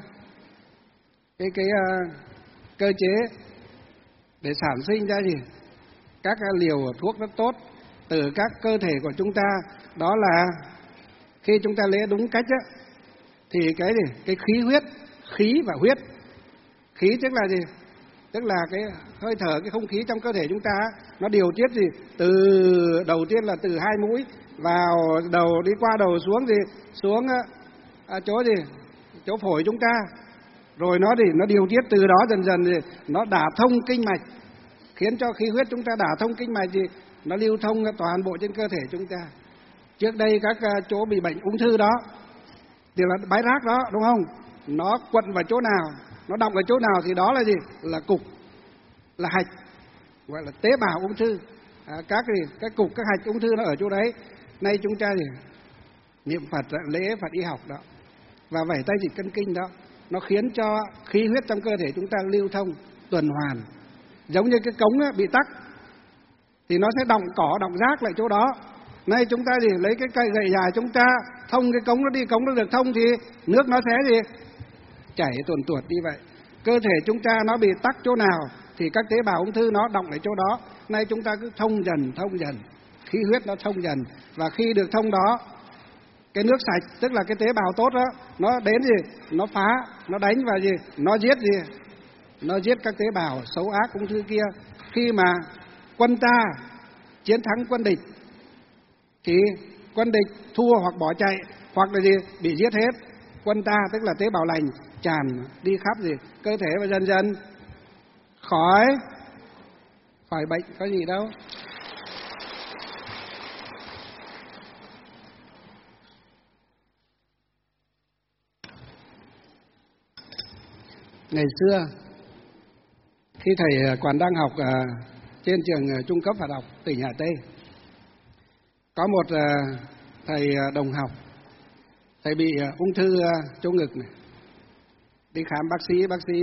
cơ chế để sản sinh ra gì? Các liều thuốc rất tốt từ các cơ thể của chúng ta. Đó là khi chúng ta lễ đúng cách thì cái gì? Cái khí huyết, khí và huyết. Khí tức là gì? Tức là cái hơi thở, cái không khí trong cơ thể chúng ta, nó điều tiết gì? Từ đầu tiên là từ hai mũi vào đầu, đi qua đầu xuống gì? Xuống chỗ gì? Chỗ phổi chúng ta. Rồi nó điều tiết từ đó dần dần gì? Nó đả thông kinh mạch, khiến cho khí huyết chúng ta đả thông kinh mạch gì? Nó lưu thông toàn bộ trên cơ thể chúng ta. Trước đây các chỗ bị bệnh ung thư đó thì là bãi rác đó, đúng không? Nó quận vào chỗ nào, nó đọng vào chỗ nào thì đó là gì? Là cục, là hạch, gọi là tế bào ung thư. Các cục, các hạch ung thư nó ở chỗ đấy. Nay chúng ta thì niệm Phật, lễ Phật, y học đó, và vẩy tay dịch cân kinh đó, nó khiến cho khí huyết trong cơ thể chúng ta lưu thông tuần hoàn. Giống như cái cống bị tắc thì nó sẽ đọng cỏ, đọng rác lại chỗ đó. Nay chúng ta thì lấy cái cây gậy dài chúng ta thông cái cống, nó đi cống nó được thông thì nước nó sẽ gì? Chảy tuồn tuột đi vậy. Cơ thể chúng ta nó bị tắc chỗ nào thì các tế bào ung thư nó đọng lại chỗ đó. Nay chúng ta cứ thông dần, khí huyết nó thông dần. Và khi được thông đó, cái nước sạch, tức là cái tế bào tốt đó, nó đến gì? Nó phá, nó đánh vào gì? Nó giết gì? Nó giết các tế bào xấu ác ung thư kia. Khi mà quân ta chiến thắng quân địch thì quân địch thua hoặc bỏ chạy, hoặc là gì? Bị giết hết. Quân ta tức là tế bào lành tràn đi khắp gì? Cơ thể, và dần dần khỏi bệnh, có gì đâu. Ngày xưa khi thầy còn đang học trên trường trung cấp Phật học tỉnh Hà Tây, có một thầy đồng học, thầy bị ung thư chỗ ngực này. Đi khám bác sĩ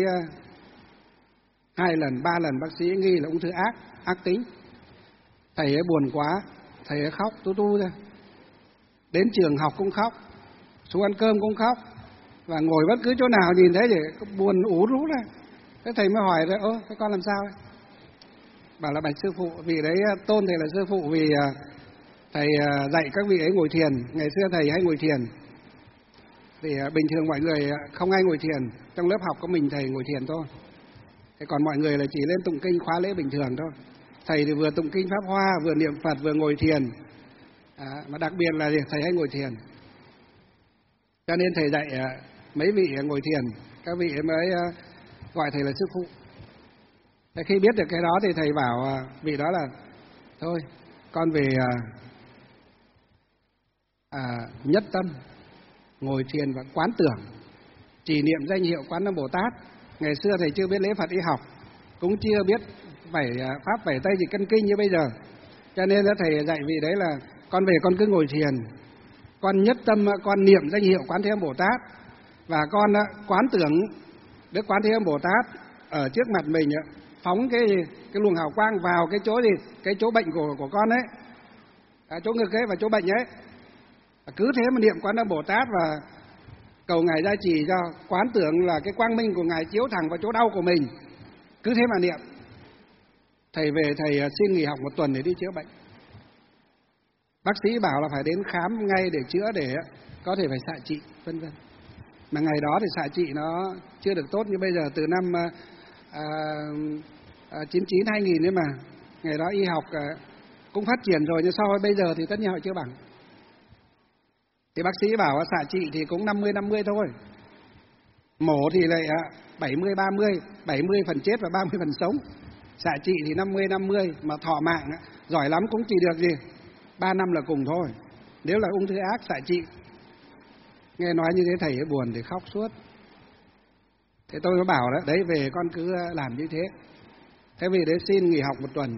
2 lần 3 lần, bác sĩ nghi là ung thư ác tính. Thầy ấy buồn quá, thầy ấy khóc tu ra. Đến trường học cũng khóc, xuống ăn cơm cũng khóc, và ngồi bất cứ chỗ nào nhìn thấy thì buồn ú rú ra. Thế thầy mới hỏi rồi, thế con làm sao ấy? Bảo là bạch sư phụ, vì đấy tôn thầy là sư phụ vì thầy dạy các vị ấy ngồi thiền. Ngày xưa thầy hay ngồi thiền, thì bình thường mọi người không ai ngồi thiền, trong lớp học có mình thầy ngồi thiền thôi. Thế còn mọi người là chỉ lên tụng kinh khóa lễ bình thường thôi. Thầy thì vừa tụng kinh Pháp Hoa, vừa niệm Phật, vừa ngồi thiền. Mà đặc biệt là thầy hay ngồi thiền, cho nên thầy dạy mấy vị ngồi thiền, các vị mới gọi thầy là sư phụ. Thế khi biết được cái đó thì thầy bảo vị đó là thôi, con về nhất tâm ngồi thiền và quán tưởng, chỉ niệm danh hiệu Quán Âm Bồ Tát. Ngày xưa thầy chưa biết lễ Phật y học, cũng chưa biết pháp vẩy tay dịch cân kinh như bây giờ, cho nên thầy dạy vị đấy là con về con cứ ngồi thiền, con nhất tâm con niệm danh hiệu Quán Thế Âm Bồ Tát, và con quán tưởng Đức Quán Thế Âm Bồ Tát ở trước mặt mình, phóng cái luồng hào quang vào cái chỗ gì, cái chỗ bệnh của con ấy, chỗ ngực ấy và chỗ bệnh ấy. Cứ thế mà niệm Quán Âm Bồ Tát và cầu Ngài gia trì cho, quán tưởng là cái quang minh của Ngài chiếu thẳng vào chỗ đau của mình. Cứ thế mà niệm. Thầy về thầy xin nghỉ học 1 tuần để đi chữa bệnh. Bác sĩ bảo là phải đến khám ngay để chữa, để có thể phải xạ trị, vân vân. Mà ngày đó thì xạ trị nó chưa được tốt như bây giờ. Từ năm 99 2000 ấy mà, ngày đó y học cũng phát triển rồi, nhưng so với bây giờ thì tất nhiên họ chưa bằng. Thì bác sĩ bảo xạ trị thì cũng 50-50 thôi. Mổ thì lại 70-30, 70 phần chết và 30 phần sống. Xạ trị thì 50-50, mà thọ mạng giỏi lắm cũng chỉ được gì 3 năm là cùng thôi. Nếu là ung thư ác xạ trị. Nghe nói như thế thầy ấy buồn thì khóc suốt. Thế tôi mới bảo đấy, về con cứ làm như thế. Thế vì đấy xin nghỉ học 1 tuần.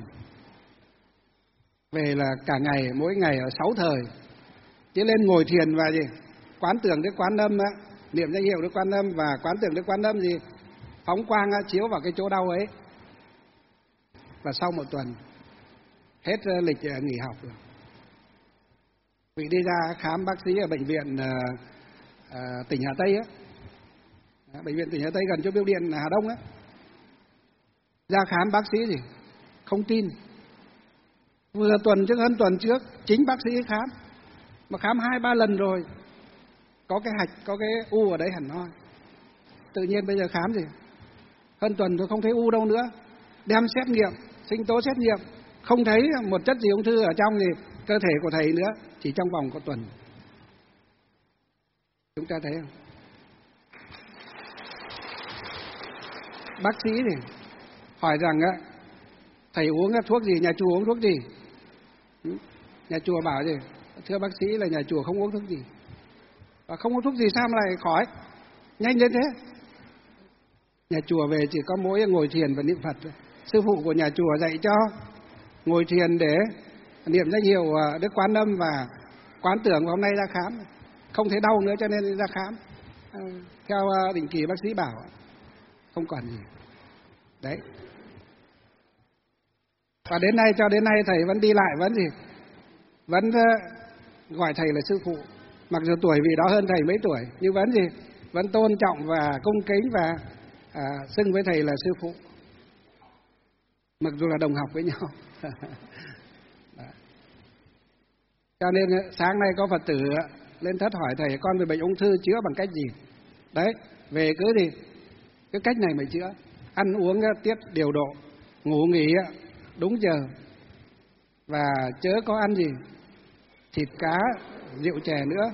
Về là cả ngày, mỗi ngày ở 6 thời. Chứ lên ngồi thiền và gì? Quán tưởng Đức Quán Âm, niệm danh hiệu Đức Quán Âm và quán tưởng Đức Quán Âm gì? Phóng quang chiếu vào cái chỗ đau ấy. Và sau 1 tuần hết lịch nghỉ học rồi. Vị đi ra khám bác sĩ ở bệnh viện tỉnh Hà Tây á, bệnh viện tỉnh Hà Tây gần chỗ Bưu điện Hà Đông á. Ra khám bác sĩ gì không tin, vừa hơn tuần trước chính bác sĩ khám, mà khám 2-3 lần rồi, có cái hạch, có cái u ở đấy hẳn hoi. Tự nhiên bây giờ khám gì hơn tuần tôi không thấy u đâu nữa, đem xét nghiệm, sinh tố xét nghiệm, không thấy một chất gì ung thư ở trong gì cơ thể của thầy nữa, chỉ trong vòng có tuần. Chúng ta thấy không? Bác sĩ thì hỏi rằng thầy uống thuốc gì, nhà chùa uống thuốc gì? Nhà chùa bảo gì? Thưa bác sĩ là nhà chùa không uống thuốc gì. Và không uống thuốc gì sao mà lại khỏi nhanh đến thế? Nhà chùa về chỉ có mỗi ngồi thiền và niệm Phật. Sư phụ của nhà chùa dạy cho ngồi thiền để niệm danh hiệu Đức Quán Âm và quán tưởng. Hôm nay ra khám không thấy đau nữa cho nên ra khám. Theo định kỳ bác sĩ bảo không còn gì. Đấy. Và cho đến nay thầy vẫn đi lại, vẫn gì? Vẫn gọi thầy là sư phụ. Mặc dù tuổi vì đó hơn thầy mấy tuổi, nhưng vẫn gì? Vẫn tôn trọng và cung kính và xưng với thầy là sư phụ. Mặc dù là đồng học với nhau. Cho nên sáng nay có Phật tử lên thất hỏi thầy, con về bệnh ung thư chữa bằng cách gì? Đấy, về cứ gì? Cái cách này mới chữa. Ăn uống tiết điều độ, ngủ nghỉ đúng giờ, và chớ có ăn gì thịt cá, rượu chè nữa.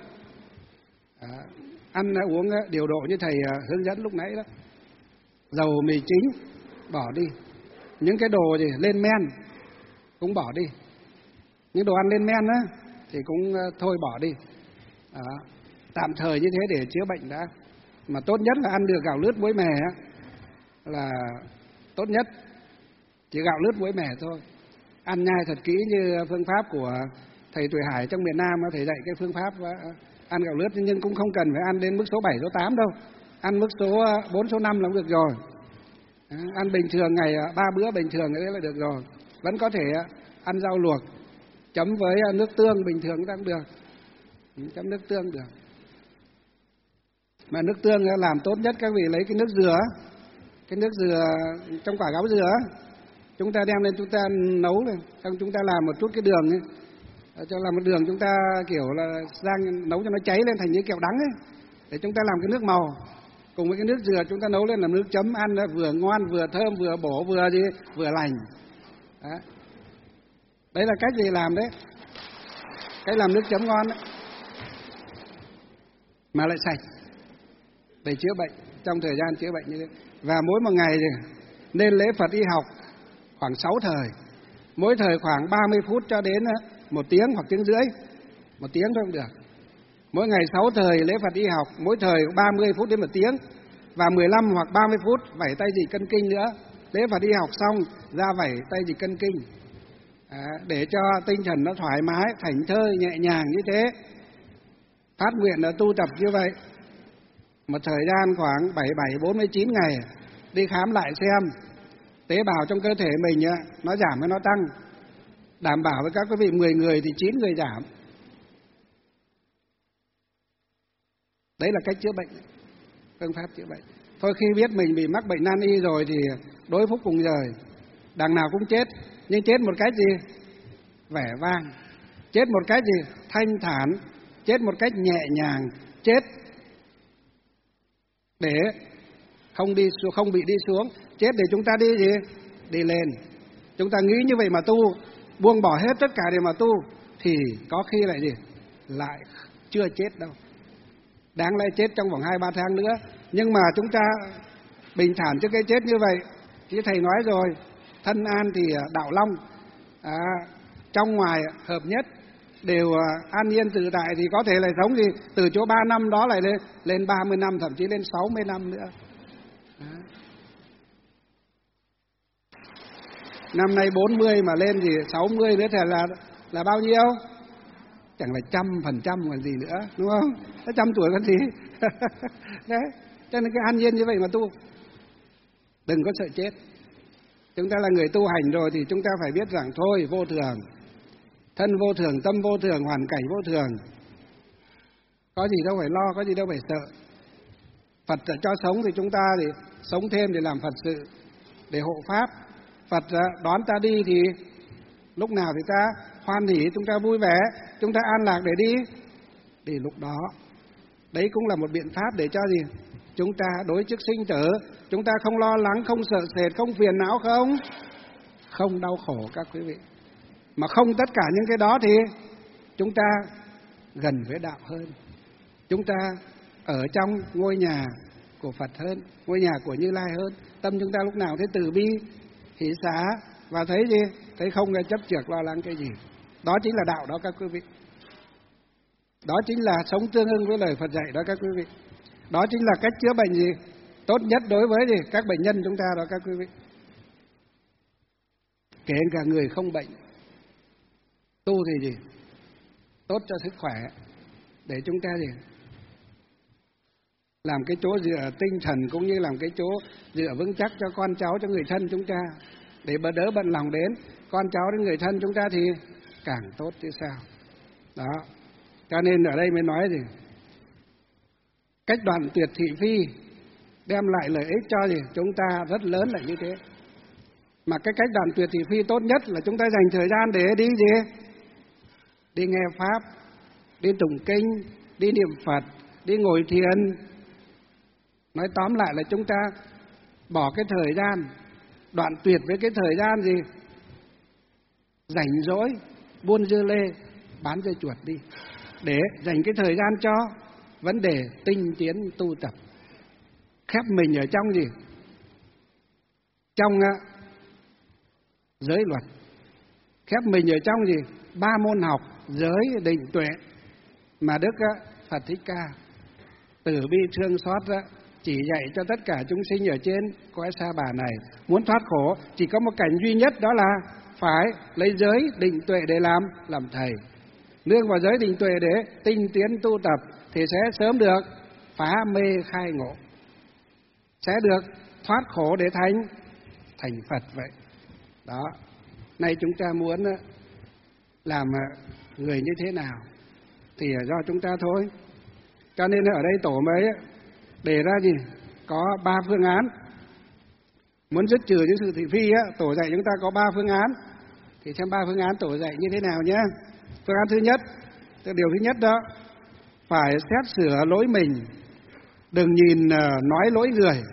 Ăn uống điều độ như thầy hướng dẫn lúc nãy đó. Dầu mì chính bỏ đi. Những cái đồ gì lên men cũng bỏ đi. Những đồ ăn lên men á thì cũng thôi bỏ đi. Tạm thời như thế để chữa bệnh đã. Mà tốt nhất là ăn được gạo lứt muối mè á, là tốt nhất. Chỉ gạo lứt muối mè thôi. Ăn nhai thật kỹ như phương pháp của thầy Tuổi Hải trong miền Nam, thầy dạy cái phương pháp ăn gạo lứt, nhưng cũng không cần phải ăn đến mức số 7, số 8 đâu. Ăn mức số 4, số 5 là cũng được rồi. Ăn bình thường ngày 3 bữa bình thường đấy là được rồi. Vẫn có thể ăn rau luộc chấm với nước tương bình thường cũng được. Chấm nước tương được. Mà nước tương làm tốt nhất các vị lấy cái nước dừa, cái nước dừa trong quả gáo dừa, chúng ta đem lên chúng ta nấu lên, xong chúng ta làm một chút cái đường ấy, cho làm một đường chúng ta kiểu là rang nấu cho nó cháy lên thành những kẹo đắng ấy, để chúng ta làm cái nước màu. Cùng với cái nước dừa chúng ta nấu lên làm nước chấm ăn vừa ngon, vừa thơm, vừa bổ, vừa lành. Đó. Đấy là cách gì làm đấy. Cách làm nước chấm ngon đấy. Mà lại sạch. Để chữa bệnh, trong thời gian chữa bệnh như thế. Và mỗi một ngày thì nên lễ Phật y học khoảng 6 thời. Mỗi thời khoảng 30 phút cho đến 1 tiếng hoặc tiếng rưỡi. 1 tiếng thôi cũng được. Mỗi ngày 6 thời lễ Phật y học, mỗi thời 30 phút đến 1 tiếng. Và 15 hoặc 30 phút vẩy tay chỉ cân kinh nữa. Lễ Phật y học xong ra vẩy tay chỉ cân kinh. Để cho tinh thần nó thoải mái, thảnh thơi, nhẹ nhàng như thế. Phát nguyện là tu tập như vậy. Một thời gian khoảng 47-49 ngày đi khám lại xem tế bào trong cơ thể mình nó giảm hay nó tăng? Đảm bảo với các quý vị 10 người thì 9 người giảm. Đấy là cách chữa bệnh, phương pháp chữa bệnh. Thôi khi biết mình bị mắc bệnh nan y rồi thì đối phúc cùng đời, đằng nào cũng chết, nhưng chết một cách gì? Vẻ vang. Chết một cách gì? Thanh thản. Chết một cách nhẹ nhàng. Chết để không bị đi xuống. Chết để chúng ta đi gì? Đi lên. Chúng ta nghĩ như vậy mà tu, buông bỏ hết tất cả để mà tu, thì có khi lại gì? Lại chưa chết đâu. Đáng lẽ chết trong vòng 2-3 tháng nữa. Nhưng mà chúng ta bình thản trước cái chết như vậy. Chứ thầy nói rồi, thân an thì đạo long, trong ngoài hợp nhất, đều an nhiên tự tại, thì có thể là sống gì từ chỗ 3 năm đó lại lên 30 năm, thậm chí lên 60 năm nữa. Năm nay 40 mà lên thì 60 nữa thì là bao nhiêu? Chẳng là 100% còn gì nữa, đúng không? 100 tuổi còn gì. Đấy, cho nên cái an nhiên như vậy mà tu. Đừng có sợ chết. Chúng ta là người tu hành rồi thì chúng ta phải biết rằng thôi, vô thường, thân vô thường, tâm vô thường, hoàn cảnh vô thường. Có gì đâu phải lo, có gì đâu phải sợ. Phật cho sống thì chúng ta thì sống thêm để làm Phật sự, để hộ pháp. Phật đón ta đi thì lúc nào thì ta hoan hỉ, chúng ta vui vẻ, chúng ta an lạc để đi. Thì lúc đó, đấy cũng là một biện pháp để cho gì? Chúng ta đối trước sinh tử, chúng ta không lo lắng, không sợ sệt, không phiền não, không đau khổ các quý vị. Mà không tất cả những cái đó thì chúng ta gần với đạo hơn. Chúng ta ở trong ngôi nhà của Phật hơn, ngôi nhà của Như Lai hơn. Tâm chúng ta lúc nào thấy từ bi, hỷ xả, và thấy gì? Thấy không chấp chược lo lắng cái gì. Đó chính là đạo đó các quý vị. Đó chính là sống tương ưng với lời Phật dạy đó các quý vị. Đó chính là cách chữa bệnh gì? Tốt nhất đối với gì? Các bệnh nhân chúng ta đó các quý vị. Kể cả người không bệnh, tu thì gì? Tốt cho sức khỏe, để chúng ta gì? Làm cái chỗ dựa tinh thần, cũng như làm cái chỗ dựa vững chắc cho con cháu, cho người thân chúng ta, để đỡ bận lòng đến con cháu, đến người thân chúng ta thì càng tốt chứ sao. Đó, cho nên ở đây mới nói gì? Cách đoạn tuyệt thị phi đem lại lợi ích cho gì? Chúng ta rất lớn là như thế. Mà cái cách đoạn tuyệt thị phi tốt nhất là chúng ta dành thời gian để đi gì? Đi nghe Pháp, đi tụng kinh, đi niệm Phật, đi ngồi thiền. Nói tóm lại là chúng ta bỏ cái thời gian, đoạn tuyệt với cái thời gian gì? Rảnh rỗi, buôn dưa lê, bán dưa chuột đi. Để dành cái thời gian cho vấn đề tinh tiến tu tập. Khép mình ở trong gì? Trong giới luật. Khép mình ở trong gì? 3 môn học, giới, định, tuệ mà Đức Phật Thích Ca từ bi thương xót chỉ dạy cho tất cả chúng sinh ở trên cõi Sa Bà này. Muốn thoát khổ chỉ có một cảnh duy nhất, đó là phải lấy giới, định, tuệ để làm thầy. Nương vào giới, định, tuệ để tinh tiến tu tập thì sẽ sớm được phá mê khai ngộ, sẽ được thoát khổ để thành Phật vậy. Đó, nay chúng ta muốn làm người như thế nào thì do chúng ta thôi. Cho nên ở đây tổ mới đề ra gì? Có 3 phương án. Muốn dứt trừ những sự thị phi tổ dạy chúng ta có 3 phương án. Thì xem 3 phương án tổ dạy như thế nào nhé. Phương án thứ nhất, điều thứ nhất đó, phải xét sửa lỗi mình, đừng nhìn nói lỗi người.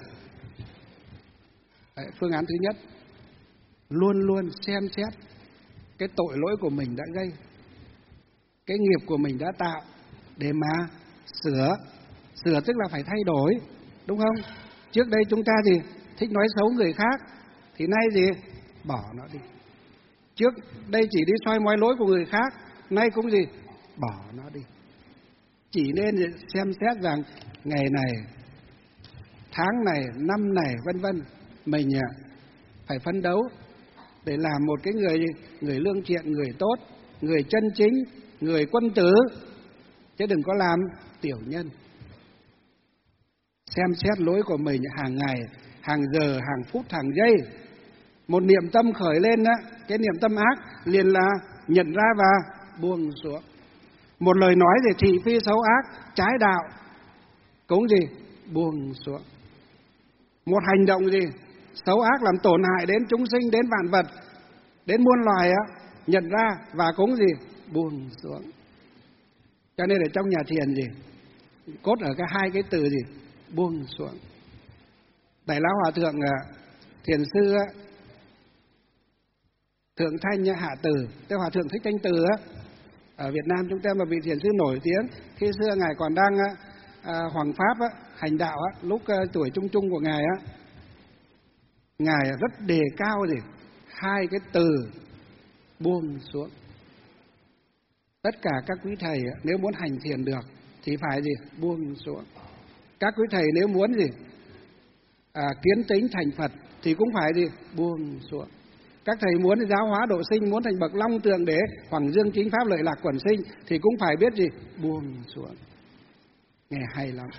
Đấy, phương án thứ nhất, luôn luôn xem xét cái tội lỗi của mình đã gây, cái nghiệp của mình đã tạo, để mà sửa tức là phải thay đổi, đúng không? Trước đây chúng ta gì thích nói xấu người khác, thì nay gì bỏ nó đi. Trước đây chỉ đi soi mói lỗi của người khác, nay cũng gì bỏ nó đi. Chỉ nên xem xét rằng ngày này, tháng này, năm này, vân vân, mình phải phấn đấu để làm một cái người lương thiện, người tốt, người chân chính, người quân tử, chứ đừng có làm tiểu nhân. Xem xét lỗi của mình hàng ngày, hàng giờ, hàng phút, hàng giây, Một niệm tâm khởi lên á, cái niệm tâm ác liền là nhận ra và buông xuống. Một lời nói gì thị phi xấu ác, trái đạo cũng gì buông xuống. Một hành động gì xấu ác làm tổn hại đến chúng sinh, đến vạn vật, đến muôn loài á, nhận ra và cũng gì buông xuống. Cho nên ở trong nhà thiền gì cốt ở hai cái từ gì buông xuống. Đại lão hòa thượng thiền sư Thượng Thanh Hạ Từ, tức hòa thượng Thích Thanh Từ á, ở Việt Nam chúng ta mà vị thiền sư nổi tiếng. Khi xưa ngài còn đang hoằng pháp á, hành đạo á, lúc tuổi trung trung của ngài á, ngài rất đề cao gì hai cái từ buông xuống. Tất cả các quý thầy nếu muốn hành thiền được thì phải gì buông xuống. Các quý thầy nếu muốn gì kiến tính thành Phật thì cũng phải gì buông xuống. Các thầy muốn giáo hóa độ sinh, muốn thành bậc long tượng đế, hoàng dương chính pháp lợi lạc quẩn sinh thì cũng phải biết gì buông xuống. Nghe hay lắm.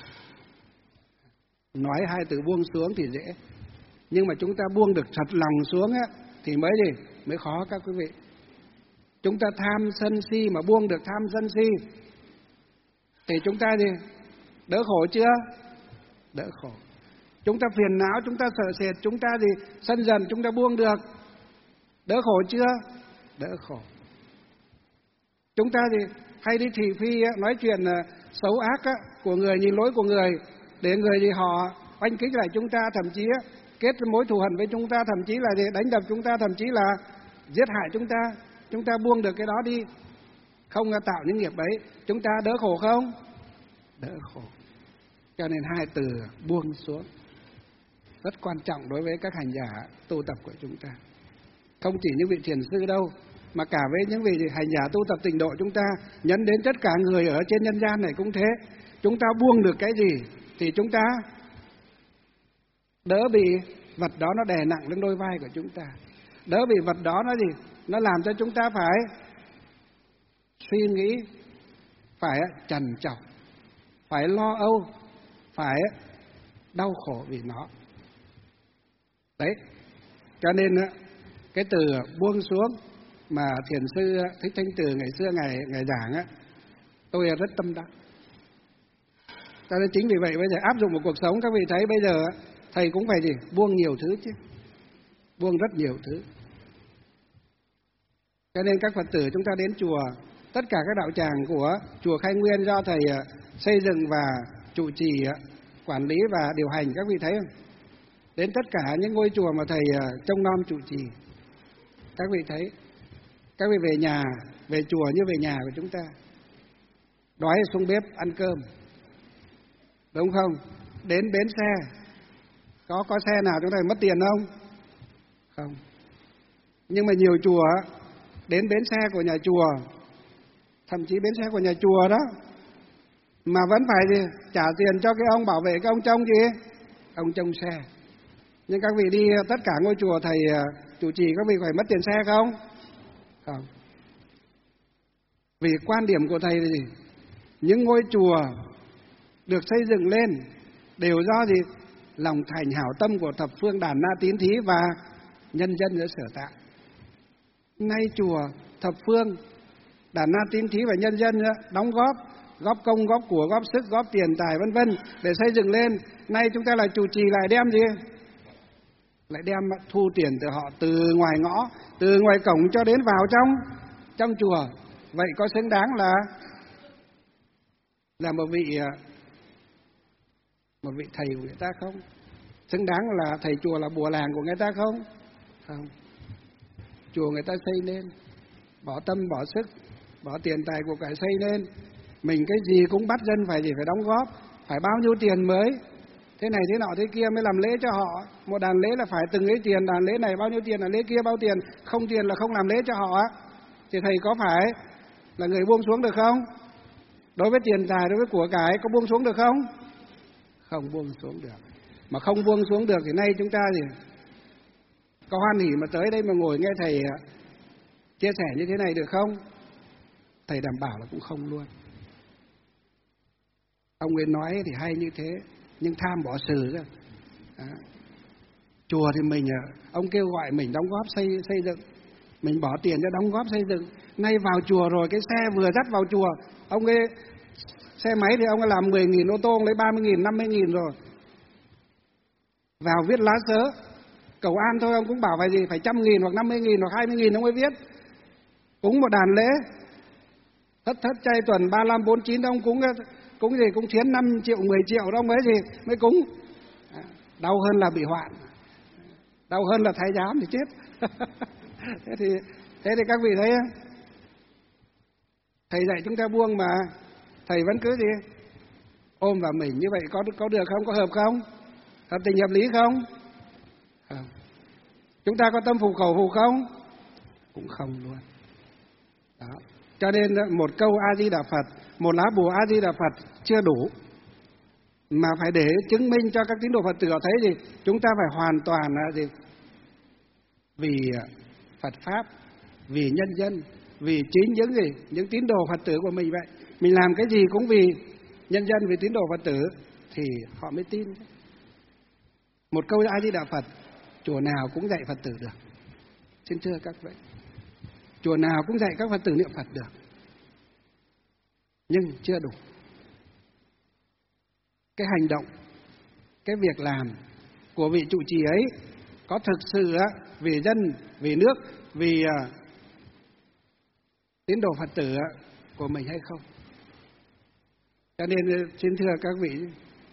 Nói hai từ buông xuống thì dễ, nhưng mà chúng ta buông được thật lòng xuống á thì mới gì mới khó các quý vị. Chúng ta tham sân si mà buông được tham sân si thì chúng ta gì đỡ khổ chưa? Đỡ khổ. Chúng ta phiền não, chúng ta sợ sệt, chúng ta gì sân dần, chúng ta buông được, đỡ khổ chưa? Đỡ khổ. Chúng ta gì hay đi thị phi nói chuyện xấu ác của người, nhìn lỗi của người để người gì họ oanh kích lại chúng ta, thậm chí kết mối thù hận với chúng ta, thậm chí là gì đánh đập chúng ta, thậm chí là giết hại chúng ta. Chúng ta buông được cái đó đi, không tạo những nghiệp ấy, chúng ta đỡ khổ không? Đỡ khổ. Cho nên hai từ buông xuống rất quan trọng đối với các hành giả tu tập của chúng ta. Không chỉ những vị thiền sư đâu, mà cả với những vị hành giả tu tập tịnh độ chúng ta, nhấn đến tất cả người ở trên nhân gian này cũng thế. Chúng ta buông được cái gì thì chúng ta đỡ bị vật đó nó đè nặng lên đôi vai của chúng ta, đỡ bị vật đó nó gì nó làm cho chúng ta phải suy nghĩ, phải trằn trọc, phải lo âu, phải đau khổ vì nó. Đấy, cho nên cái từ buông xuống mà thiền sư Thích Thanh Từ ngày xưa ngài giảng tôi rất tâm đắc. Cho nên chính vì vậy bây giờ áp dụng vào cuộc sống, các vị thấy bây giờ thầy cũng phải gì buông nhiều thứ chứ, buông rất nhiều thứ. Cho nên các Phật tử chúng ta đến chùa, tất cả các đạo tràng của chùa Khai Nguyên do thầy xây dựng và trụ trì, quản lý và điều hành, các vị thấy không? Đến tất cả những ngôi chùa mà thầy trông nom trụ trì, các vị thấy, các vị về nhà, về chùa như về nhà của chúng ta, đói xuống bếp ăn cơm, đúng không? Đến bến xe, có xe nào chúng ta mất tiền không? Không. Nhưng mà nhiều chùa đến bến xe của nhà chùa, thậm chí bến xe của nhà chùa đó, mà vẫn phải gì trả tiền cho cái ông bảo vệ, cái ông trông gì, ông trông xe. Nhưng các vị đi tất cả ngôi chùa thầy chủ trì, các vị phải mất tiền xe không? Không. Vì quan điểm của thầy là gì? Những ngôi chùa được xây dựng lên đều do gì? Lòng thành hảo tâm của thập phương Đàn Na Tín Thí và nhân dân ở Sở Tại. Nay chùa thập phương Đàn Na Tín Thí và nhân dân đóng góp công, góp của, góp sức, góp tiền tài vân vân để xây dựng lên. Nay chúng ta lại chủ trì lại đem gì? Lại đem thu tiền từ họ, từ ngoài ngõ, từ ngoài cổng cho đến vào trong chùa. Vậy có xứng đáng là một vị thầy của người ta không? Xứng đáng là thầy chùa, là bùa làng của người ta không? Không. Chùa người ta xây lên, bỏ tâm, bỏ sức, bỏ tiền tài của cải xây lên. Mình cái gì cũng bắt dân phải đóng góp, phải bao nhiêu tiền mới thế này thế nọ thế kia mới làm lễ cho họ. Một đàn lễ là phải từng ấy tiền, đàn lễ này bao nhiêu tiền, đàn lễ kia bao tiền, không tiền là không làm lễ cho họ. Thì thầy có phải là người buông xuống được không? Đối với tiền tài, đối với của cải có buông xuống được không? Không buông xuống được. Mà không buông xuống được thì nay chúng ta gì có hoan hỉ mà tới đây mà ngồi nghe thầy chia sẻ như thế này được không? Thầy đảm bảo là cũng không luôn. Ông ấy nói thì hay như thế, nhưng tham bỏ xử ra. Chùa thì mình, ông kêu gọi mình đóng góp xây dựng, mình bỏ tiền cho đóng góp xây dựng. Nay vào chùa rồi, cái xe vừa dắt vào chùa, ông ấy xe máy thì ông ấy làm 10.000, ô tô ông lấy 30.000, 50.000 rồi. Vào viết lá sớ cầu an thôi, ông cũng bảo phải gì, phải 100.000 hoặc 50.000 hoặc 20.000 ông ấy viết. Cúng một đàn lễ thất chay tuần 35 49, ông cúng gì cũng thiến 5 triệu 10 triệu đó, ông ấy gì mới cúng. Đau hơn là bị hoạn, đau hơn là thái giám thì chết. thế thì các vị thấy không? Thầy dạy chúng ta buông mà thầy vẫn cứ gì ôm vào mình như vậy, có được không, có hợp không, hợp tình hợp lý không? Không. Chúng ta có tâm phục khẩu phục không? Cũng không luôn. Đó. Cho nên một câu A Di Đà Phật, một lá bùa A Di Đà Phật chưa đủ, mà phải để chứng minh cho các tín đồ Phật tử thấy gì, chúng ta phải hoàn toàn là gì, vì Phật pháp, vì nhân dân, vì chính những tín đồ Phật tử của mình vậy. Mình làm cái gì cũng vì nhân dân, vì tín đồ Phật tử thì họ mới tin. Một câu A Di Đà Phật chùa nào cũng dạy Phật tử được, xin thưa các vị, chùa nào cũng dạy các Phật tử niệm Phật được, nhưng chưa đủ. Cái hành động, cái việc làm của vị trụ trì ấy có thực sự vì dân, vì nước, vì tín đồ Phật tử của mình hay không? Cho nên xin thưa các vị,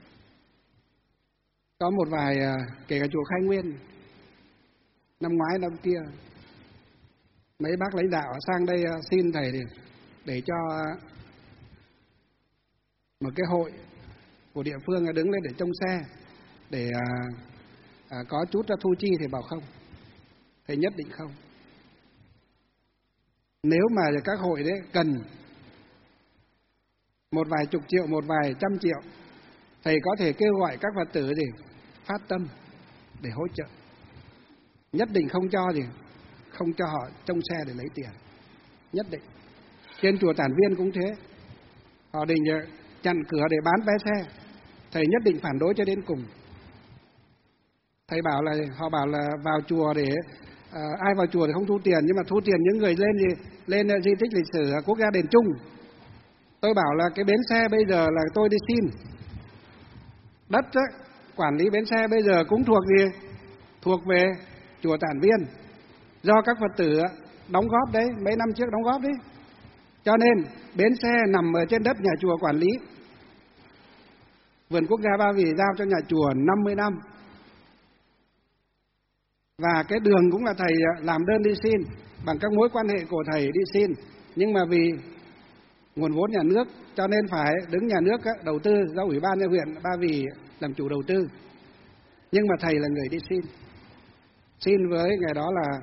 có một vài, kể cả chùa Khai Nguyên, năm ngoái năm kia, mấy bác lãnh đạo sang đây xin thầy để cho một cái hội của địa phương đứng lên để trông xe, để có chút thu chi, thì bảo không, thầy nhất định không. Nếu mà các hội đấy cần một vài chục triệu, một vài trăm triệu, thầy có thể kêu gọi các Phật tử để phát tâm để hỗ trợ, nhất định không cho họ trông xe để lấy tiền, nhất định. Trên chùa Tản Viên cũng thế, họ định chặn cửa để bán vé xe, thầy nhất định phản đối cho đến cùng. Thầy họ bảo là vào chùa để ai vào chùa thì không thu tiền, nhưng mà thu tiền những người lên di tích lịch sử quốc gia đền Trung. Tôi bảo là cái bến xe bây giờ là tôi đi xin đất đó, quản lý bến xe bây giờ cũng thuộc về chùa Tản Viên, do các Phật tử đóng góp đấy, mấy năm trước đóng góp đấy. Cho nên bến xe nằm ở trên đất nhà chùa quản lý. Vườn quốc gia Ba Vì giao cho nhà chùa 50 năm. Và cái đường cũng là thầy làm đơn đi xin, bằng các mối quan hệ của thầy đi xin. Nhưng mà vì nguồn vốn nhà nước cho nên phải đứng nhà nước đầu tư, do Ủy ban nhân huyện Ba Vì làm chủ đầu tư. Nhưng mà thầy là người đi xin với ngày đó là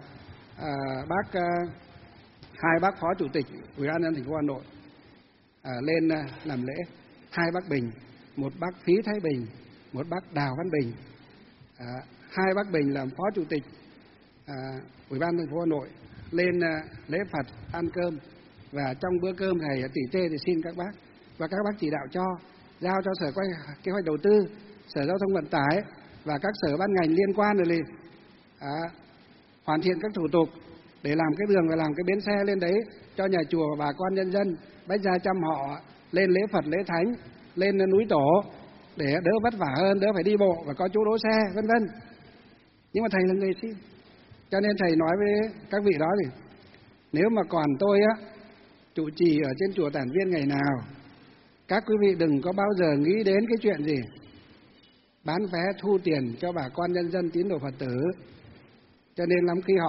hai bác phó chủ tịch Ủy ban nhân thành phố Hà Nội lên làm lễ, hai bác Bình, một bác Phí Thái Bình, một bác Đào Văn Bình. Hai bác Bình làm phó chủ tịch Ủy ban thành phố Hà Nội lên lễ Phật ăn cơm, và trong bữa cơm thầy tỉ tê thì xin các bác, và các bác chỉ đạo giao cho Sở Kế hoạch Đầu tư, Sở Giao thông Vận tải và các sở ban ngành liên quan rồi hoàn thiện các thủ tục để làm cái đường và làm cái bến xe lên đấy cho nhà chùa và bà con nhân dân Bách Gia Chăm họ lên lễ Phật lễ Thánh, lên núi Tổ để đỡ vất vả hơn, đỡ phải đi bộ và có chỗ đỗ xe vân vân. Nhưng mà thầy là người xin, cho nên thầy nói với các vị đó thì nếu mà còn tôi trụ trì ở trên chùa Tản Viên ngày nào, các quý vị đừng có bao giờ nghĩ đến cái chuyện gì bán vé thu tiền cho bà con nhân dân tín đồ Phật tử. Cho nên lắm khi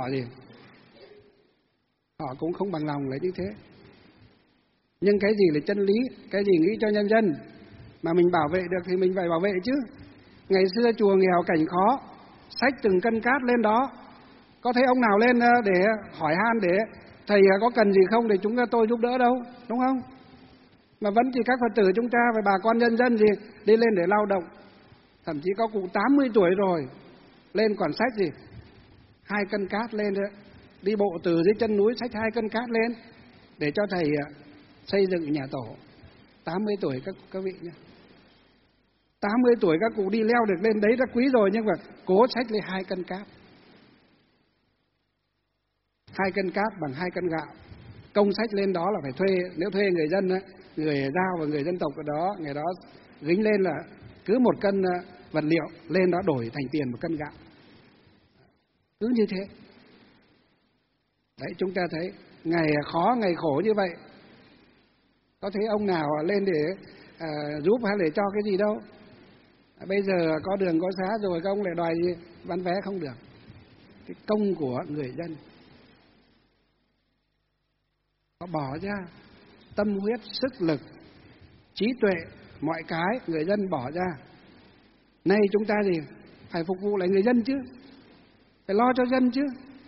họ cũng không bằng lòng lấy như thế. Nhưng cái gì là chân lý, cái gì nghĩ cho nhân dân mà mình bảo vệ được thì mình phải bảo vệ chứ. Ngày xưa chùa nghèo cảnh khó, xách từng cân cát lên đó, có thấy ông nào lên để hỏi han để thầy có cần gì không để tôi giúp đỡ đâu, đúng không? Mà vẫn chỉ các Phật tử chúng ta và bà con nhân dân gì đi lên để lao động. Thậm chí có cụ 80 tuổi rồi lên còn xách gì 2 cân cát lên nữa, đi bộ từ dưới chân núi xách 2 cân cát lên để cho thầy xây dựng nhà tổ. 80 tuổi các vị nhé. 80 tuổi các cụ đi leo được lên đấy đã quý rồi, nhưng mà cố xách lên 2 cân cáp. 2 cân cáp bằng 2 cân gạo. Công xách lên đó là phải thuê, nếu thuê người dân ấy, người Dao và người dân tộc ở đó, người đó gính lên là cứ 1 cân vật liệu lên đó đổi thành tiền 1 cân gạo. Cứ như thế. Đấy, chúng ta thấy ngày khó ngày khổ như vậy, có thấy ông nào lên để giúp hay để cho cái gì đâu. Bây giờ có đường có xá rồi, các ông lại đòi gì bán vé không được. Cái công của người dân, họ bỏ ra tâm huyết, sức lực, trí tuệ, mọi cái người dân bỏ ra. Nay chúng ta gì phải phục vụ lại người dân chứ, phải lo cho dân chứ.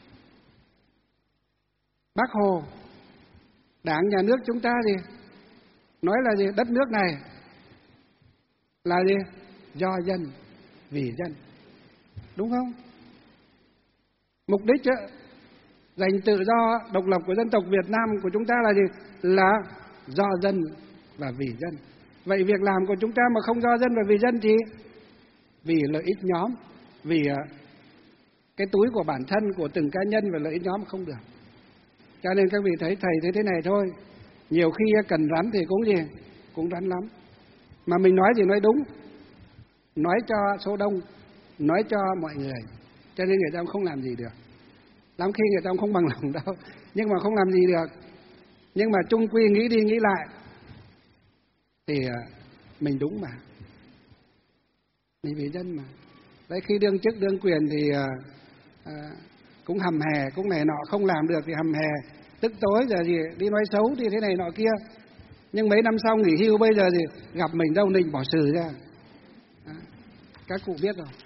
Bác Hồ, Đảng nhà nước chúng ta gì nói là gì, đất nước này là gì, do dân, vì dân, đúng không? Mục đích giành tự do độc lập của dân tộc Việt Nam của chúng ta là gì? Là do dân và vì dân. Vậy việc làm của chúng ta mà không do dân và vì dân thì vì lợi ích nhóm, vì cái túi của bản thân, của từng cá nhân và lợi ích nhóm không được. Cho nên các vị thấy thầy thế này thôi, nhiều khi cần rắn thì cũng gì, cũng rắn lắm. Mà mình nói gì nói đúng, nói cho số đông, nói cho mọi người, cho nên người ta không làm gì được. Lắm khi người ta không bằng lòng đâu, nhưng mà không làm gì được. Nhưng mà chung quy nghĩ đi nghĩ lại thì mình đúng mà, mình vì dân mà. Đấy, khi đương chức đương quyền thì cũng hầm hè, cũng này nọ, không làm được thì hầm hè, tức tối giờ gì đi nói xấu thì thế này nọ kia. Nhưng mấy năm sau nghỉ hưu bây giờ thì gặp mình đâu Ninh bỏ xử ra. Các cụ biết rồi.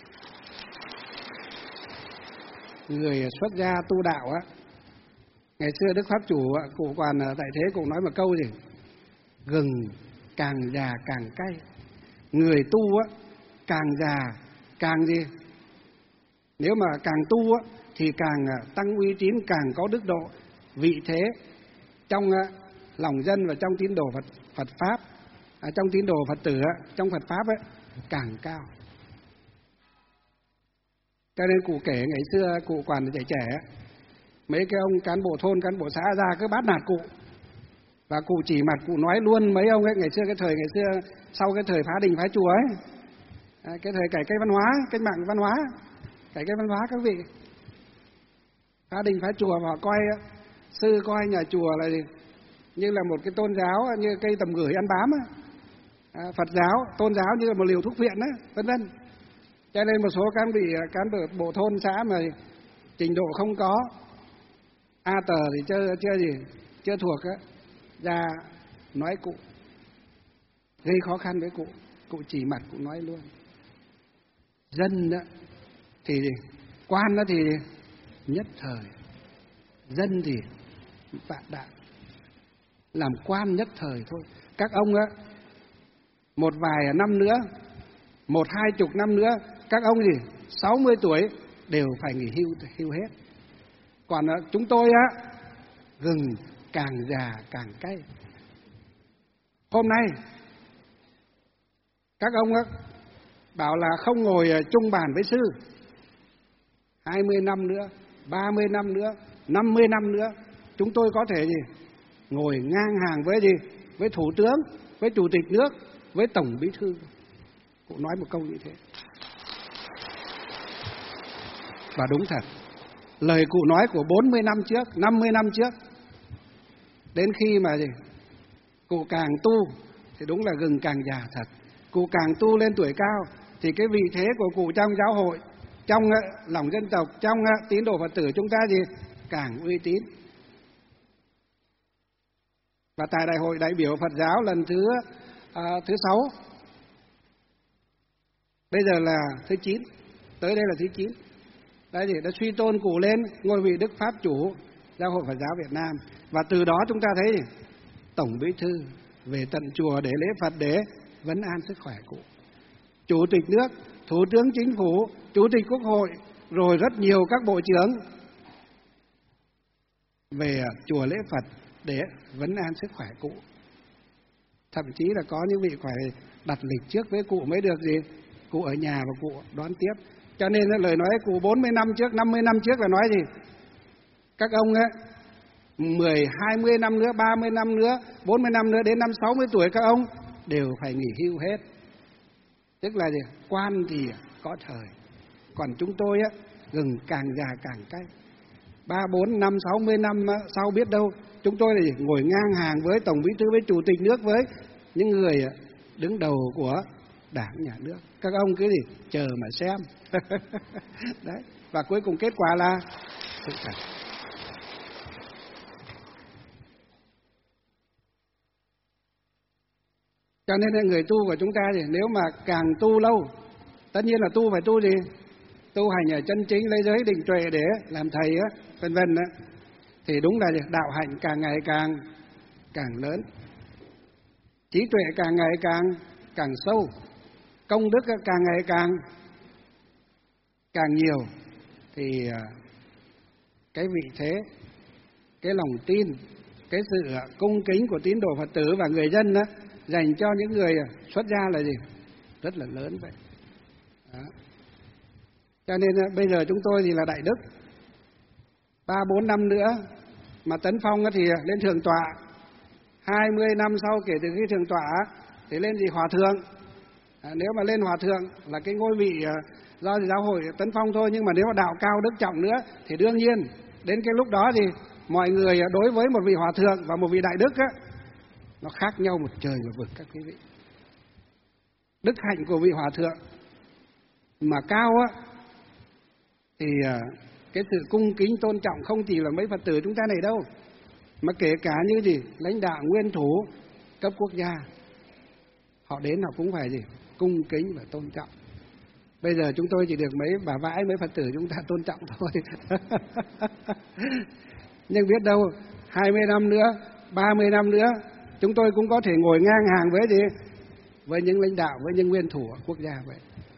Người xuất gia tu đạo á, ngày xưa Đức Pháp Chủ cụ còn tại thế cụ nói một câu gì: gừng càng già càng cay. Người tu á càng già càng gì? Nếu mà càng tu á thì càng tăng uy tín, càng có đức độ, vị thế trong lòng dân và trong tín đồ Phật pháp, trong tín đồ Phật tử, trong Phật pháp ấy càng cao. Cho nên cụ kể ngày xưa cụ còn trẻ, mấy cái ông cán bộ thôn, cán bộ xã ra cứ bắt nạt cụ, và cụ chỉ mặt cụ nói luôn mấy ông ấy ngày xưa, ngày xưa sau cái thời phá đình phá chùa ấy, cái thời cải cách văn hóa, cách mạng văn hóa, cải cách văn hóa các vị. Phá đình phá chùa và coi sư coi nhà chùa là gì? Như là một cái tôn giáo, như cây tầm gửi ăn bám á. Phật giáo, tôn giáo như là một liều thuốc viện á, vân vân. Cho nên một số cán bộ thôn xã mà trình độ không có, A tờ thì chưa thuộc á, ra nói cụ, gây khó khăn với cụ chỉ mặt cụ nói luôn. Dân đó thì quan đó thì nhất thời, dân thì vạn đại, làm quan nhất thời thôi. Các ông á, một vài năm nữa, 1-20 năm nữa, các ông gì 60 tuổi đều phải nghỉ hưu hết. Còn chúng tôi á, gừng càng già càng cay. Hôm nay các ông á bảo là không ngồi chung bàn với sư, 20 năm nữa, 30 năm nữa, 50 năm nữa, chúng tôi có thể gì ngồi ngang hàng với gì, với thủ tướng, với chủ tịch nước, với tổng bí thư. Cụ nói một câu như thế. Và đúng thật, lời cụ nói của 40 năm trước, 50 năm trước, đến khi mà gì cụ càng tu thì đúng là gừng càng già thật. Cụ càng tu lên tuổi cao thì cái vị thế của cụ trong giáo hội, trong lòng dân tộc, trong tín đồ Phật tử chúng ta gì càng uy tín. Và tại đại hội đại biểu Phật giáo lần thứ 6, bây giờ là thứ 9, tới đây là thứ 9. Đấy thì đã suy tôn cụ lên ngôi vị Đức Pháp Chủ Giáo hội Phật giáo Việt Nam. Và từ đó chúng ta thấy tổng bí thư về tận chùa để lễ Phật, để vấn an sức khỏe cụ, chủ tịch nước, thủ tướng chính phủ, chủ tịch quốc hội, rồi rất nhiều các bộ trưởng về chùa lễ Phật để vấn an sức khỏe cụ. Thậm chí là có những vị phải đặt lịch trước với cụ mới được gì, cụ ở nhà và cụ đón tiếp. Cho nên lời nói cụ 40 năm trước, 50 năm trước là nói gì? Các ông ấy 10, 20 năm nữa, 30 năm nữa, 40 năm nữa, đến năm 60 tuổi các ông đều phải nghỉ hưu hết. Tức là gì? Quan thì có thời, còn chúng tôi á, gừng càng già càng cay. 3, 4, 5, 60 năm sau biết đâu chúng tôi là gì? Ngồi ngang hàng với Tổng Bí thư, với Chủ tịch nước, với những người đứng đầu của Đảng, Nhà nước. Các ông cứ gì? Chờ mà xem. Đấy. Và cuối cùng kết quả là sự thật. Cho nên người tu của chúng ta thì nếu mà càng tu lâu, tất nhiên là tu phải tu gì? Tu hành ở chân chính, lấy giới định tuệ để làm thầy á, vân vân á, thì đúng là đạo hạnh càng ngày càng lớn, trí tuệ càng ngày càng sâu, công đức càng ngày càng nhiều, thì cái vị thế, cái lòng tin, cái sự cung kính của tín đồ Phật tử và người dân đó, dành cho những người xuất gia là gì? Rất là lớn vậy. Đó. Cho nên bây giờ chúng tôi thì là đại đức. 3, 4 năm nữa mà tấn phong thì lên thượng tọa. 20 năm sau kể từ khi thượng tọa thì lên gì? Hòa thượng. Nếu mà lên hòa thượng là cái ngôi vị do giáo hội tấn phong thôi, nhưng mà nếu mà đạo cao đức trọng nữa thì đương nhiên đến cái lúc đó thì mọi người đối với một vị hòa thượng và một vị đại đức á, nó khác nhau một trời một vực các quý vị. Đức hạnh của vị hòa thượng mà cao á, thì cái sự cung kính tôn trọng không chỉ là mấy Phật tử chúng ta này đâu, mà kể cả như gì lãnh đạo nguyên thủ cấp quốc gia, họ đến họ cũng phải gì cung kính và tôn trọng. Bây giờ chúng tôi chỉ được mấy bà vãi, mấy Phật tử chúng ta tôn trọng thôi. Nhưng biết đâu 20 năm nữa, 30 năm nữa, chúng tôi cũng có thể ngồi ngang hàng với gì? Với những lãnh đạo, với những nguyên thủ quốc gia vậy.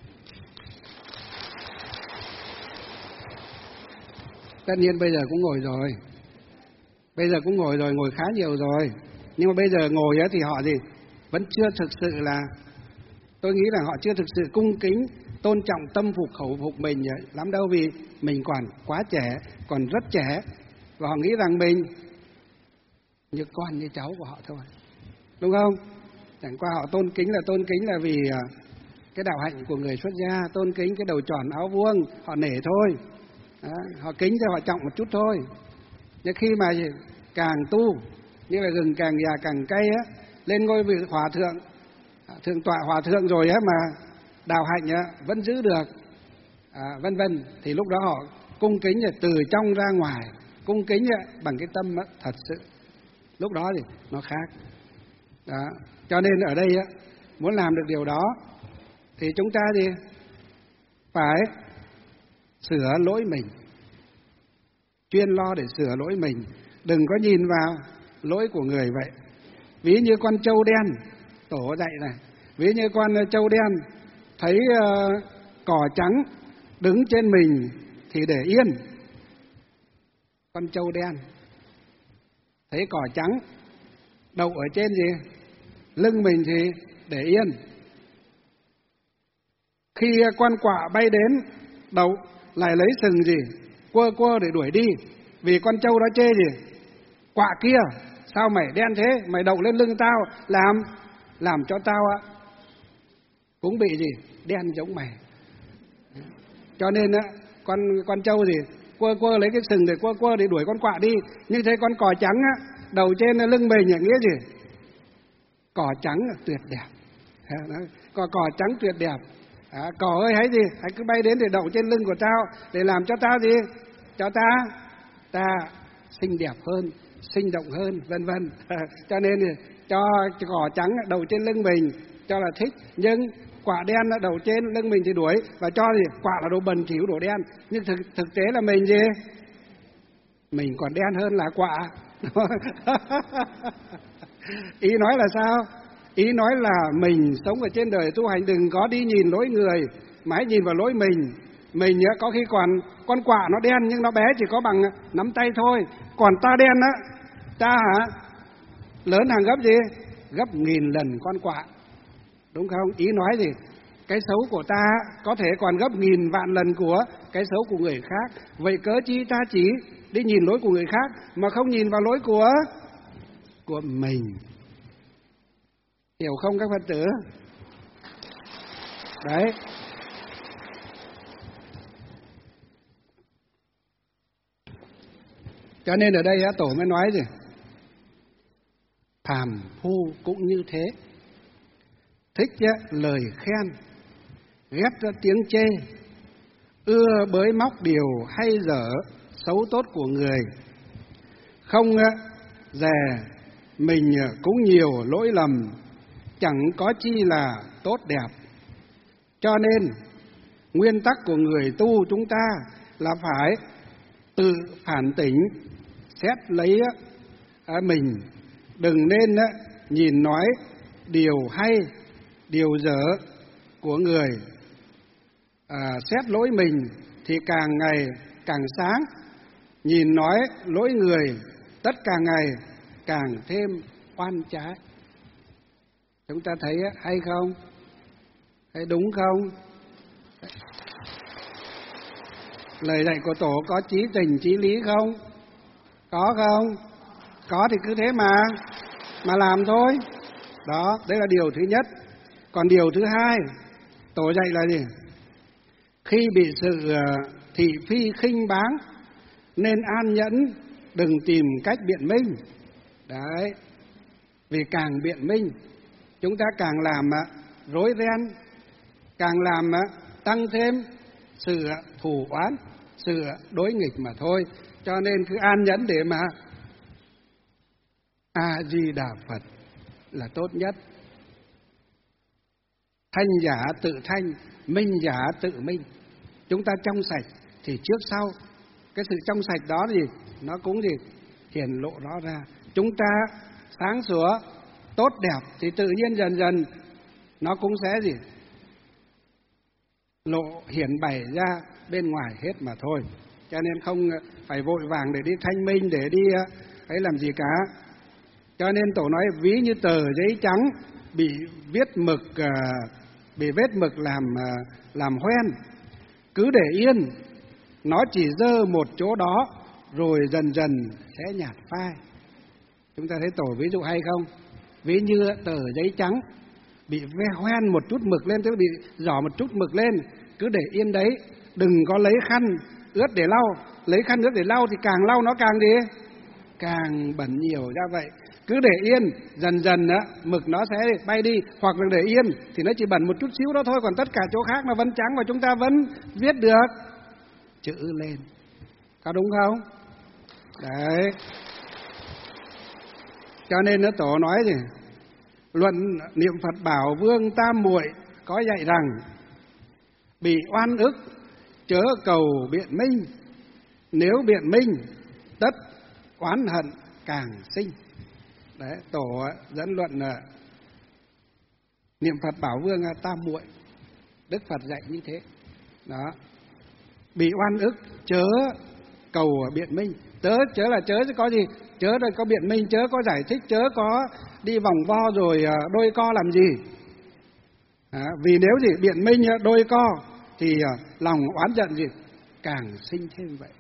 Tất nhiên bây giờ cũng ngồi rồi. Bây giờ cũng ngồi rồi, ngồi khá nhiều rồi. Nhưng mà bây giờ ngồi thì họ gì? Vẫn chưa thực sự là, tôi nghĩ là họ chưa thực sự cung kính, tôn trọng, tâm phục khẩu phục mình lắm đâu, vì mình còn quá trẻ, còn rất trẻ, và họ nghĩ rằng mình như con như cháu của họ thôi, đúng không? Chẳng qua họ tôn kính là vì cái đạo hạnh của người xuất gia, tôn kính cái đầu tròn áo vuông, họ nể thôi. Đó, họ kính cho họ trọng một chút thôi. Nhưng khi mà càng tu, như là gừng càng già càng cay á, lên ngôi vị hòa thượng, thượng tọa hòa thượng rồi á, mà đạo hạnh vẫn giữ được, vân vân, thì lúc đó họ cung kính từ trong ra ngoài, cung kính bằng cái tâm thật sự. Lúc đó thì nó khác. Đó. Cho nên ở đây muốn làm được điều đó thì chúng ta thì phải sửa lỗi mình, chuyên lo để sửa lỗi mình, đừng có nhìn vào lỗi của người vậy. Ví như con trâu đen, tổ dạy này, ví như con trâu đen thấy cỏ trắng đứng trên mình thì để yên. Con trâu đen thấy cỏ trắng đậu ở trên gì? Lưng mình thì để yên. Khi con quạ bay đến đậu lại lấy sừng gì? Quơ để đuổi đi. Vì con trâu đó chê gì? Quạ kia, sao mày đen thế? Mày đậu lên lưng tao, làm cho tao cũng bị gì? Đen giống mày. Cho nên con trâu gì? Quơ lấy cái sừng để quơ để đuổi con quạ đi. Nhưng thấy con cỏ trắng đầu trên lưng mình nghĩa gì? Cỏ trắng tuyệt đẹp. Cỏ trắng tuyệt đẹp. Cỏ ơi hãy gì? Hãy cứ bay đến để đậu trên lưng của tao, để làm cho tao gì? Cho ta xinh đẹp hơn, sinh động hơn, vân vân. Cho nên cho cỏ trắng đầu trên lưng mình cho là thích, nhưng quả đen đầu trên lưng mình thì đuổi, và cho gì? Quả là đồ bẩn thỉu, đồ đen. Nhưng thực tế là mình gì? Mình còn đen hơn là quả. Ý nói là sao? Ý nói là mình sống ở trên đời tu hành đừng có đi nhìn lỗi người, mà hãy nhìn vào lỗi mình. Mình có khi còn con quạ nó đen nhưng nó bé chỉ có bằng nắm tay thôi, còn ta đen ta lớn hàng gấp gì? gấp 1000 lần con quạ. Đúng không? Ý nói gì? Cái xấu của ta có thể còn gấp 1000 vạn lần của cái xấu của người khác. Vậy cớ chi ta chỉ đi nhìn lỗi của người khác mà không nhìn vào lỗi của mình. Hiểu không các Phật tử? Đấy. Cho nên ở đây Tổ mới nói gì? Phàm phu cũng như thế. Thích lời khen, ghét tiếng chê, ưa bới móc điều hay dở xấu tốt của người, không dè mình cũng nhiều lỗi lầm, chẳng có chi là tốt đẹp. Cho nên nguyên tắc của người tu chúng ta là phải tự phản tỉnh, xét lấy mình, đừng nên nhìn nói điều hay, điều dở của người. Xét lỗi mình thì càng ngày càng sáng, nhìn nói lỗi người tất cả ngày càng thêm oan trái. Chúng ta thấy hay không? Thấy đúng không? Lời dạy của Tổ có chí tình chí lý không? Có không? Có thì cứ thế mà làm thôi. Đó, đấy là điều thứ nhất. Còn điều thứ hai, Tổ dạy là gì? Khi bị sự thị phi khinh báng nên an nhẫn, đừng tìm cách biện minh. Đấy. Vì càng biện minh, chúng ta càng làm rối ren, càng làm tăng thêm sự thù oán, sự đối nghịch mà thôi. Cho nên cứ an nhẫn để mà A-di-đà Phật là tốt nhất. Thanh giả tự thanh, minh giả tự minh. Chúng ta trong sạch thì trước sau cái sự trong sạch đó gì nó cũng gì hiển lộ rõ ra. Chúng ta sáng sủa, tốt đẹp thì tự nhiên dần dần nó cũng sẽ gì lộ hiển bày ra bên ngoài hết mà thôi. Cho nên không phải vội vàng để đi thanh minh, để đi ấy làm gì cả. Cho nên Tổ nói ví như tờ giấy trắng bị vết mực làm hoen, cứ để yên, nó chỉ dơ một chỗ đó rồi dần dần sẽ nhạt phai. Chúng ta thấy Tổ ví dụ hay không? Ví như tờ giấy trắng bị hoen một chút mực lên, tức là bị rỏ một chút mực lên, cứ để yên đấy, đừng có lấy khăn ướt để lau. Lấy khăn ướt để lau thì càng lau nó càng đi, càng bẩn nhiều ra vậy. Cứ để yên, dần dần mực nó sẽ bay đi. Hoặc là để yên thì nó chỉ bẩn một chút xíu đó thôi, còn tất cả chỗ khác nó vẫn trắng và chúng ta vẫn viết được chữ lên. Có đúng không? Đấy. Cho nên Tổ nói gì? Luận niệm Phật Bảo Vương Tam Muội có dạy rằng bị oan ức chớ cầu biện minh, nếu biện minh tất oán hận càng sinh. Đấy, Tổ dẫn luận niệm Phật Bảo Vương Tam Muội, Đức Phật dạy như thế. Đó. Bị oan ức chớ cầu biện minh. Chớ là chớ chứ có gì? Chớ là có biện minh, chớ có giải thích, chớ có đi vòng vo rồi đôi co làm gì. Vì nếu gì biện minh đôi co thì lòng oán giận gì càng sinh thêm vậy.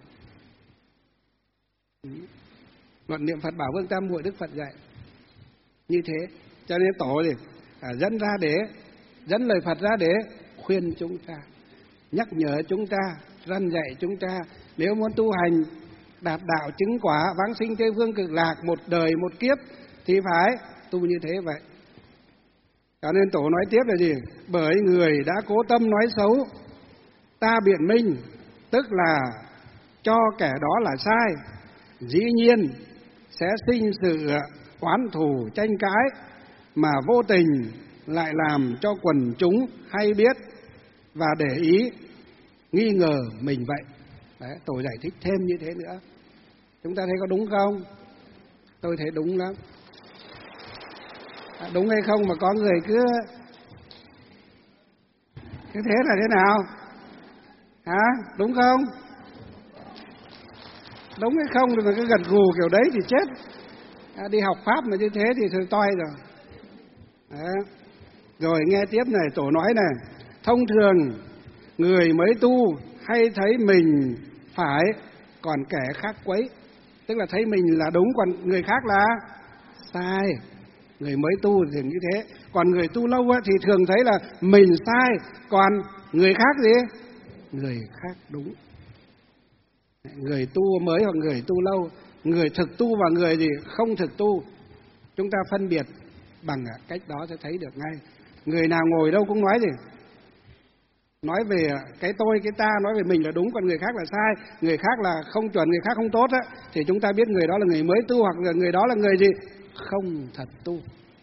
Luận niệm Phật Bảo Vương Tam Muội Đức Phật dạy như thế. Cho nên Tổ gì dẫn lời Phật ra để khuyên chúng ta, nhắc nhở chúng ta, răn dạy chúng ta. Nếu muốn tu hành đạt đạo chứng quả, vãng sinh Tây Phương Cực Lạc, một đời một kiếp thì phải tu như thế vậy. Cho nên Tổ nói tiếp là gì? Bởi người đã cố tâm nói xấu, ta biện minh, tức là cho kẻ đó là sai, dĩ nhiên sẽ sinh sự oán thù tranh cãi, mà vô tình lại làm cho quần chúng hay biết và để ý nghi ngờ mình vậy. Đấy, Tổ giải thích thêm như thế nữa. Chúng ta thấy có đúng không? Tôi thấy đúng lắm. Đúng hay không mà có người cứ thế là thế nào? Đúng không? Đúng hay không thì mà cứ gật gù kiểu đấy thì chết. Đi học Pháp mà như thế thì thôi toi rồi. Đấy. Rồi nghe tiếp này, Tổ nói này, thông thường người mới tu hay thấy mình phải còn kẻ khác quấy, tức là thấy mình là đúng còn người khác là sai. Người mới tu thì như thế, còn người tu lâu thì thường thấy là mình sai, còn người khác gì? Người khác đúng. Người tu mới hoặc người tu lâu, người thực tu và người gì không thực tu, chúng ta phân biệt bằng cách đó sẽ thấy được ngay. Người nào ngồi đâu cũng nói gì? Nói về cái tôi, cái ta, nói về mình là đúng, còn người khác là sai, người khác là không chuẩn, người khác không tốt á, thì chúng ta biết người đó là người mới tu, hoặc là người đó là người gì? Không thật tu.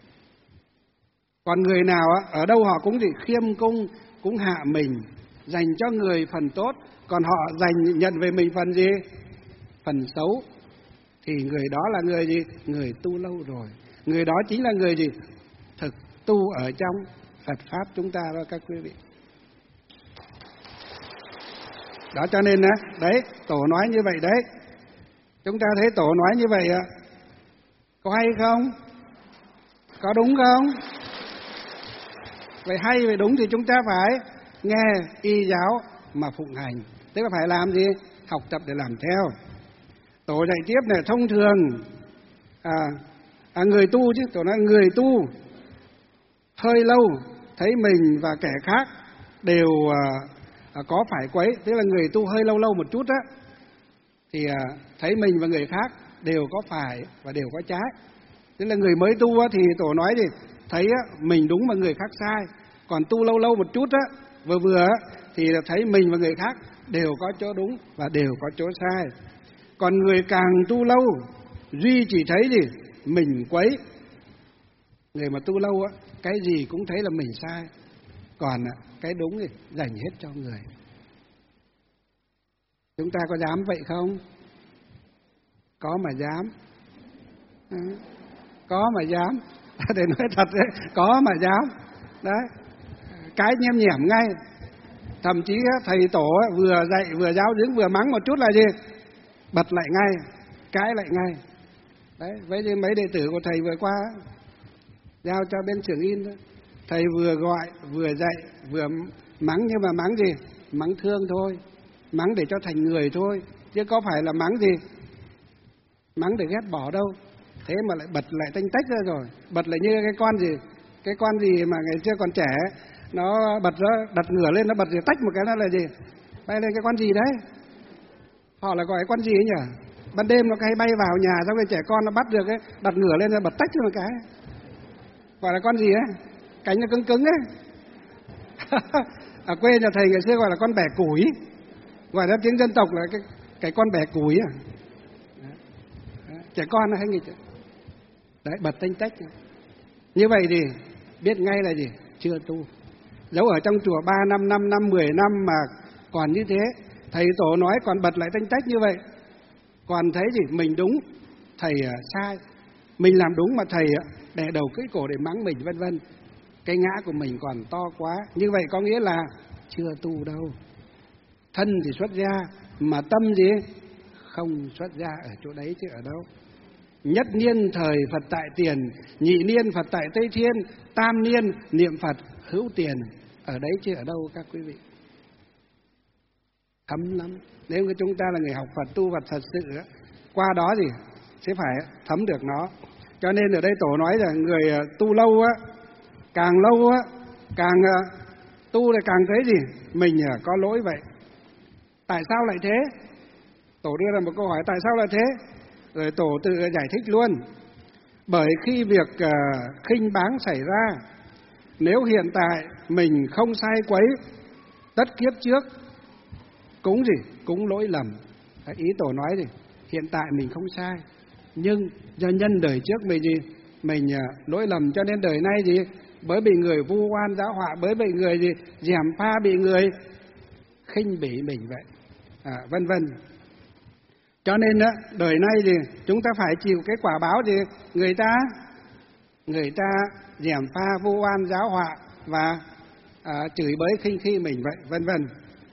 Còn người nào ở đâu họ cũng gì? Khiêm cung, cũng hạ mình, dành cho người phần tốt, còn họ nhận về mình phần gì? Phần xấu, thì người đó là người gì? Người tu lâu rồi. Người đó chính là người gì? Thực tu ở trong Phật Pháp chúng ta đó các quý vị. Đó cho nên đấy, Tổ nói như vậy đấy. Chúng ta thấy Tổ nói như vậy có hay không? Có đúng không? Vậy hay, vậy đúng thì chúng ta phải nghe y giáo mà phụng hành. Tức là phải làm gì? Học tập để làm theo. Tổ dạy tiếp này, thông thường người tu chứ, Tổ nói người tu hơi lâu thấy mình và kẻ khác đều có phải quấy, tức là người tu hơi lâu lâu một chút á, thì thấy mình và người khác đều có phải và đều có trái. Tức là người mới tu thì Tổ nói thì thấy mình đúng mà người khác sai, còn tu lâu lâu một chút vừa vừa thì thấy mình và người khác đều có chỗ đúng và đều có chỗ sai. Còn người càng tu lâu duy chỉ thấy gì? Mình quấy. Người mà tu lâu cái gì cũng thấy là mình sai, còn cái đúng thì dành hết cho người. Chúng ta có dám vậy không? Có mà dám. Có mà dám. Để nói thật đấy, có mà dám. Đấy, cái nhem nhẻm ngay. Thậm chí thầy Tổ vừa dạy vừa giáo dưỡng vừa mắng một chút là gì? Bật lại ngay, cãi lại ngay. Đấy, với mấy đệ tử của thầy vừa qua giao cho bên trưởng in đó, thầy vừa gọi vừa dạy vừa mắng, nhưng mà mắng gì? Mắng thương thôi, mắng để cho thành người thôi, chứ có phải là mắng gì? Mắng để ghét bỏ đâu. Thế mà lại bật lại tanh tách ra rồi, bật lại như cái con gì mà ngày xưa còn trẻ, nó bật ra, đặt ngửa lên, nó bật rồi tách một cái, nó là gì? Bay lên cái con gì đấy? Họ là gọi cái con gì ấy nhỉ? Ban đêm nó hay bay vào nhà, xong rồi trẻ con nó bắt được ấy, đặt ngửa lên, nó bật tách cho một cái. Gọi là con gì ấy? Cánh nó cứng cứng ấy. Ở quê nhà thầy ngày xưa gọi là con bẻ củi, gọi là tiếng dân tộc là cái con bẻ củi à. Trẻ con nó hay nghịch đấy, bật tanh tách. Như vậy thì biết ngay là gì? Chưa tu. Dẫu ở trong chùa 3 năm, 5 năm, 10 năm mà còn như thế. Thầy Tổ nói còn bật lại tanh tách như vậy, còn thấy gì? Mình đúng, thầy sai. Mình làm đúng mà thầy đè đầu cưỡi cổ để mắng mình, vân vân. Cái ngã của mình còn to quá. Như vậy có nghĩa là chưa tu đâu. Thân thì xuất gia, mà tâm gì? Không xuất gia ở chỗ đấy chứ ở đâu. Nhất niên thời Phật tại tiền, nhị niên Phật tại Tây Thiên, tam niên niệm Phật hữu tiền. Ở đấy chứ ở đâu các quý vị. Thấm lắm. Nếu chúng ta là người học Phật, tu Phật thật sự qua đó thì sẽ phải thấm được nó. Cho nên ở đây Tổ nói là người tu lâu càng lâu càng tu thì càng thấy gì? Mình có lỗi vậy. Tại sao lại thế? Tổ đưa ra một câu hỏi tại sao lại thế? Rồi Tổ tự giải thích luôn. Bởi khi việc khinh báng xảy ra, nếu hiện tại mình không sai quấy, tất kiếp trước cũng gì? Cũng lỗi lầm. Ý Tổ nói gì? Hiện tại mình không sai, nhưng do nhân đời trước mình gì? Mình lỗi lầm, cho nên đời nay gì? Bởi bị người vu oan giáo họa, bởi bị người gì? Gièm pha, bị người khinh bỉ mình vậy, vân vân. Cho nên đời nay thì chúng ta phải chịu cái quả báo gì? Người ta gièm pha, vu oan giáo họa và chửi bới khinh khi mình vậy, vân vân.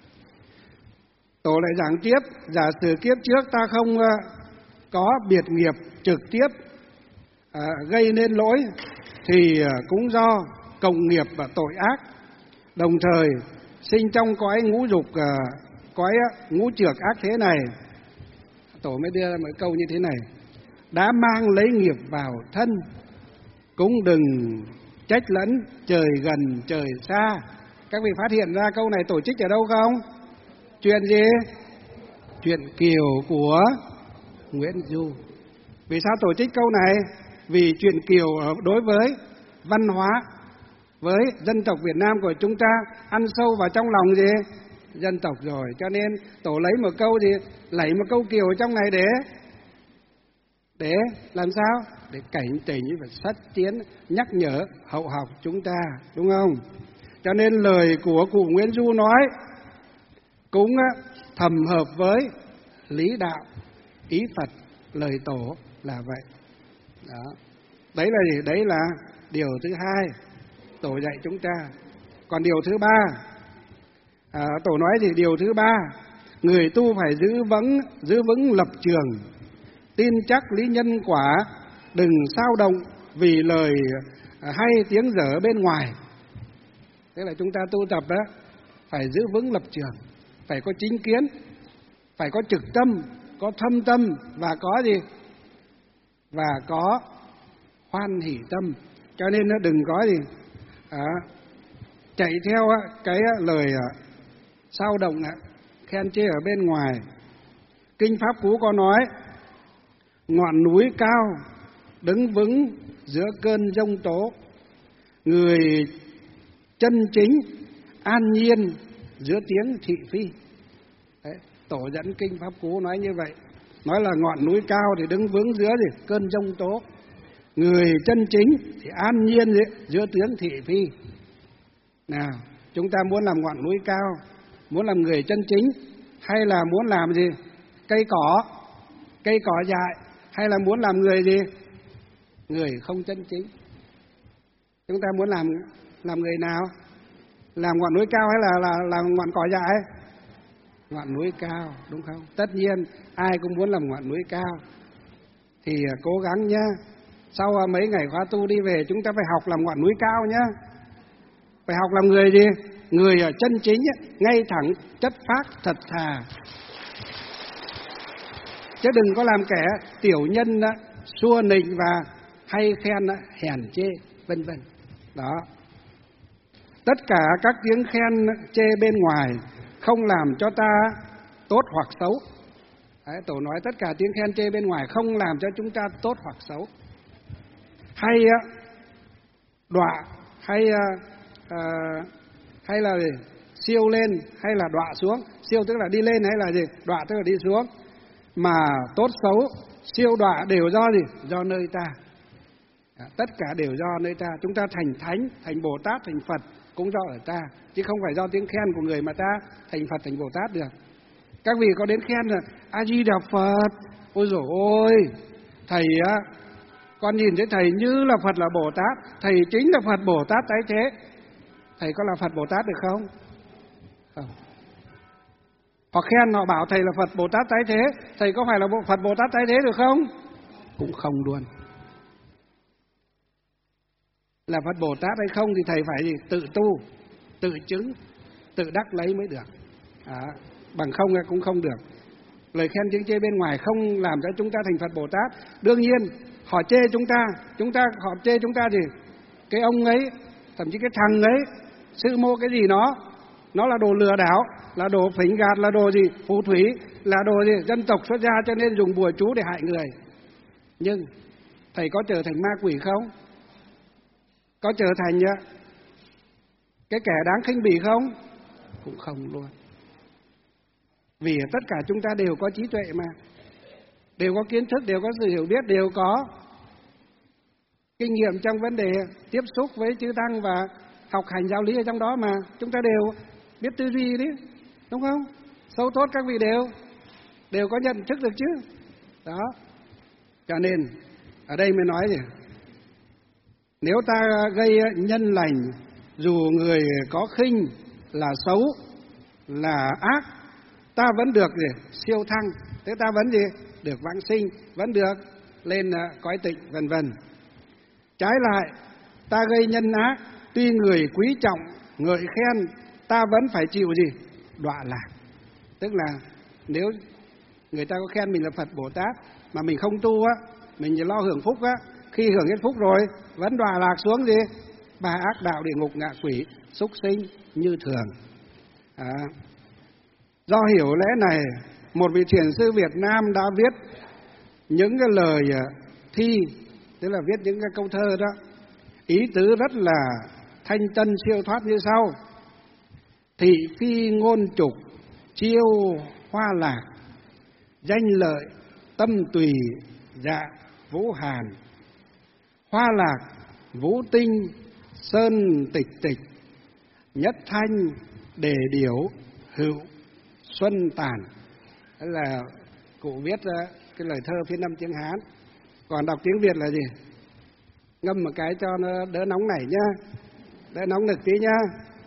Tổ lại giảng tiếp, giả sử kiếp trước ta không có biệt nghiệp trực tiếp gây nên lỗi, thì cũng do cộng nghiệp và tội ác, đồng thời sinh trong cõi ngũ dục, cõi ngũ trược ác thế này. Tổ mới đưa ra một câu như thế này: đã mang lấy nghiệp vào thân, cũng đừng trách lẫn trời gần trời xa. Các vị phát hiện ra câu này tổ trích ở đâu không? Chuyện gì? Chuyện Kiều của Nguyễn Du. Vì sao tổ trích câu này? Vì chuyện Kiều đối với văn hóa, với dân tộc Việt Nam của chúng ta ăn sâu vào trong lòng gì? Dân tộc rồi. Cho nên tổ lấy một câu gì? Lấy một câu Kiều trong này để làm sao? Để cảnh tỉnh và sát tiến, nhắc nhở hậu học chúng ta, đúng không? Cho nên lời của cụ Nguyễn Du nói cũng thầm hợp với lý đạo, ý Phật, lời tổ là vậy. Đó. Đấy là gì? Đấy là điều thứ hai tổ dạy chúng ta. Còn điều thứ ba, tổ nói gì? Điều thứ ba, người tu phải giữ vững lập trường, tin chắc lý nhân quả, đừng sao động vì lời hay tiếng dở bên ngoài. Thế là chúng ta tu tập đó, phải giữ vững lập trường, phải có chính kiến, phải có trực tâm, có thâm tâm và có gì? Và có hoan hỷ tâm. Cho nên nó đừng có gì chạy theo cái lời sao động, khen chê ở bên ngoài. Kinh Pháp Cú có nói: ngọn núi cao đứng vững giữa cơn giông tố, người chân chính an nhiên giữa tiếng thị phi. Đấy, tổ dẫn Kinh Pháp Cú nói như vậy. Nói là ngọn núi cao thì đứng vững giữa gì? Cơn giông tố. Người chân chính thì an nhiên giữa tiếng thị phi. Nào, chúng ta muốn làm ngọn núi cao, muốn làm người chân chính, hay là muốn làm gì? Cây cỏ dại, hay là muốn làm người gì? Người không chân chính. Chúng ta muốn làm người nào? Làm ngọn núi cao hay là ngọn cỏ dại? Ngọn núi cao, đúng không? Tất nhiên ai cũng muốn làm ngọn núi cao. Thì cố gắng nhá. Sau mấy ngày khóa tu đi về, chúng ta phải học làm ngọn núi cao nhá. Phải học làm người gì? Người chân chính, ngay thẳng, chất phác, thật thà. Chứ đừng có làm kẻ tiểu nhân, xua nịnh và hay khen, hèn chê, vân vân. Đó. Tất cả các tiếng khen chê bên ngoài không làm cho ta tốt hoặc xấu. Đấy, tổ nói tất cả tiếng khen chê bên ngoài không làm cho chúng ta tốt hoặc xấu. Hay đọa, hay là gì? Siêu lên hay là đọa xuống. Siêu tức là đi lên hay là gì? Đọa tức là đi xuống. Mà tốt xấu, siêu đọa đều do gì? Do nơi ta. Tất cả đều do nơi ta. Chúng ta thành thánh, thành Bồ Tát, thành Phật cũng do ở ta, chứ không phải do tiếng khen của người mà ta thành Phật, thành Bồ Tát được. Các vị có đến khen là A Di Đà Phật, ôi dồi ôi, thầy á, con nhìn thấy thầy như là Phật là Bồ Tát, thầy chính là Phật Bồ Tát tái thế. Thầy có là Phật Bồ Tát được không? Không. Họ khen, họ bảo thầy là Phật Bồ Tát tái thế, thầy có phải là Phật Bồ Tát tái thế được không? Cũng không luôn. Là Phật Bồ Tát hay không thì thầy phải gì? Tự tu, tự chứng, tự đắc lấy mới được. Bằng không cũng không được. Lời khen tiếng chê bên ngoài không làm cho chúng ta thành Phật Bồ Tát. Đương nhiên họ chê họ chê chúng ta gì? Cái ông ấy, thậm chí cái thằng ấy, sư mô cái gì nó là đồ lừa đảo, là đồ phỉnh gạt, là đồ gì? Phù thủy, là đồ gì? Dân tộc xuất gia cho nên dùng bùa chú để hại người. Nhưng thầy có trở thành ma quỷ không? Có trở thành cái kẻ đáng khinh bỉ không? Cũng không luôn. Vì tất cả chúng ta đều có trí tuệ mà, đều có kiến thức, đều có sự hiểu biết, đều có kinh nghiệm trong vấn đề tiếp xúc với chư tăng và học hành giáo lý ở trong đó mà. Chúng ta đều biết tư duy đấy, đúng không? Sâu tốt các vị đều có nhận thức được chứ. Đó. Cho nên ở đây mới nói gì? Nếu ta gây nhân lành, dù người có khinh là xấu, là ác, ta vẫn được gì? Siêu thăng. Thế ta vẫn gì? Được vãng sinh, vẫn được lên cõi tịnh, vân vân. Trái lại, ta gây nhân ác, tuy người quý trọng, ngợi khen, ta vẫn phải chịu gì? Đọa lạc. Tức là nếu người ta có khen mình là Phật Bồ Tát mà mình không tu á, mình chỉ lo hưởng phúc á, khi hưởng hết phúc rồi vẫn đọa lạc xuống gì? Ba ác đạo, địa ngục, ngạ quỷ, súc sinh như thường. Do hiểu lẽ này, một vị thiền sư Việt Nam đã viết những cái lời thi, tức là viết những cái câu thơ đó, ý tứ rất là thanh tân siêu thoát như sau: thị phi ngôn trục, chiêu hoa lạc, danh lợi tâm tùy, dạ vũ hàn, hoa lạc vũ tinh, sơn tịch tịch, nhất thanh đề điểu, hữu xuân tàn. Đó là cụ viết cái lời thơ phiên âm tiếng Hán. Còn đọc tiếng Việt là gì? Ngâm một cái cho nó đỡ nóng nảy nhá, đỡ nóng nực tí nhá.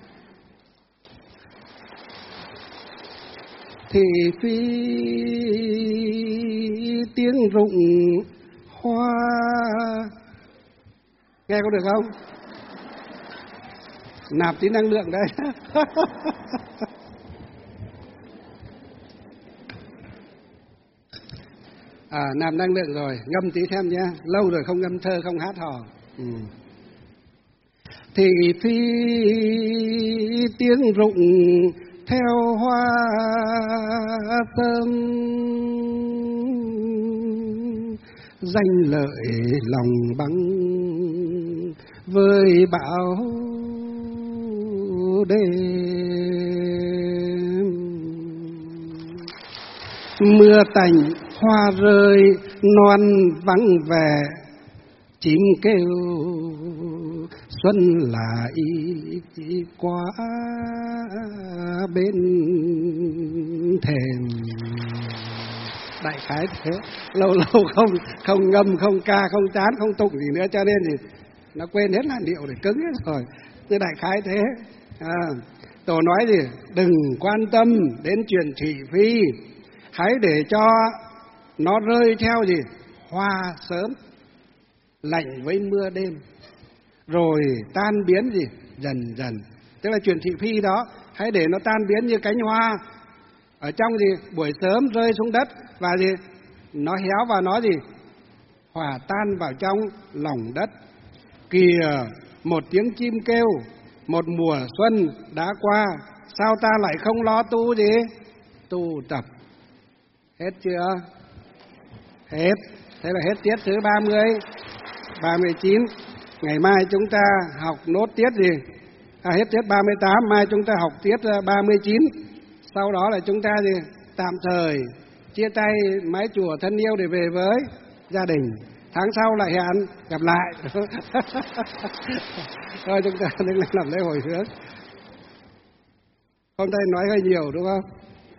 Thị phi tiếng rụng hoa, nghe có được không? Nạp tí năng lượng đây. Nạp năng lượng rồi, ngâm tí thêm nhé. Lâu rồi không ngâm thơ, không hát hò. Thị phi tiếng rụng theo hoa thơm, danh lợi lòng băng với bão đêm. Mưa tạnh hoa rơi, non vắng vẻ, chim kêu xuân lại quá bên thềm. Đại khái thế. Lâu lâu không ngâm, không ca, không chán, không tụng gì nữa, cho nên thì nó quên hết làn điệu để cứng hết rồi. Thế đại khái thế. Tổ nói gì? Đừng quan tâm đến chuyện thị phi, hãy để cho nó rơi theo gì? Hoa sớm, lạnh với mưa đêm, rồi tan biến gì? Dần dần. Tức là chuyện thị phi đó, hãy để nó tan biến như cánh hoa ở trong gì? Buổi sớm rơi xuống đất và gì? Nó héo và nó gì? Hòa tan vào trong lòng đất. Kìa, một tiếng chim kêu, một mùa xuân đã qua, sao ta lại không lo tu gì? Tu tập. Hết chưa? Hết. Thế là hết tiết thứ 30, 39. Ngày mai chúng ta học nốt tiết gì? Hết tiết 38, mai chúng ta học tiết 39. Sau đó là chúng ta gì? Tạm thời chia tay mái chùa thân yêu để về với gia đình. Tháng sau lại hẹn gặp lại. Thôi chúng ta nên làm lễ hồi hướng. Hôm nay nói hơi nhiều đúng không?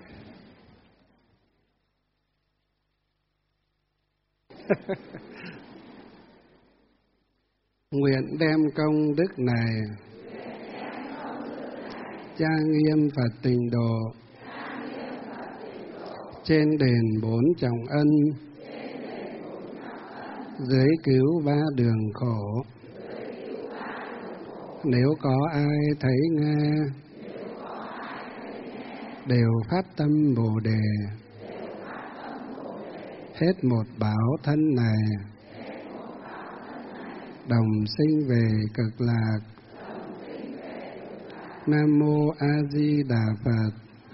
Nguyện đem công đức này trang nghiêm Phật Tịnh Độ, trên đền bốn trọng ân, dưới cứu ba đường khổ. Nếu có ai thấy nghe, đều phát tâm Bồ Đề, hết một báo thân này, đồng sinh về cực lạc. Nam mô A Di Đà Phật.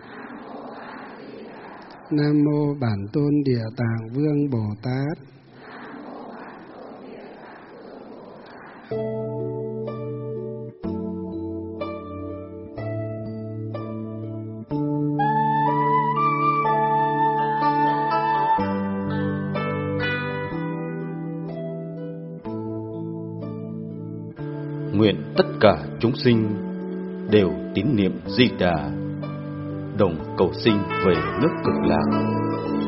Nam mô Bản Tôn Địa Tạng Vương Bồ Tát. Nguyện tất cả chúng sinh đều tín niệm Di Đà, đồng cầu sinh về nước Cực Lạc.